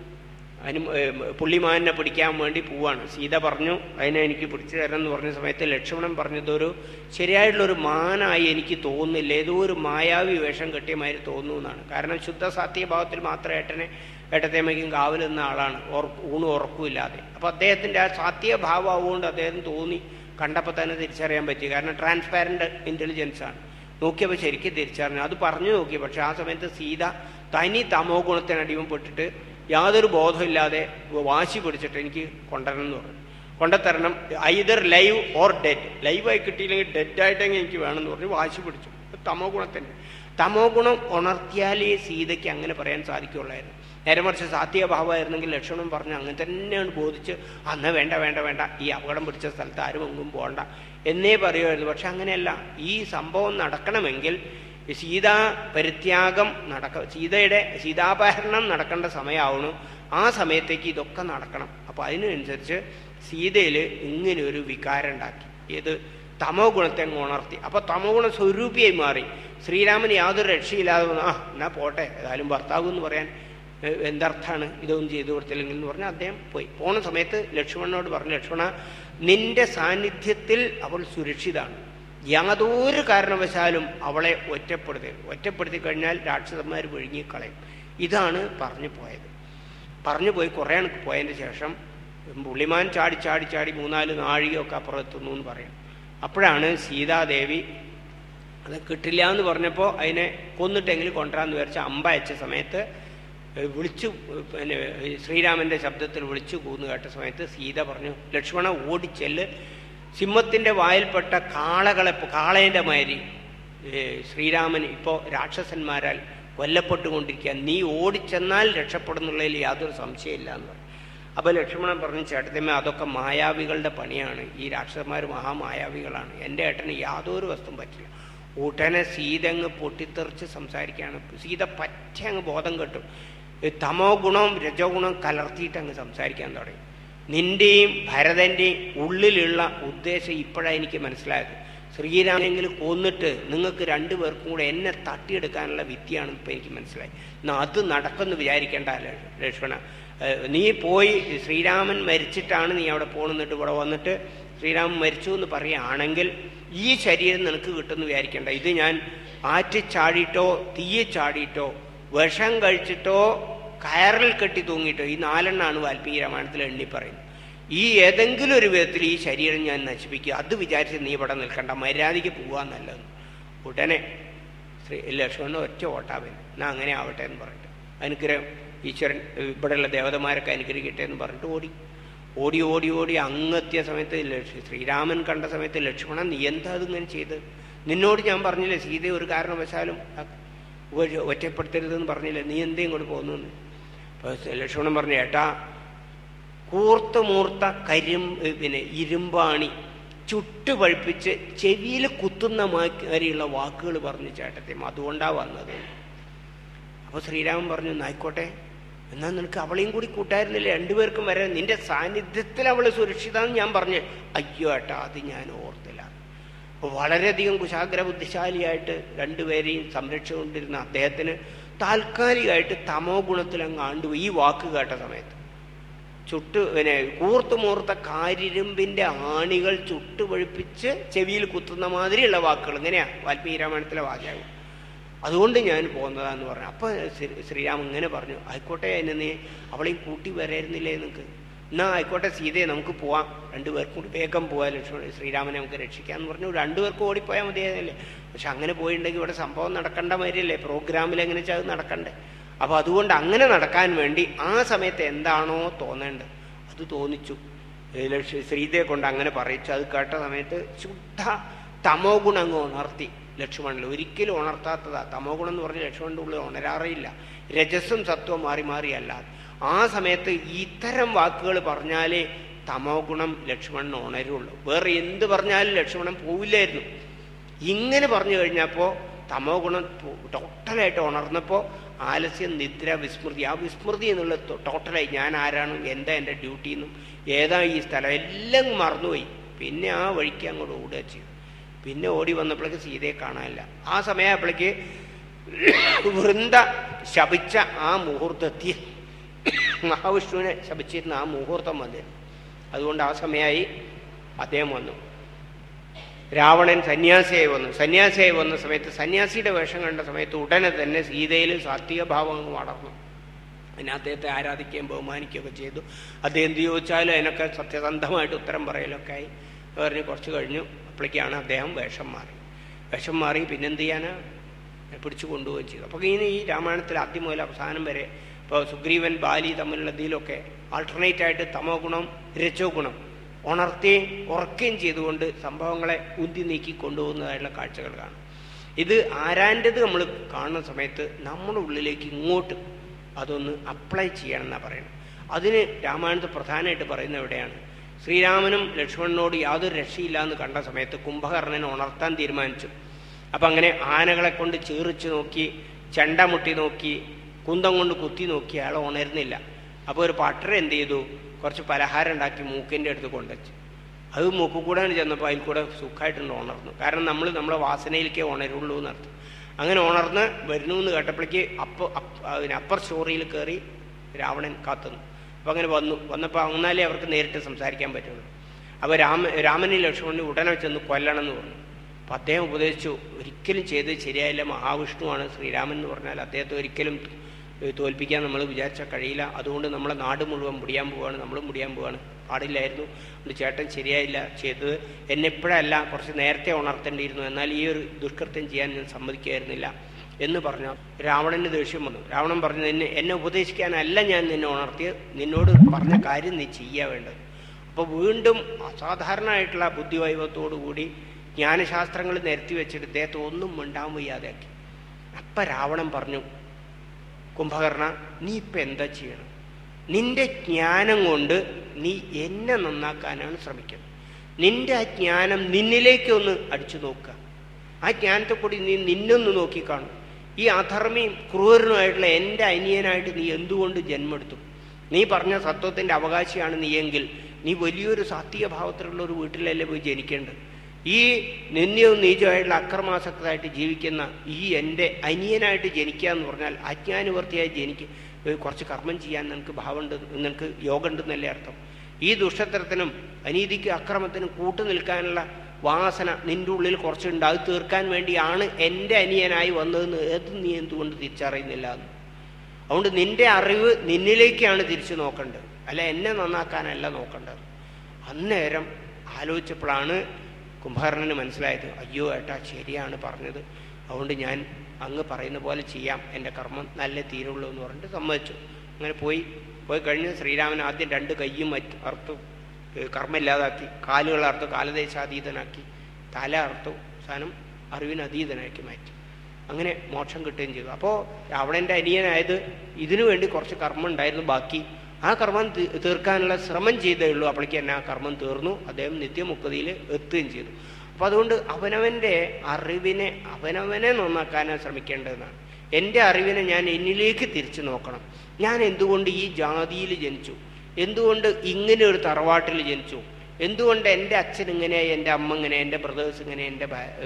പുള്ളിമാനെ പിടിക്കാൻ വേണ്ടി പോവാണ്. സീത പറഞ്ഞു അതിനെ എനിക്ക് പിടിച്ചു തരണം എന്ന് പറഞ്ഞ സമയത്ത് ലക്ഷ്മണൻ പറഞ്ഞതൊരു ശരിയായിട്ടുള്ളൊരു മാനായി എനിക്ക് തോന്നുന്നില്ല, ഏതോ ഒരു മായാവി വേഷം കെട്ടിയമാതിരി തോന്നുന്നു എന്നാണ്. കാരണം ശുദ്ധ സാത്വിക ഭാവത്തിൽ മാത്രം ഏട്ടത്തേമ്മയ്ക്കും കാവൽ നിന്ന ആളാണ്, ഊണും ഉറക്കുമില്ലാതെ. അപ്പോൾ അദ്ദേഹത്തിൻ്റെ ആ സാത്വിക ഭാവമാവുകൊണ്ട് അദ്ദേഹം തോന്നി, കണ്ടപ്പോൾ തന്നെ തിരിച്ചറിയാൻ പറ്റി. കാരണം ട്രാൻസ്പാരൻ്റ് ഇൻ്റലിജൻസാണ്. നോക്കിയപ്പോൾ ശരിക്കും തിരിച്ചറിഞ്ഞു. അത് പറഞ്ഞു നോക്കി. പക്ഷെ ആ സമയത്ത് സീത തനി തമോ ഗുണത്തിന് അടിമപ്പെട്ടിട്ട് യാതൊരു ബോധമില്ലാതെ വാശി പിടിച്ചിട്ട് എനിക്ക് കൊണ്ടുവരണം എന്ന് പറഞ്ഞു. കൊണ്ടുത്തരണം, ഐദർ ലൈവ് ഓർ ഡെഡ്. ലൈവായി കിട്ടിയില്ലെങ്കിൽ ഡെഡായിട്ടെങ്കിൽ എനിക്ക് വേണമെന്ന് പറഞ്ഞ് വാശി പിടിച്ചു. തമോ ഗുണത്തിൻ്റെ തമോ ഗുണം ഉണർത്തിയാലേ സീതയ്ക്ക് അങ്ങനെ പറയാൻ സാധിക്കുകയുള്ളായിരുന്നു. നേരെ മറിച്ച് സാത്വിക ഭാവമായിരുന്നെങ്കിൽ ലക്ഷ്മണൻ പറഞ്ഞു അങ്ങനെ തന്നെയാണ് ബോധിച്ച് അന്ന് വേണ്ട വേണ്ട വേണ്ട ഈ അപകടം പിടിച്ച സ്ഥലത്ത് ആരും എങ്ങും പോകണ്ട എന്നേ പറയുമായിരുന്നു. പക്ഷെ അങ്ങനെയല്ല. ഈ സംഭവം നടക്കണമെങ്കിൽ സീതാ പരിത്യാഗം സീതാപഹരണം നടക്കേണ്ട സമയമാവണം. ആ സമയത്തേക്ക് ഇതൊക്കെ നടക്കണം. അപ്പോൾ അതിനനുസരിച്ച് സീതയിൽ ഇങ്ങനെ ഒരു വികാരം ഉണ്ടാക്കി. ഏത്? തമോ ഗുണത്തെ അങ്ങ് ഉണർത്തി. അപ്പോൾ തമോ ഗുണ സ്വരൂപിയായി മാറി. ശ്രീരാമന് യാതൊരു രക്ഷയില്ലാതെ വന്നു. എന്നാ പോട്ടെ, ഏതായാലും ഭർത്താവ് എന്ന് പറയാൻ എന്തർത്ഥാണ്, ഇതൊന്നും ചെയ്തു കൊടുത്തില്ലെങ്കിൽ എന്ന് പറഞ്ഞാൽ അദ്ദേഹം പോയി. പോണ സമയത്ത് ലക്ഷ്മണനോട് പറഞ്ഞു, ലക്ഷ്മണ, നിന്റെ സാന്നിധ്യത്തിൽ അവൾ സുരക്ഷിതാണ്. യാതൊരു കാരണവശാലും അവളെ ഒറ്റപ്പെടുത്തി കഴിഞ്ഞാൽ രാക്ഷസന്മാർ വിഴുങ്ങിക്കളയും. ഇതാണ് പറഞ്ഞു പോയത്. പറഞ്ഞു പോയി കുറേ പോയതിന് ശേഷം പുള്ളിമാൻ ചാടി 3-4 നാഴികയൊക്കെ അപ്പുറത്തെത്തുന്നു എന്ന് പറയും. അപ്പോഴാണ് സീതാദേവി അത് കിട്ടില്ല എന്ന് പറഞ്ഞപ്പോൾ അതിനെ കൊന്നിട്ടെങ്കിലും കൊണ്ടുവരാമെന്ന് വിചാരിച്ച അമ്പ അയച്ച സമയത്ത് വിളിച്ചു, പിന്നെ ശ്രീരാമൻ്റെ ശബ്ദത്തിൽ വിളിച്ചു കൂന്നു കേട്ട സമയത്ത് സീത പറഞ്ഞു, ലക്ഷ്മണ ഓടിച്ചെല്ല്, സിംഹത്തിൻ്റെ വായിൽപ്പെട്ട കാളേൻ്റെ മാതിരി ശ്രീരാമൻ ഇപ്പോൾ രാക്ഷസന്മാരാൽ കൊല്ലപ്പെട്ടുകൊണ്ടിരിക്കുക, നീ ഓടിച്ചെന്നാൽ രക്ഷപ്പെടുന്നുള്ളതിൽ യാതൊരു സംശയമില്ല എന്ന് പറഞ്ഞു. അപ്പോൾ ലക്ഷ്മണൻ പറഞ്ഞു, ചേട്ടത്തിയമ്മ, അതൊക്കെ മായാവികളുടെ പണിയാണ്. ഈ രാക്ഷസന്മാർ മഹാമായാവികളാണ്. എൻ്റെ ഏട്ടന് യാതൊരു വസ്തുവും പറ്റില്ല. ഉടനെ സീത അങ്ങ് പൊട്ടിത്തെറിച്ച് സംസാരിക്കുകയാണ്. സീത പറ്റ അങ്ങ് ബോധം കെട്ടും. തമോ ഗുണവും രജോ ഗുണവും കലർത്തിയിട്ട് അങ്ങ് സംസാരിക്കാൻ തുടങ്ങി. നിൻ്റെയും ഭരതൻ്റെയും ഉള്ളിലുള്ള ഉദ്ദേശം ഇപ്പോഴാണ് എനിക്ക് മനസ്സിലായത്. ശ്രീരാമനെങ്കിലും കൊന്നിട്ട് നിങ്ങൾക്ക് 2 പേർക്കും കൂടെ എന്നെ തട്ടിയെടുക്കാനുള്ള വിദ്യയാണെന്ന് ഇപ്പോൾ എനിക്ക് മനസ്സിലായി. എന്നാൽ അത് നടക്കുമെന്ന് വിചാരിക്കേണ്ട ലക്ഷ്മണ. നീ പോയി ശ്രീരാമൻ മരിച്ചിട്ടാണ് നീ അവിടെ പോകുന്നിട്ട് ഇവിടെ വന്നിട്ട് ശ്രീരാമൻ മരിച്ചു എന്ന് പറയുകയാണെങ്കിൽ ഈ ശരീരം നിനക്ക് കിട്ടുമെന്ന് വിചാരിക്കേണ്ട. ഇത് ഞാൻ ആറ്റിൽ ചാടിയിട്ടോ തീയെ ചാടിയിട്ടോ വിഷം കഴിച്ചിട്ടോ കയറിൽ കെട്ടി തൂങ്ങിയിട്ടോ, ഈ 4 വാൽമീകി രാമായണത്തിൽ എണ്ണി പറയുന്നു. ഈ ഏതെങ്കിലും ഒരു വിധത്തിൽ ഈ ശരീരം ഞാൻ നശിപ്പിക്കുക. അത് വിചാരിച്ച് നീ ഇവിടെ നിൽക്കണ്ട, മര്യാദയ്ക്ക് പോകാൻ നല്ലത്. ഉടനെ ലക്ഷ്മണൻ ഒറ്റ ഓട്ടാവൻ, എന്നാ അങ്ങനെ ആവട്ടെ എന്ന് പറഞ്ഞിട്ട് അനുഗ്രഹം ഈശ്വരൻ ഇവിടെയുള്ള ദേവതമാരൊക്കെ അനുഗ്രഹിക്കട്ടെ എന്ന് പറഞ്ഞിട്ട് ഓടി അങ്ങെത്തിയ സമയത്ത് ശ്രീരാമൻ കണ്ട സമയത്ത്, ലക്ഷ്മണൻ നീ എന്താ അതിങ്ങനെ ചെയ്ത്? നിന്നോട് ഞാൻ പറഞ്ഞില്ലേ സീതയെ ഒരു കാരണവശാലും ഒറ്റപ്പെടുത്തരുതെന്ന് പറഞ്ഞില്ലേ, നീ എന്തേ ഇങ്ങോട്ട് പോകുന്നു? അപ്പോൾ ലക്ഷ്മണൻ പറഞ്ഞു, ഏട്ടാ, മൂർത്ത ഇരുമ്പാണി ചുട്ടു പഴുപ്പിച്ച് ചെവിയിൽ കുത്തുന്ന മാതിരിയുള്ള വാക്കുകൾ പറഞ്ഞു ചേട്ടത്തെയും, അതുകൊണ്ടാണ് വന്നത്. അപ്പോൾ ശ്രീരാമൻ പറഞ്ഞു, ആയിക്കോട്ടെ, എന്നാൽ നിനക്ക് അവളെയും കൂടി കൂട്ടായിരുന്നില്ല, 2 പേർക്കും വരാൻ, നിന്റെ സാന്നിധ്യത്തിൽ അവൾ സുരക്ഷിതാന്ന് ഞാൻ പറഞ്ഞു. അയ്യോ ഏട്ടാ, അത് ഞാൻ ഓർത്തില്ല. അപ്പോൾ വളരെയധികം കുശാഗ്ര ബുദ്ധിശാലിയായിട്ട് 2 പേരെയും സംരക്ഷിച്ചുകൊണ്ടിരുന്ന അദ്ദേഹത്തിന് താൽക്കാലികമായിട്ട് തമോ ഗുണത്തിൽ അങ്ങ് ആണ്ടുപോയി. ഈ വാക്ക് കേട്ട സമയത്ത് മൂർത്ത കാരിരുമ്പിൻ്റെ ആണികൾ ചുട്ടുപഴുപ്പിച്ച് ചെവിയിൽ കുത്തുന്ന മാതിരിയുള്ള വാക്കുകൾ, ഇങ്ങനെയാ വാൽമീകി രാമായണത്തിലെ വാചകം. അതുകൊണ്ട് ഞാൻ പോകുന്നതാന്ന് പറഞ്ഞു. അപ്പോൾ ശ്രീരാമൻ ഇങ്ങനെ പറഞ്ഞു, ആയിക്കോട്ടെ, അതിന് നീ അവളെയും കൂട്ടി വരായിരുന്നില്ലേ നിങ്ങൾക്ക്? എന്നാ ആയിക്കോട്ടെ സീതയെ, നമുക്ക് പോവാം, 2 പേർക്കും കൂടി വേഗം പോകാൻ ശ്രീരാമനെ നമുക്ക് രക്ഷിക്കാമെന്ന് പറഞ്ഞു. 2 പേർക്കും ഓടിപ്പോയാൽ മതിയായിരുന്നില്ലേ? പക്ഷെ അങ്ങനെ പോയിട്ടുണ്ടെങ്കിൽ ഇവിടെ സംഭവം നടക്കേണ്ട മാതിരിയല്ലേ, പ്രോഗ്രാമിൽ എങ്ങനെ വെച്ചാൽ അത് നടക്കണ്ടേ. അപ്പോൾ അതുകൊണ്ട് അങ്ങനെ നടക്കാൻ വേണ്ടി ആ സമയത്ത് എന്താണോ തോന്നേണ്ടത് അത് തോന്നിച്ചു. സീതയെ കൊണ്ട് അങ്ങനെ പറയിച്ചു. അത് കേട്ട സമയത്ത് ശുദ്ധ തമോ ഗുണം അങ്ങ് ഉണർത്തി ലക്ഷ്മണനിൽ. ഒരിക്കലും ഉണർത്താത്തതാ തമോ ഗുണം എന്ന് പറഞ്ഞ് ലക്ഷ്മണൻ്റെ ഉള്ളിൽ ഉണരാറില്ല. രജസ്സും സത്വം മാറി അല്ലാതെ ആ സമയത്ത് ഇത്തരം വാക്കുകൾ പറഞ്ഞാലേ തമോ ഗുണം ലക്ഷ്മണന് ഉണരുള്ളൂ. വേറെ എന്ത് പറഞ്ഞാലും ലക്ഷ്മണൻ പോവില്ലായിരുന്നു. ഇങ്ങനെ പറഞ്ഞു കഴിഞ്ഞപ്പോൾ തമോ ഗുണം ടോട്ടലായിട്ട് ഉണർന്നപ്പോൾ ആലസ്യം, നിദ്ര, വിസ്മൃതി, ആ വിസ്മൃതി എന്നുള്ള ടോട്ടലായി ഞാൻ ആരാണ്, എന്താ എൻ്റെ ഡ്യൂട്ടി എന്നും ഏതാ ഈ സ്ഥലം എല്ലാം മറന്നുപോയി. പിന്നെ ആ വഴിക്ക് അങ്ങോട്ട് ഓടുക ചെയ്തു. പിന്നെ ഓടി വന്നപ്പോഴേക്ക് സീതയെ കാണാനില്ല. ആ സമയപ്പോഴേക്ക് വൃന്ദ ശപിച്ച ആ മുഹൂർത്തത്തിൽ മഹാവിഷ്ണുവിനെ ശപിച്ചിരുന്ന ആ മുഹൂർത്തം വന്നിരുന്നു. അതുകൊണ്ട് ആ സമയമായി അദ്ദേഹം വന്നു. രാവണൻ സന്യാസിയായി വന്നു. സന്യാസിയായി വന്ന സമയത്ത് സന്യാസിയുടെ വേഷം കണ്ട സമയത്ത് ഉടനെ തന്നെ സീതയിൽ സാത്വിക ഭാവം അങ്ങ് വളർന്നു. അതിന് അദ്ദേഹത്തെ ആരാധിക്കുകയും ബഹുമാനിക്കുകയൊക്കെ ചെയ്തു. അദ്ദേഹം എന്ത് ചോദിച്ചാലും അതിനൊക്കെ സത്യസന്ധമായിട്ട് ഉത്തരം പറയലൊക്കെ ആയി. പറഞ്ഞ് കുറച്ച് കഴിഞ്ഞു അപ്പോഴേക്കാണ് അദ്ദേഹം വേഷം മാറി പിന്നെന്ത് ചെയ്യാനാ, പിടിച്ചു കൊണ്ടുപോവുകയും ചെയ്തു. അപ്പോൾ ഇങ്ങനെ ഈ രാമായണത്തിൽ ആദ്യം മുതൽ അവസാനം വരെ ഇപ്പോൾ സുഗ്രീവൻ ബാലി തമ്മിലുള്ള ഇതിലൊക്കെ ആൾട്ടർനേറ്റായിട്ട് തമോ ഗുണം രജോ ഗുണം ഉറക്കുകയും ചെയ്തുകൊണ്ട് സംഭവങ്ങളെ ഉന്തി നീക്കി കൊണ്ടുപോകുന്നതായിട്ടുള്ള കാഴ്ചകൾ കാണും. ഇത് ആരാൻ്റെത് നമ്മൾ കാണുന്ന സമയത്ത് നമ്മുടെ ഉള്ളിലേക്ക് ഇങ്ങോട്ട് അതൊന്ന് അപ്ലൈ ചെയ്യണം എന്നാണ് പറയുന്നത്. അതിന് രാമായണത്തിൽ പ്രധാനമായിട്ട് പറയുന്നത് എവിടെയാണ്? ശ്രീരാമനും ലക്ഷ്മണനോട് യാതൊരു രക്ഷയില്ല എന്ന് കണ്ട സമയത്ത് കുംഭകർണനെ ഉണർത്താൻ തീരുമാനിച്ചു. അപ്പം അങ്ങനെ ആനകളെ കൊണ്ട് ചീറിച്ച് നോക്കി, ചെണ്ട മുട്ടി നോക്കി, കുന്തം കൊണ്ട് കുത്തി നോക്കി, അയാൾ ഉണരുന്നില്ല. അപ്പോൾ ഒരു പട്ടർ എന്ത് ചെയ്തു, കുറച്ച് പലഹാരം ഉണ്ടാക്കി മൂക്കിൻ്റെ അടുത്ത് കൊണ്ടുവച്ചു. അത് മൂക്കിൽ കൂടെയാണ് ചെന്നപ്പോൾ അതിൽ കൂടെ സുഖമായിട്ടുണ്ട് ഉണർന്നു. കാരണം നമ്മളെ വാസനയിലേക്കേ ഉണരുള്ളൂ എന്നർത്ഥം. അങ്ങനെ ഉണർന്ന് വരുന്നു എന്ന് കേട്ടപ്പോഴേക്ക് അപ്പർ സ്റ്റോറിയിൽ കയറി രാവണൻ കാത്തുന്നു. അപ്പോൾ അങ്ങനെ വന്നപ്പോൾ എന്നാലേ അവർക്ക് നേരിട്ട് സംസാരിക്കാൻ പറ്റുള്ളൂ. അപ്പോൾ രാമനും ലക്ഷ്മണനും ഉടനെ ചെന്ന് കൊല്ലണം എന്ന് പറഞ്ഞു. അപ്പം അദ്ദേഹം ഉപദേശിച്ചു, ഒരിക്കലും ചെയ്ത് ശരിയായില്ല, മഹാവിഷ്ണുവാണ് ശ്രീരാമൻ എന്ന് പറഞ്ഞാൽ അദ്ദേഹത്തെ ഒരിക്കലും തോൽപ്പിക്കാൻ നമ്മൾ വിചാരിച്ചാൽ കഴിയില്ല. അതുകൊണ്ട് നമ്മളെ നാട് മുഴുവൻ മുടിയാൻ പോവുകയാണ്, നമ്മളും മുടിയാൻ പോവുകയാണ്, പാടില്ലായിരുന്നു. അതുകൊണ്ട് ചേട്ടൻ ശരിയായില്ല ചെയ്തത്, എന്നെ ഇപ്പോഴല്ല കുറച്ച് നേരത്തെ ഉണർത്തേണ്ടിയിരുന്നു, എന്നാൽ ഈ ഒരു ദുഷ്കൃത്യം ചെയ്യാൻ ഞാൻ സമ്മതിക്കായിരുന്നില്ല എന്ന് പറഞ്ഞു. രാവണന് ദേഷ്യം വന്നു. രാവണൻ പറഞ്ഞു, എന്നെ ഉപദേശിക്കാനല്ല ഞാൻ നിന്നെ ഉണർത്തിയത്, നിന്നോട് പറഞ്ഞ കാര്യം നീ ചെയ്യാൻ വേണ്ടത്. അപ്പോൾ വീണ്ടും അസാധാരണമായിട്ടുള്ള ബുദ്ധിവൈഭവത്തോടുകൂടി ജ്ഞാനശാസ്ത്രങ്ങൾ നിരത്തി വെച്ചിട്ട് ഇദ്ദേഹത്തെ ഒന്നും മിണ്ടാൻ വയ്യാതെയാക്കി. അപ്പം രാവണൻ പറഞ്ഞു, കുംഭകർണ, നീ ഇപ്പം എന്താ ചെയ്യണം? നിന്റെ ജ്ഞാനം കൊണ്ട് നീ എന്നെ നന്നാക്കാനാണ് ശ്രമിക്കുന്നത്. നിന്റെ ആ ജ്ഞാനം നിന്നിലേക്കൊന്ന് അടിച്ചു നോക്കുക. ആ ജ്ഞാനത്തെ കൂടി നീ നിന്നൊന്ന് നോക്കിക്കാണും. ഈ അധർമ്മിയും ക്രൂരനുമായിട്ടുള്ള എൻ്റെ അനിയനായിട്ട് നീ എന്തുകൊണ്ട് ജന്മെടുത്തു? നീ പറഞ്ഞ സത്വത്തിൻ്റെ അവകാശിയാണ് നീയെങ്കിൽ നീ വലിയൊരു സാത്വിക ഭാവത്തിലുള്ള ഒരു വീട്ടിലല്ലേ പോയി ജനിക്കേണ്ടത്. ഈ നിന്ദ്യവും നീചമായിട്ടുള്ള അക്രമാസക്തമായിട്ട് ജീവിക്കുന്ന ഈ എൻ്റെ അനിയനായിട്ട് ജനിക്കുക എന്ന് പറഞ്ഞാൽ അജ്ഞാനുവർത്തിയായി കുറച്ച് കർമ്മം ചെയ്യാൻ നിനക്ക് ഭാവമുണ്ട്, നിനക്ക് യോഗം ഉണ്ടെന്നല്ലേ അർത്ഥം. ഈ ദുഷ്ടത്തരത്തിനും അനീതിക്ക് അക്രമത്തിനും കൂട്ടു നിൽക്കാനുള്ള വാസന നിൻ്റെ ഉള്ളിൽ കുറച്ചുണ്ട്. അത് തീർക്കാൻ വേണ്ടിയാണ് എൻ്റെ അനിയനായി വന്നതെന്ന് നീ എന്തുകൊണ്ട് തിരിച്ചറിയുന്നില്ല എന്ന്. അതുകൊണ്ട് നിൻ്റെ അറിവ് നിന്നിലേക്കാണ് തിരിച്ചു നോക്കേണ്ടത്, അല്ല എന്നെ നന്നാക്കാനല്ല നോക്കേണ്ടത്. അന്നേരം ആലോചിച്ചപ്പോഴാണ് കുംഭകർണന് മനസ്സിലായത്, അയ്യോ ഏട്ടാ ശരിയാണ് പറഞ്ഞത്, അതുകൊണ്ട് ഞാൻ അങ്ങ് പറയുന്ന പോലെ ചെയ്യാം, എൻ്റെ കർമ്മം നല്ല തീരുള്ളൂ എന്ന് പറഞ്ഞിട്ട് സമ്മതിച്ചു. അങ്ങനെ പോയി കഴിഞ്ഞ് ശ്രീരാമൻ ആദ്യം 2 കൈയും അറുത്തു, കർമ്മം ഇല്ലാതാക്കി, കാലുകൾ അറുത്തു, കാലദേശാതീതനാക്കി, തല അറുത്തു, അവസാനം അറിവിന് അതീതനാക്കി മാറ്റി. അങ്ങനെ മോക്ഷം കിട്ടുകയും ചെയ്തു. അപ്പോൾ രാവണൻ്റെ അനിയനായത് ഇതിനു വേണ്ടി കുറച്ച് കർമ്മം ഉണ്ടായിരുന്നു ബാക്കി. ആ കർമ്മം തീർക്കാനുള്ള ശ്രമം ചെയ്തേ ഉള്ളൂ. അപ്പോഴേക്ക് തന്നെ ആ കർമ്മം തീർന്നു, അദ്ദേഹം നിത്യമുക്തിയിൽ എത്തുകയും ചെയ്തു. അപ്പം അതുകൊണ്ട് അവനവൻ്റെ അറിവിനെ അവനവനെ നന്നാക്കാനാണ് ശ്രമിക്കേണ്ടതെന്നാണ്. എൻ്റെ അറിവിനെ ഞാൻ എന്നിലേക്ക് തിരിച്ചു നോക്കണം. ഞാൻ എന്തുകൊണ്ട് ഈ ജാതിയിൽ ജനിച്ചു, എന്തുകൊണ്ട് ഇങ്ങനെ ഒരു തറവാട്ടിൽ ജനിച്ചു, എന്തുകൊണ്ട് എൻ്റെ അച്ഛൻ ഇങ്ങനെയായി, എൻ്റെ അമ്മ ഇങ്ങനെ, എൻ്റെ ബ്രദേഴ്സ് ഇങ്ങനെ, എൻ്റെ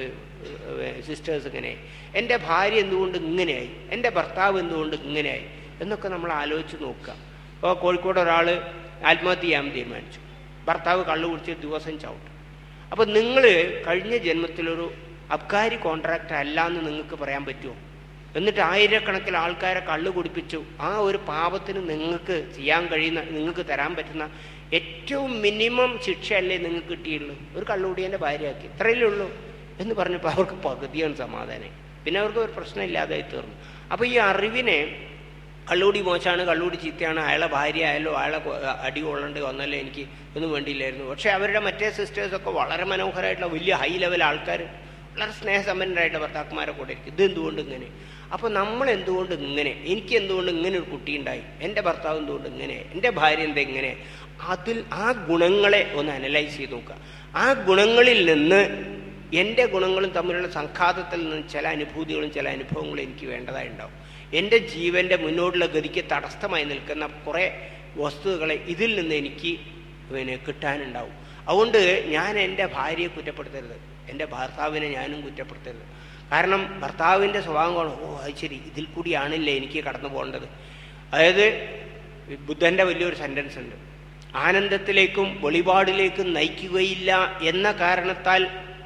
സിസ്റ്റേഴ്സ് ഇങ്ങനെ, എൻ്റെ ഭാര്യ എന്തുകൊണ്ട് ഇങ്ങനെയായി, എൻ്റെ ഭർത്താവ് എന്തുകൊണ്ട് ഇങ്ങനെയായി എന്നൊക്കെ നമ്മൾ ആലോചിച്ച് നോക്കുക. ഇപ്പോൾ കോഴിക്കോട് ഒരാൾ ആത്മഹത്യ ചെയ്യാൻ തീരുമാനിച്ചു, ഭർത്താവ് കള്ളു കുടിച്ച് ദിവസം ചവിട്ടും. അപ്പോൾ നിങ്ങൾ കഴിഞ്ഞ ജന്മത്തിലൊരു അബ്കാരി കോൺട്രാക്റ്റ് അല്ല എന്ന് നിങ്ങൾക്ക് പറയാൻ പറ്റുമോ? എന്നിട്ട് ആയിരക്കണക്കിന് ആൾക്കാരെ കള്ളു കുടിപ്പിച്ചു. ആ ഒരു പാപത്തിന് നിങ്ങൾക്ക് ചെയ്യാൻ കഴിയുന്ന, നിങ്ങൾക്ക് തരാൻ പറ്റുന്ന ഏറ്റവും മിനിമം ശിക്ഷയല്ലേ നിങ്ങൾക്ക് കിട്ടിയുള്ളൂ? ഒരു കള്ളുകുടിയൻ്റെ ഭാര്യയാക്കി, ഇത്രയല്ലേ ഉള്ളൂ എന്ന് പറഞ്ഞപ്പോൾ അവർക്ക് പകുതിയാണ് സമാധാനം. പിന്നെ അവർക്ക് ഒരു പ്രശ്നമില്ലാതായി തീർന്നു. അപ്പോൾ ഈ അറിവിനെ കള്ളുകൂടി മോശമാണ്, കള്ളുകൂടി ചീത്തയാണ്, അയാളെ ഭാര്യ ആയാലോ അയാളെ അടി കൊള്ളേണ്ടി വന്നല്ലോ എനിക്ക് ഒന്നും വേണ്ടിയില്ലായിരുന്നു. പക്ഷേ അവരുടെ മറ്റേ സിസ്റ്റേഴ്സൊക്കെ വളരെ മനോഹരമായിട്ടുള്ള വലിയ ഹൈ ലെവൽ ആൾക്കാർ, വളരെ സ്നേഹസമ്പന്നരായിട്ട് ഭർത്താക്കന്മാരെ കൂടെ ഇരിക്കും. ഇതെന്തുകൊണ്ട് ഇങ്ങനെ? അപ്പോൾ നമ്മൾ എന്തുകൊണ്ട് ഇങ്ങനെ, എനിക്ക് എന്തുകൊണ്ട് ഇങ്ങനെ ഒരു കുട്ടി ഉണ്ടായി, എൻ്റെ ഭർത്താവ് എന്തുകൊണ്ട് ഇങ്ങനെ, എൻ്റെ ഭാര്യ എന്താ ഇങ്ങനെ? അതിൽ ആ ഗുണങ്ങളെ ഒന്ന് അനലൈസ് ചെയ്ത് നോക്കുക. ആ ഗുണങ്ങളിൽ നിന്ന് എൻ്റെ ഗുണങ്ങളും തമ്മിലുള്ള സംഘാതത്തിൽ നിന്ന് ചില അനുഭൂതികളും ചില അനുഭവങ്ങളും എനിക്ക് വേണ്ടതായി ഉണ്ടാവും. എൻ്റെ ജീവൻ്റെ മുന്നോട്ടുള്ള ഗതിക്ക് തടസ്സമായി നിൽക്കുന്ന കുറേ വസ്തുക്കളെ ഇതിൽ നിന്ന് എനിക്ക് കിട്ടാനുണ്ടാവും. അതുകൊണ്ട് ഞാൻ എൻ്റെ ഭാര്യയെ കുറ്റപ്പെടുത്തരുത്, എൻ്റെ ഭർത്താവിനെ ഞാനും കുറ്റപ്പെടുത്തരുത്. കാരണം ഭർത്താവിൻ്റെ സ്വഭാവം കാണും, ഓ അത് ശരി, ഇതിൽ കൂടിയാണില്ലേ എനിക്ക് കടന്നു പോകേണ്ടത്. അതായത് ബുദ്ധൻ്റെ വലിയൊരു സെൻറ്റൻസ് ഉണ്ട്, ആനന്ദത്തിലേക്കും വെളിപാടിലേക്കും നയിക്കുകയില്ല എന്ന കാരണത്താൽ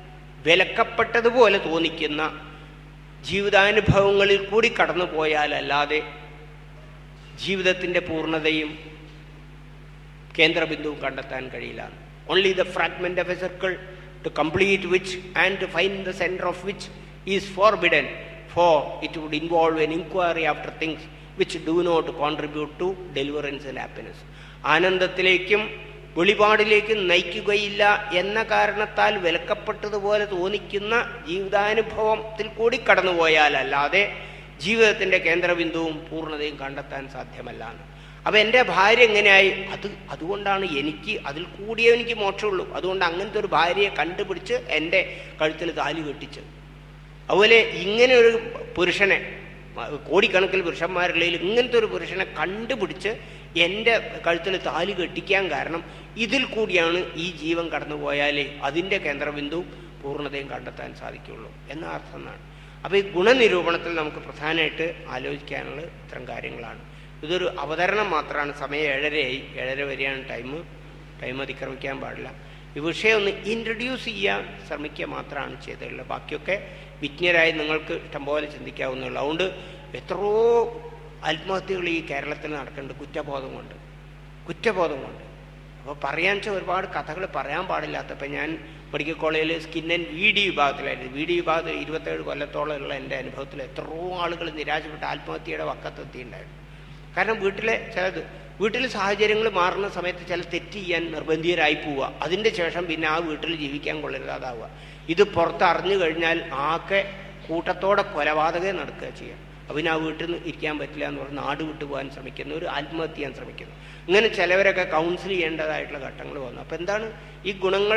വിലക്കപ്പെട്ടതുപോലെ തോന്നിക്കുന്ന ജീവിതാനുഭവങ്ങളിൽ കൂടി കടന്നു പോയാലല്ലാതെ ജീവിതത്തിൻ്റെ പൂർണ്ണതയും കേന്ദ്രബിന്ദുവും കണ്ടെത്താൻ കഴിയില്ല. Only the fragment of a circle to complete which and to find the centre of which is forbidden, for it would involve an inquiry after things which do not contribute to deliverance and happiness. ആനന്ദത്തിലേക്കും വെളിപാടിലേക്കും നയിക്കുകയില്ല എന്ന കാരണത്താൽ വിലക്കപ്പെട്ടതുപോലെ തോന്നിക്കുന്ന ജീവിതാനുഭവത്തിൽ കൂടി കടന്നുപോയാലല്ലാതെ ജീവിതത്തിൻ്റെ കേന്ദ്രബിന്ദുവും പൂർണ്ണതയും കണ്ടെത്താൻ സാധ്യമല്ല. അപ്പം എൻ്റെ ഭാര്യ എങ്ങനെയായി, അതുകൊണ്ടാണ് എനിക്ക് അതിൽ കൂടിയേ എനിക്ക് മോക്ഷമുള്ളൂ. അതുകൊണ്ട് അങ്ങനത്തെ ഒരു ഭാര്യയെ കണ്ടുപിടിച്ച് എൻ്റെ കഴുത്തിൽ താലി കെട്ടിച്ചത്. അതുപോലെ ഇങ്ങനെ ഒരു പുരുഷനെ, കോടിക്കണക്കിൽ പുരുഷന്മാരുള്ളതിൽ ഇങ്ങനത്തെ ഒരു പുരുഷനെ കണ്ടുപിടിച്ച് എൻ്റെ കഴുത്തിൽ താലി കെട്ടിക്കാൻ കാരണം ഇതിൽ കൂടിയാണ് ഈ ജീവൻ കടന്നു പോയാലേ അതിൻ്റെ കേന്ദ്രബിന്ദുവും പൂർണ്ണതയും കണ്ടെത്താൻ സാധിക്കുകയുള്ളൂ എന്ന അർത്ഥം എന്നാണ്. അപ്പോൾ ഈ ഗുണനിരൂപണത്തിൽ നമുക്ക് പ്രധാനമായിട്ട് ആലോചിക്കാനുള്ള ഇത്തരം കാര്യങ്ങളാണ്. ഇതൊരു അവതരണം മാത്രമാണ്. സമയം 7:30 7:30 വരെയാണ് ടൈം അതിക്രമിക്കാൻ പാടില്ല. ഈ വിഷയം ഒന്ന് ഇൻട്രൊഡ്യൂസ് ചെയ്യാൻ ശ്രമിക്കുക മാത്രമാണ് ചെയ്തിട്ടുള്ളത്. ബാക്കിയൊക്കെ വിജ്ഞരായി നിങ്ങൾക്ക് ഇഷ്ടംപോലെ ചിന്തിക്കാവുന്നുള്ളൂ. അതുകൊണ്ട് എത്രയോ ആത്മഹത്യകൾ ഈ കേരളത്തിൽ നടക്കുന്നുണ്ട് കുറ്റബോധം കൊണ്ട്. അപ്പോൾ പറയാൻ വെച്ചാൽ ഒരുപാട് കഥകൾ പറയാൻ പാടില്ലാത്തപ്പോൾ ഞാൻ മെഡിക്കൽ കോളേജിൽ സ്കിൻ ആൻഡ് VD വിഭാഗത്തിലായിരുന്നു. VD വിഭാഗത്തിൽ 27 കൊല്ലത്തോളം ഉള്ള എൻ്റെ അനുഭവത്തിൽ എത്രയോ ആളുകൾ നിരാശപ്പെട്ട് ആത്മഹത്യയുടെ വക്കത്തെത്തിയിട്ടുണ്ടായിരുന്നു. കാരണം വീട്ടിൽ സാഹചര്യങ്ങൾ മാറുന്ന സമയത്ത് ചില തെറ്റ് ചെയ്യാൻ നിർബന്ധിതരായി പോവുക, അതിൻ്റെ ശേഷം പിന്നെ ആ വീട്ടിൽ ജീവിക്കാൻ കൊള്ളരുതാതാവുക. ഇത് പുറത്തറിഞ്ഞു കഴിഞ്ഞാൽ ആകെ കൂട്ടത്തോടെ കൊലപാതകം നടക്കുക ചെയ്യുക. അപ്പം പിന്നെ ആ വീട്ടിൽ നിന്ന് ഇരിക്കാൻ പറ്റില്ല എന്ന് പറഞ്ഞ് നാട് വിട്ടു പോകാൻ ശ്രമിക്കുന്നു, ഒരു ആത്മഹത്യ ചെയ്യാൻ ശ്രമിക്കുന്നു. ഇങ്ങനെ ചിലവരൊക്കെ കൗൺസിൽ ചെയ്യേണ്ടതായിട്ടുള്ള ഘട്ടങ്ങൾ വന്നു. അപ്പം എന്താണ് ഈ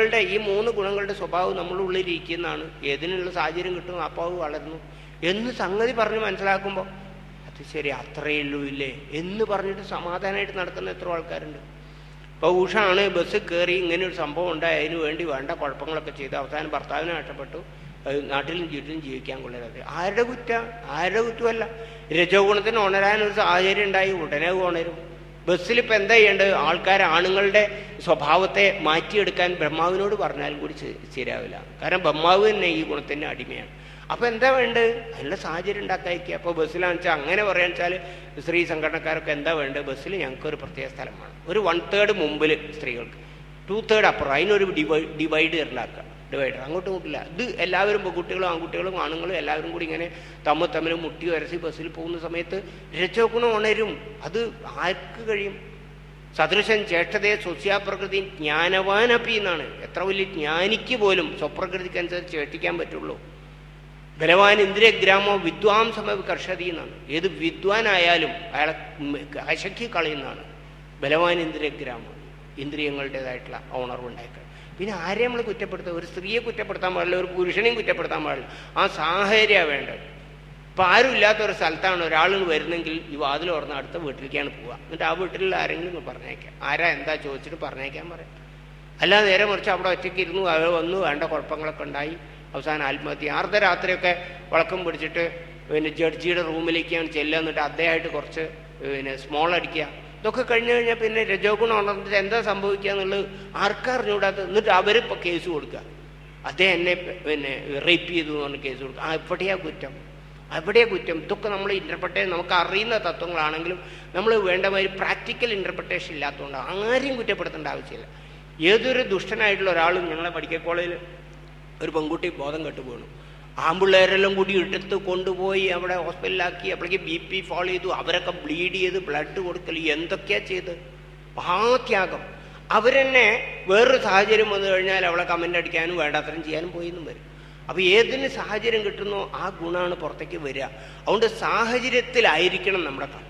3 ഗുണങ്ങളുടെ സ്വഭാവം നമ്മളുടെ ഉള്ളിലിരിക്കുന്നതാണ്. ഏതിനുള്ള സാഹചര്യം കിട്ടും അപ്പോൾ വളരുന്നു എന്ന് സംഗതി പറഞ്ഞ് മനസ്സിലാക്കുമ്പോൾ അത് ശരി അത്രയേ ഉള്ളൂ ഇല്ലേ എന്ന് പറഞ്ഞിട്ട് സമാധാനമായിട്ട് നടക്കുന്ന എത്ര ആൾക്കാരുണ്ട്. ഇപ്പോൾ ഉഷാണ് ബസ് കയറി ഇങ്ങനെ ഒരു സംഭവം ഉണ്ടായി, അതിന് വേണ്ടി വേണ്ട കുഴപ്പങ്ങളൊക്കെ ചെയ്ത് അവസാനം ഭർത്താവിനെ നഷ്ടപ്പെട്ടു, നാട്ടിലും ചുറ്റിലും ജീവിക്കാൻ കൊള്ളരുത്. ആരുടെ കുറ്റമല്ല. രജോ ഗുണത്തിന് ഉണരാനൊരു സാഹചര്യം ഉണ്ടായി, ഉടനെ ഉണരും. ബസ്സിലിപ്പോൾ എന്താ ചെയ്യേണ്ടത്? ആണുങ്ങളുടെ സ്വഭാവത്തെ മാറ്റിയെടുക്കാൻ ബ്രഹ്മാവിനോട് പറഞ്ഞാലും കൂടി ശരിയാവില്ല. കാരണം ബ്രഹ്മാവ് തന്നെ ഈ ഗുണത്തിൻ്റെ അടിമയാണ്. അപ്പോൾ എന്താ വേണ്ടത്? അതിനുള്ള സാഹചര്യം ഉണ്ടാക്കാതിരിക്കുക. അപ്പോൾ ബസ്സിലാണെന്ന് വെച്ചാൽ അങ്ങനെ പറയാന്ന് വെച്ചാൽ സ്ത്രീ സംഘടനക്കാരൊക്കെ എന്താ വേണ്ടത്? ബസ്സിൽ ഞങ്ങൾക്കൊരു പ്രത്യേക സ്ഥലം വേണം. ഒരു 1/3 മുമ്പിൽ സ്ത്രീകൾക്ക്, 2/3 അപ്പുറം. അതിനൊരു ഡിവൈഡർ അങ്ങോട്ടും ഇങ്ങോട്ടില്ല. ഇത് എല്ലാവരും പെൺകുട്ടികളും ആൺകുട്ടികളും ആണുങ്ങളും എല്ലാവരും കൂടി ഇങ്ങനെ തമ്മിൽ മുട്ടി വരച്ച് ബസ്സിൽ പോകുന്ന സമയത്ത് രജോഗുണം ഉണരും. അത് ആർക്ക് കഴിയും? സദൃശൻ ചേഷ്ടതയെ സ്വസ്യാപ്രകൃതി ജ്ഞാനവാനപ്പി എന്നാണ്. എത്ര വലിയ ജ്ഞാനിക്ക് പോലും സ്വപ്രകൃതിക്കനുസരിച്ച് ചേട്ടിക്കാൻ പറ്റുള്ളൂ. ബലവാൻ ഇന്ദ്രിയഗ്രാമോ വിദ്വാംസമ കർഷതി എന്നാണ്. ഏത് വിദ്വാനായാലും അയാളെ അശക്കി കളയുന്നതാണ് ബലവാൻ ഇന്ദ്രിയഗ്രാമം. ഇന്ദ്രിയങ്ങളുടേതായിട്ടുള്ള ഉണർവുണ്ടാക്കുക. പിന്നെ ആരെയും നമ്മൾ കുറ്റപ്പെടുത്തുക? ഒരു സ്ത്രീയെ കുറ്റപ്പെടുത്താൻ പാടില്ല, ഒരു പുരുഷനെയും കുറ്റപ്പെടുത്താൻ പാടില്ല. ആ സാഹചര്യമാണ് വേണ്ടത്. ഇപ്പം ആരും ഇല്ലാത്തൊരു സ്ഥലത്താണ് ഒരാൾ വരുന്നെങ്കിൽ ഈ വാതിൽ തുറന്ന് അടുത്ത വീട്ടിലേക്കാണ് പോവുക. എന്നിട്ട് ആ വീട്ടിലുള്ള ആരെങ്കിലും പറഞ്ഞേക്കാം, ആരാ എന്താ ചോദിച്ചിട്ട് പറഞ്ഞേക്കാൻ പറയാം. അല്ലാതെ നേരെ മറിച്ച് അവിടെ ഒറ്റയ്ക്ക് ഇരുന്നു അവൾ വന്നു വേണ്ട കുഴപ്പങ്ങളൊക്കെ ഉണ്ടായി അവസാനം ആത്മഹത്യ. അർദ്ധരാത്രിയൊക്കെ വഴക്കം പിടിച്ചിട്ട് പിന്നെ ജഡ്ജിയുടെ റൂമിലേക്കാണ് ചെല്ലുക. എന്നിട്ട് അദ്ദേഹമായിട്ട് കുറച്ച് സ്മോൾ അടിക്കുക. ഇതൊക്കെ കഴിഞ്ഞ് കഴിഞ്ഞാൽ പിന്നെ രജോഗുണം ഉണർന്നിട്ട് എന്താ സംഭവിക്കുക എന്നുള്ളത് ആർക്കറിഞ്ഞൂടാത്ത. എന്നിട്ട് അവരിപ്പോൾ കേസ് കൊടുക്കുക, അദ്ദേഹം എന്നെ റേപ്പ് ചെയ്തു എന്ന് പറഞ്ഞ് കേസ് കൊടുക്കുക. എവിടെയാ കുറ്റം? ഇതൊക്കെ നമ്മൾ ഇൻ്റർപ്രിട്ടേഷൻ, നമുക്ക് അറിയുന്ന തത്വങ്ങളാണെങ്കിലും നമ്മൾ വേണ്ടമാതിരി പ്രാക്ടിക്കൽ ഇൻ്റർപ്രിട്ടേഷൻ ഇല്ലാത്തതുകൊണ്ട് ആരെയും കുറ്റപ്പെടുത്തേണ്ട ആവശ്യമില്ല. ഏതൊരു ദുഷ്ടനായിട്ടുള്ള ഒരാളും ഞങ്ങളെ മെഡിക്കൽ കോളേജിൽ ഒരു പെൺകുട്ടി ബോധം കെട്ടു വീണു. ആമ്പിള്ളേരെല്ലാം കൂടി എടുത്ത് കൊണ്ടുപോയി അവിടെ ഹോസ്പിറ്റലിലാക്കി. അപ്പോഴേക്ക് BP ഫോളോ ചെയ്തു. അവരൊക്കെ ബ്ലീഡ് ചെയ്ത് ബ്ലഡ് കൊടുക്കൽ എന്തൊക്കെയാ ചെയ്ത്, മഹാത്യാഗം. അവരെന്നെ വേറൊരു സാഹചര്യം വന്നു കഴിഞ്ഞാൽ അവളെ കമൻ്റ് അടിക്കാനും വേണ്ടാത്തരം ചെയ്യാനും പോയെന്നും വരും. അപ്പോൾ ഏതിന് സാഹചര്യം കിട്ടുന്നോ ആ ഗുണമാണ് പുറത്തേക്ക് വരിക. അതുകൊണ്ട് സാഹചര്യത്തിലായിരിക്കണം നമ്മുടെ കളി.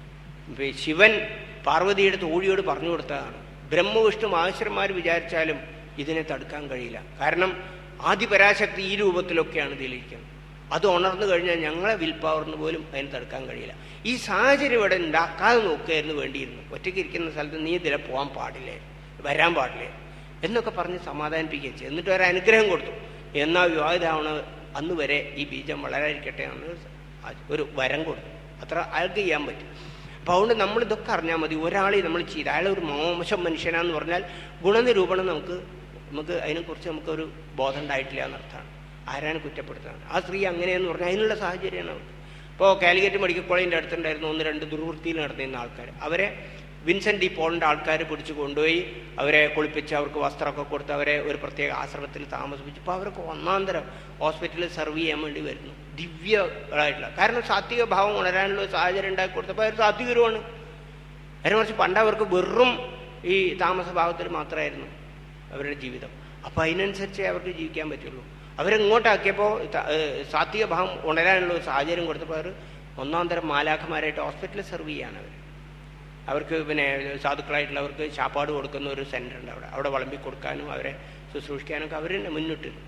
ശിവൻ പാർവതിയുടെ തോഴിയോട് പറഞ്ഞു കൊടുത്തതാണ്. ബ്രഹ്മവിഷ്ണു മഹേശ്വരന്മാർ വിചാരിച്ചാലും ഇതിനെ തടുക്കാൻ കഴിയില്ല. കാരണം ആദിപരാശക്തി ഈ രൂപത്തിലൊക്കെയാണ് ഇതിലിരിക്കുന്നത്. അത് ഉണർന്നു കഴിഞ്ഞാൽ ഞങ്ങളെ വിൽ പവറിന് പോലും അതിനെ തടുക്കാൻ കഴിയില്ല. ഈ സാഹചര്യം ഇവിടെ ഉണ്ടാക്കാതെ നോക്കുകയായിരുന്നു വേണ്ടിയിരുന്നു. ഒറ്റയ്ക്ക് ഇരിക്കുന്ന സ്ഥലത്ത് നീ ഇതിലെ പോകാൻ പാടില്ലേ, വരാൻ പാടില്ലേ എന്നൊക്കെ പറഞ്ഞ് സമാധാനിപ്പിക്കുകയും ചെയ്തു. എന്നിട്ട് ഒരു അനുഗ്രഹം കൊടുത്തു. എന്നാൽ വിവാഹിതമാവണ അന്ന് വരെ ഈ ബീജം വളരാതിരിക്കട്ടെ എന്ന് ഒരു വരം കൊടുത്തു. അത്ര അയാൾക്ക് ചെയ്യാൻ പറ്റും. അപ്പോൾ അതുകൊണ്ട് നമ്മളിതൊക്കെ അറിഞ്ഞാൽ മതി. ഒരാളെ നമ്മൾ ചെയ്ത് അയാൾ ഒരു മോശം മനുഷ്യനാന്ന് പറഞ്ഞാൽ ഗുണനിരൂപണം നമുക്ക് അതിനെക്കുറിച്ച് നമുക്കൊരു ബോധം ഉണ്ടായിട്ടില്ല എന്നർത്ഥമാണ്. ആരാണ് കുറ്റപ്പെടുത്തുന്നത്? ആ സ്ത്രീ അങ്ങനെയെന്ന് പറഞ്ഞാൽ അതിനുള്ള സാഹചര്യമാണ് അവർക്ക്. ഇപ്പോൾ കാലിക്കറ്റ് മെഡിക്കൽ കോളേജിൻ്റെ അടുത്തുണ്ടായിരുന്നു 1-2 ദുർവൃത്തിയിൽ നടന്നിരുന്ന ആൾക്കാർ. അവരെ വിൻസെൻ്റ് ഡി പോളിൻ്റെ ആൾക്കാർ പിടിച്ച് കൊണ്ടുപോയി അവരെ കുളിപ്പിച്ച് അവർക്ക് വസ്ത്രമൊക്കെ കൊടുത്ത് അവരെ ഒരു പ്രത്യേക ആശ്രമത്തിൽ താമസിപ്പിച്ചു. ഇപ്പോൾ അവർക്ക് ഒന്നാന്തരം ഹോസ്പിറ്റലിൽ സെർവ് ചെയ്യാൻ വേണ്ടി വരുന്നു. ദിവ്യങ്ങളായിട്ടുള്ള, കാരണം സാത്വിക ഭാവം ഉണരാനുള്ള സാഹചര്യം ഉണ്ടാക്കി കൊടുത്തപ്പോൾ അവർ സാത്വികരുമാണ്. അതിനെ മറിച്ച് പണ്ട് അവർക്ക് വെറും ഈ താമസഭാവത്തിൽ മാത്രമായിരുന്നു അവരുടെ ജീവിതം. അപ്പോൾ അതിനനുസരിച്ചേ അവർക്ക് ജീവിക്കാൻ പറ്റുള്ളൂ. അവരെങ്ങോട്ടാക്കിയപ്പോൾ സാത്വിക ഭാവം ഉണരാനുള്ള ഒരു സാഹചര്യം കൊടുത്തപ്പോൾ അവർ ഒന്നാന്തരം മാലാഖമാരായിട്ട് ഹോസ്പിറ്റലിൽ സെർവ് ചെയ്യാണ്. അവർക്ക് പിന്നെ സാധുക്കളായിട്ടുള്ളവർക്ക് ചാപ്പാട് കൊടുക്കുന്ന ഒരു സെൻ്റർ ഉണ്ട്. അവിടെ വിളമ്പി കൊടുക്കാനും അവരെ ശുശ്രൂഷിക്കാനൊക്കെ അവർ തന്നെ മുന്നിട്ട്.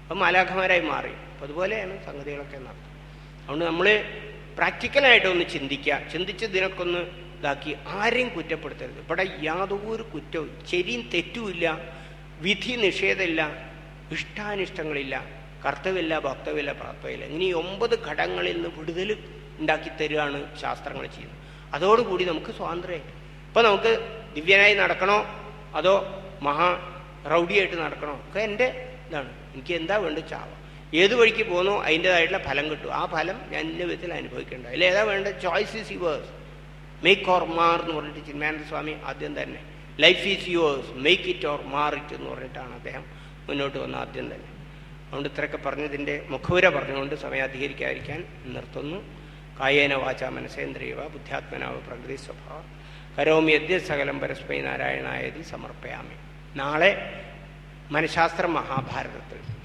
അപ്പം മാലാഖമാരായി മാറി. അപ്പം അതുപോലെയാണ് സംഗതികളൊക്കെ നടത്തുന്നത്. അതുകൊണ്ട് നമ്മൾ പ്രാക്ടിക്കലായിട്ടൊന്ന് ചിന്തിച്ച് ഇതിനൊക്കെ ഒന്ന് ഇതാക്കി ആരെയും കുറ്റപ്പെടുത്തരുത്. ഇവിടെ യാതൊരു കുറ്റവും ശരിയും തെറ്റുമില്ല, വിധി നിഷേധമില്ല, ഇഷ്ടാനിഷ്ടങ്ങളില്ല, കർത്തവ്യമില്ല, ഭക്തവ്യമില്ല, പ്രാപ്തവില്ല. ഇങ്ങനെ ഈ 9 ഘടകങ്ങളിൽ നിന്ന് വിടുതൽ ഉണ്ടാക്കി തരികയാണ് ശാസ്ത്രങ്ങൾ ചെയ്യുന്നത്. അതോടുകൂടി നമുക്ക് സ്വാതന്ത്ര്യമായി. ഇപ്പം നമുക്ക് ദിവ്യനായി നടക്കണോ അതോ മഹാ റൗഡിയായിട്ട് നടക്കണോ ഒക്കെ എൻ്റെ ഇതാണ്. എനിക്ക് എന്താ വേണ്ടത് ചാവാം. ഏത് വഴിക്ക് പോകുന്നോ അതിൻ്റെതായിട്ടുള്ള ഫലം കിട്ടും. ആ ഫലം ഞാൻ ഇന്ന വിധത്തിൽ അനുഭവിക്കേണ്ട. അതിൽ ഏതാ വേണ്ടത്? Choice is yours, make or mar എന്ന് പറഞ്ഞിട്ട് ചിന്മയാനന്ദ സ്വാമി ആദ്യം തന്നെ life is yours, make it or mar it എന്ന് പറഞ്ഞിട്ടാണ് അദ്ദേഹം മുന്നോട്ട് വന്ന ആദ്യം തന്നെ. അതുകൊണ്ട് ഇത്രയൊക്കെ പറഞ്ഞതിൻ്റെ മുഖവുര പറഞ്ഞുകൊണ്ട് സമയാധികരിക്കാതിരിക്കാൻ നിർത്തുന്നു. കായേന വാച മനസേന്ദ്രിയവ ബുദ്ധ്യാത്മനാവ പ്രകൃതി സ്വഭാവ കരോമി യദ്യ സകലം പരസ്മൈ നാരായണായതി സമർപ്പയാമി. നാളെ മനഃശാസ്ത്രം മഹാഭാരതത്തിൽ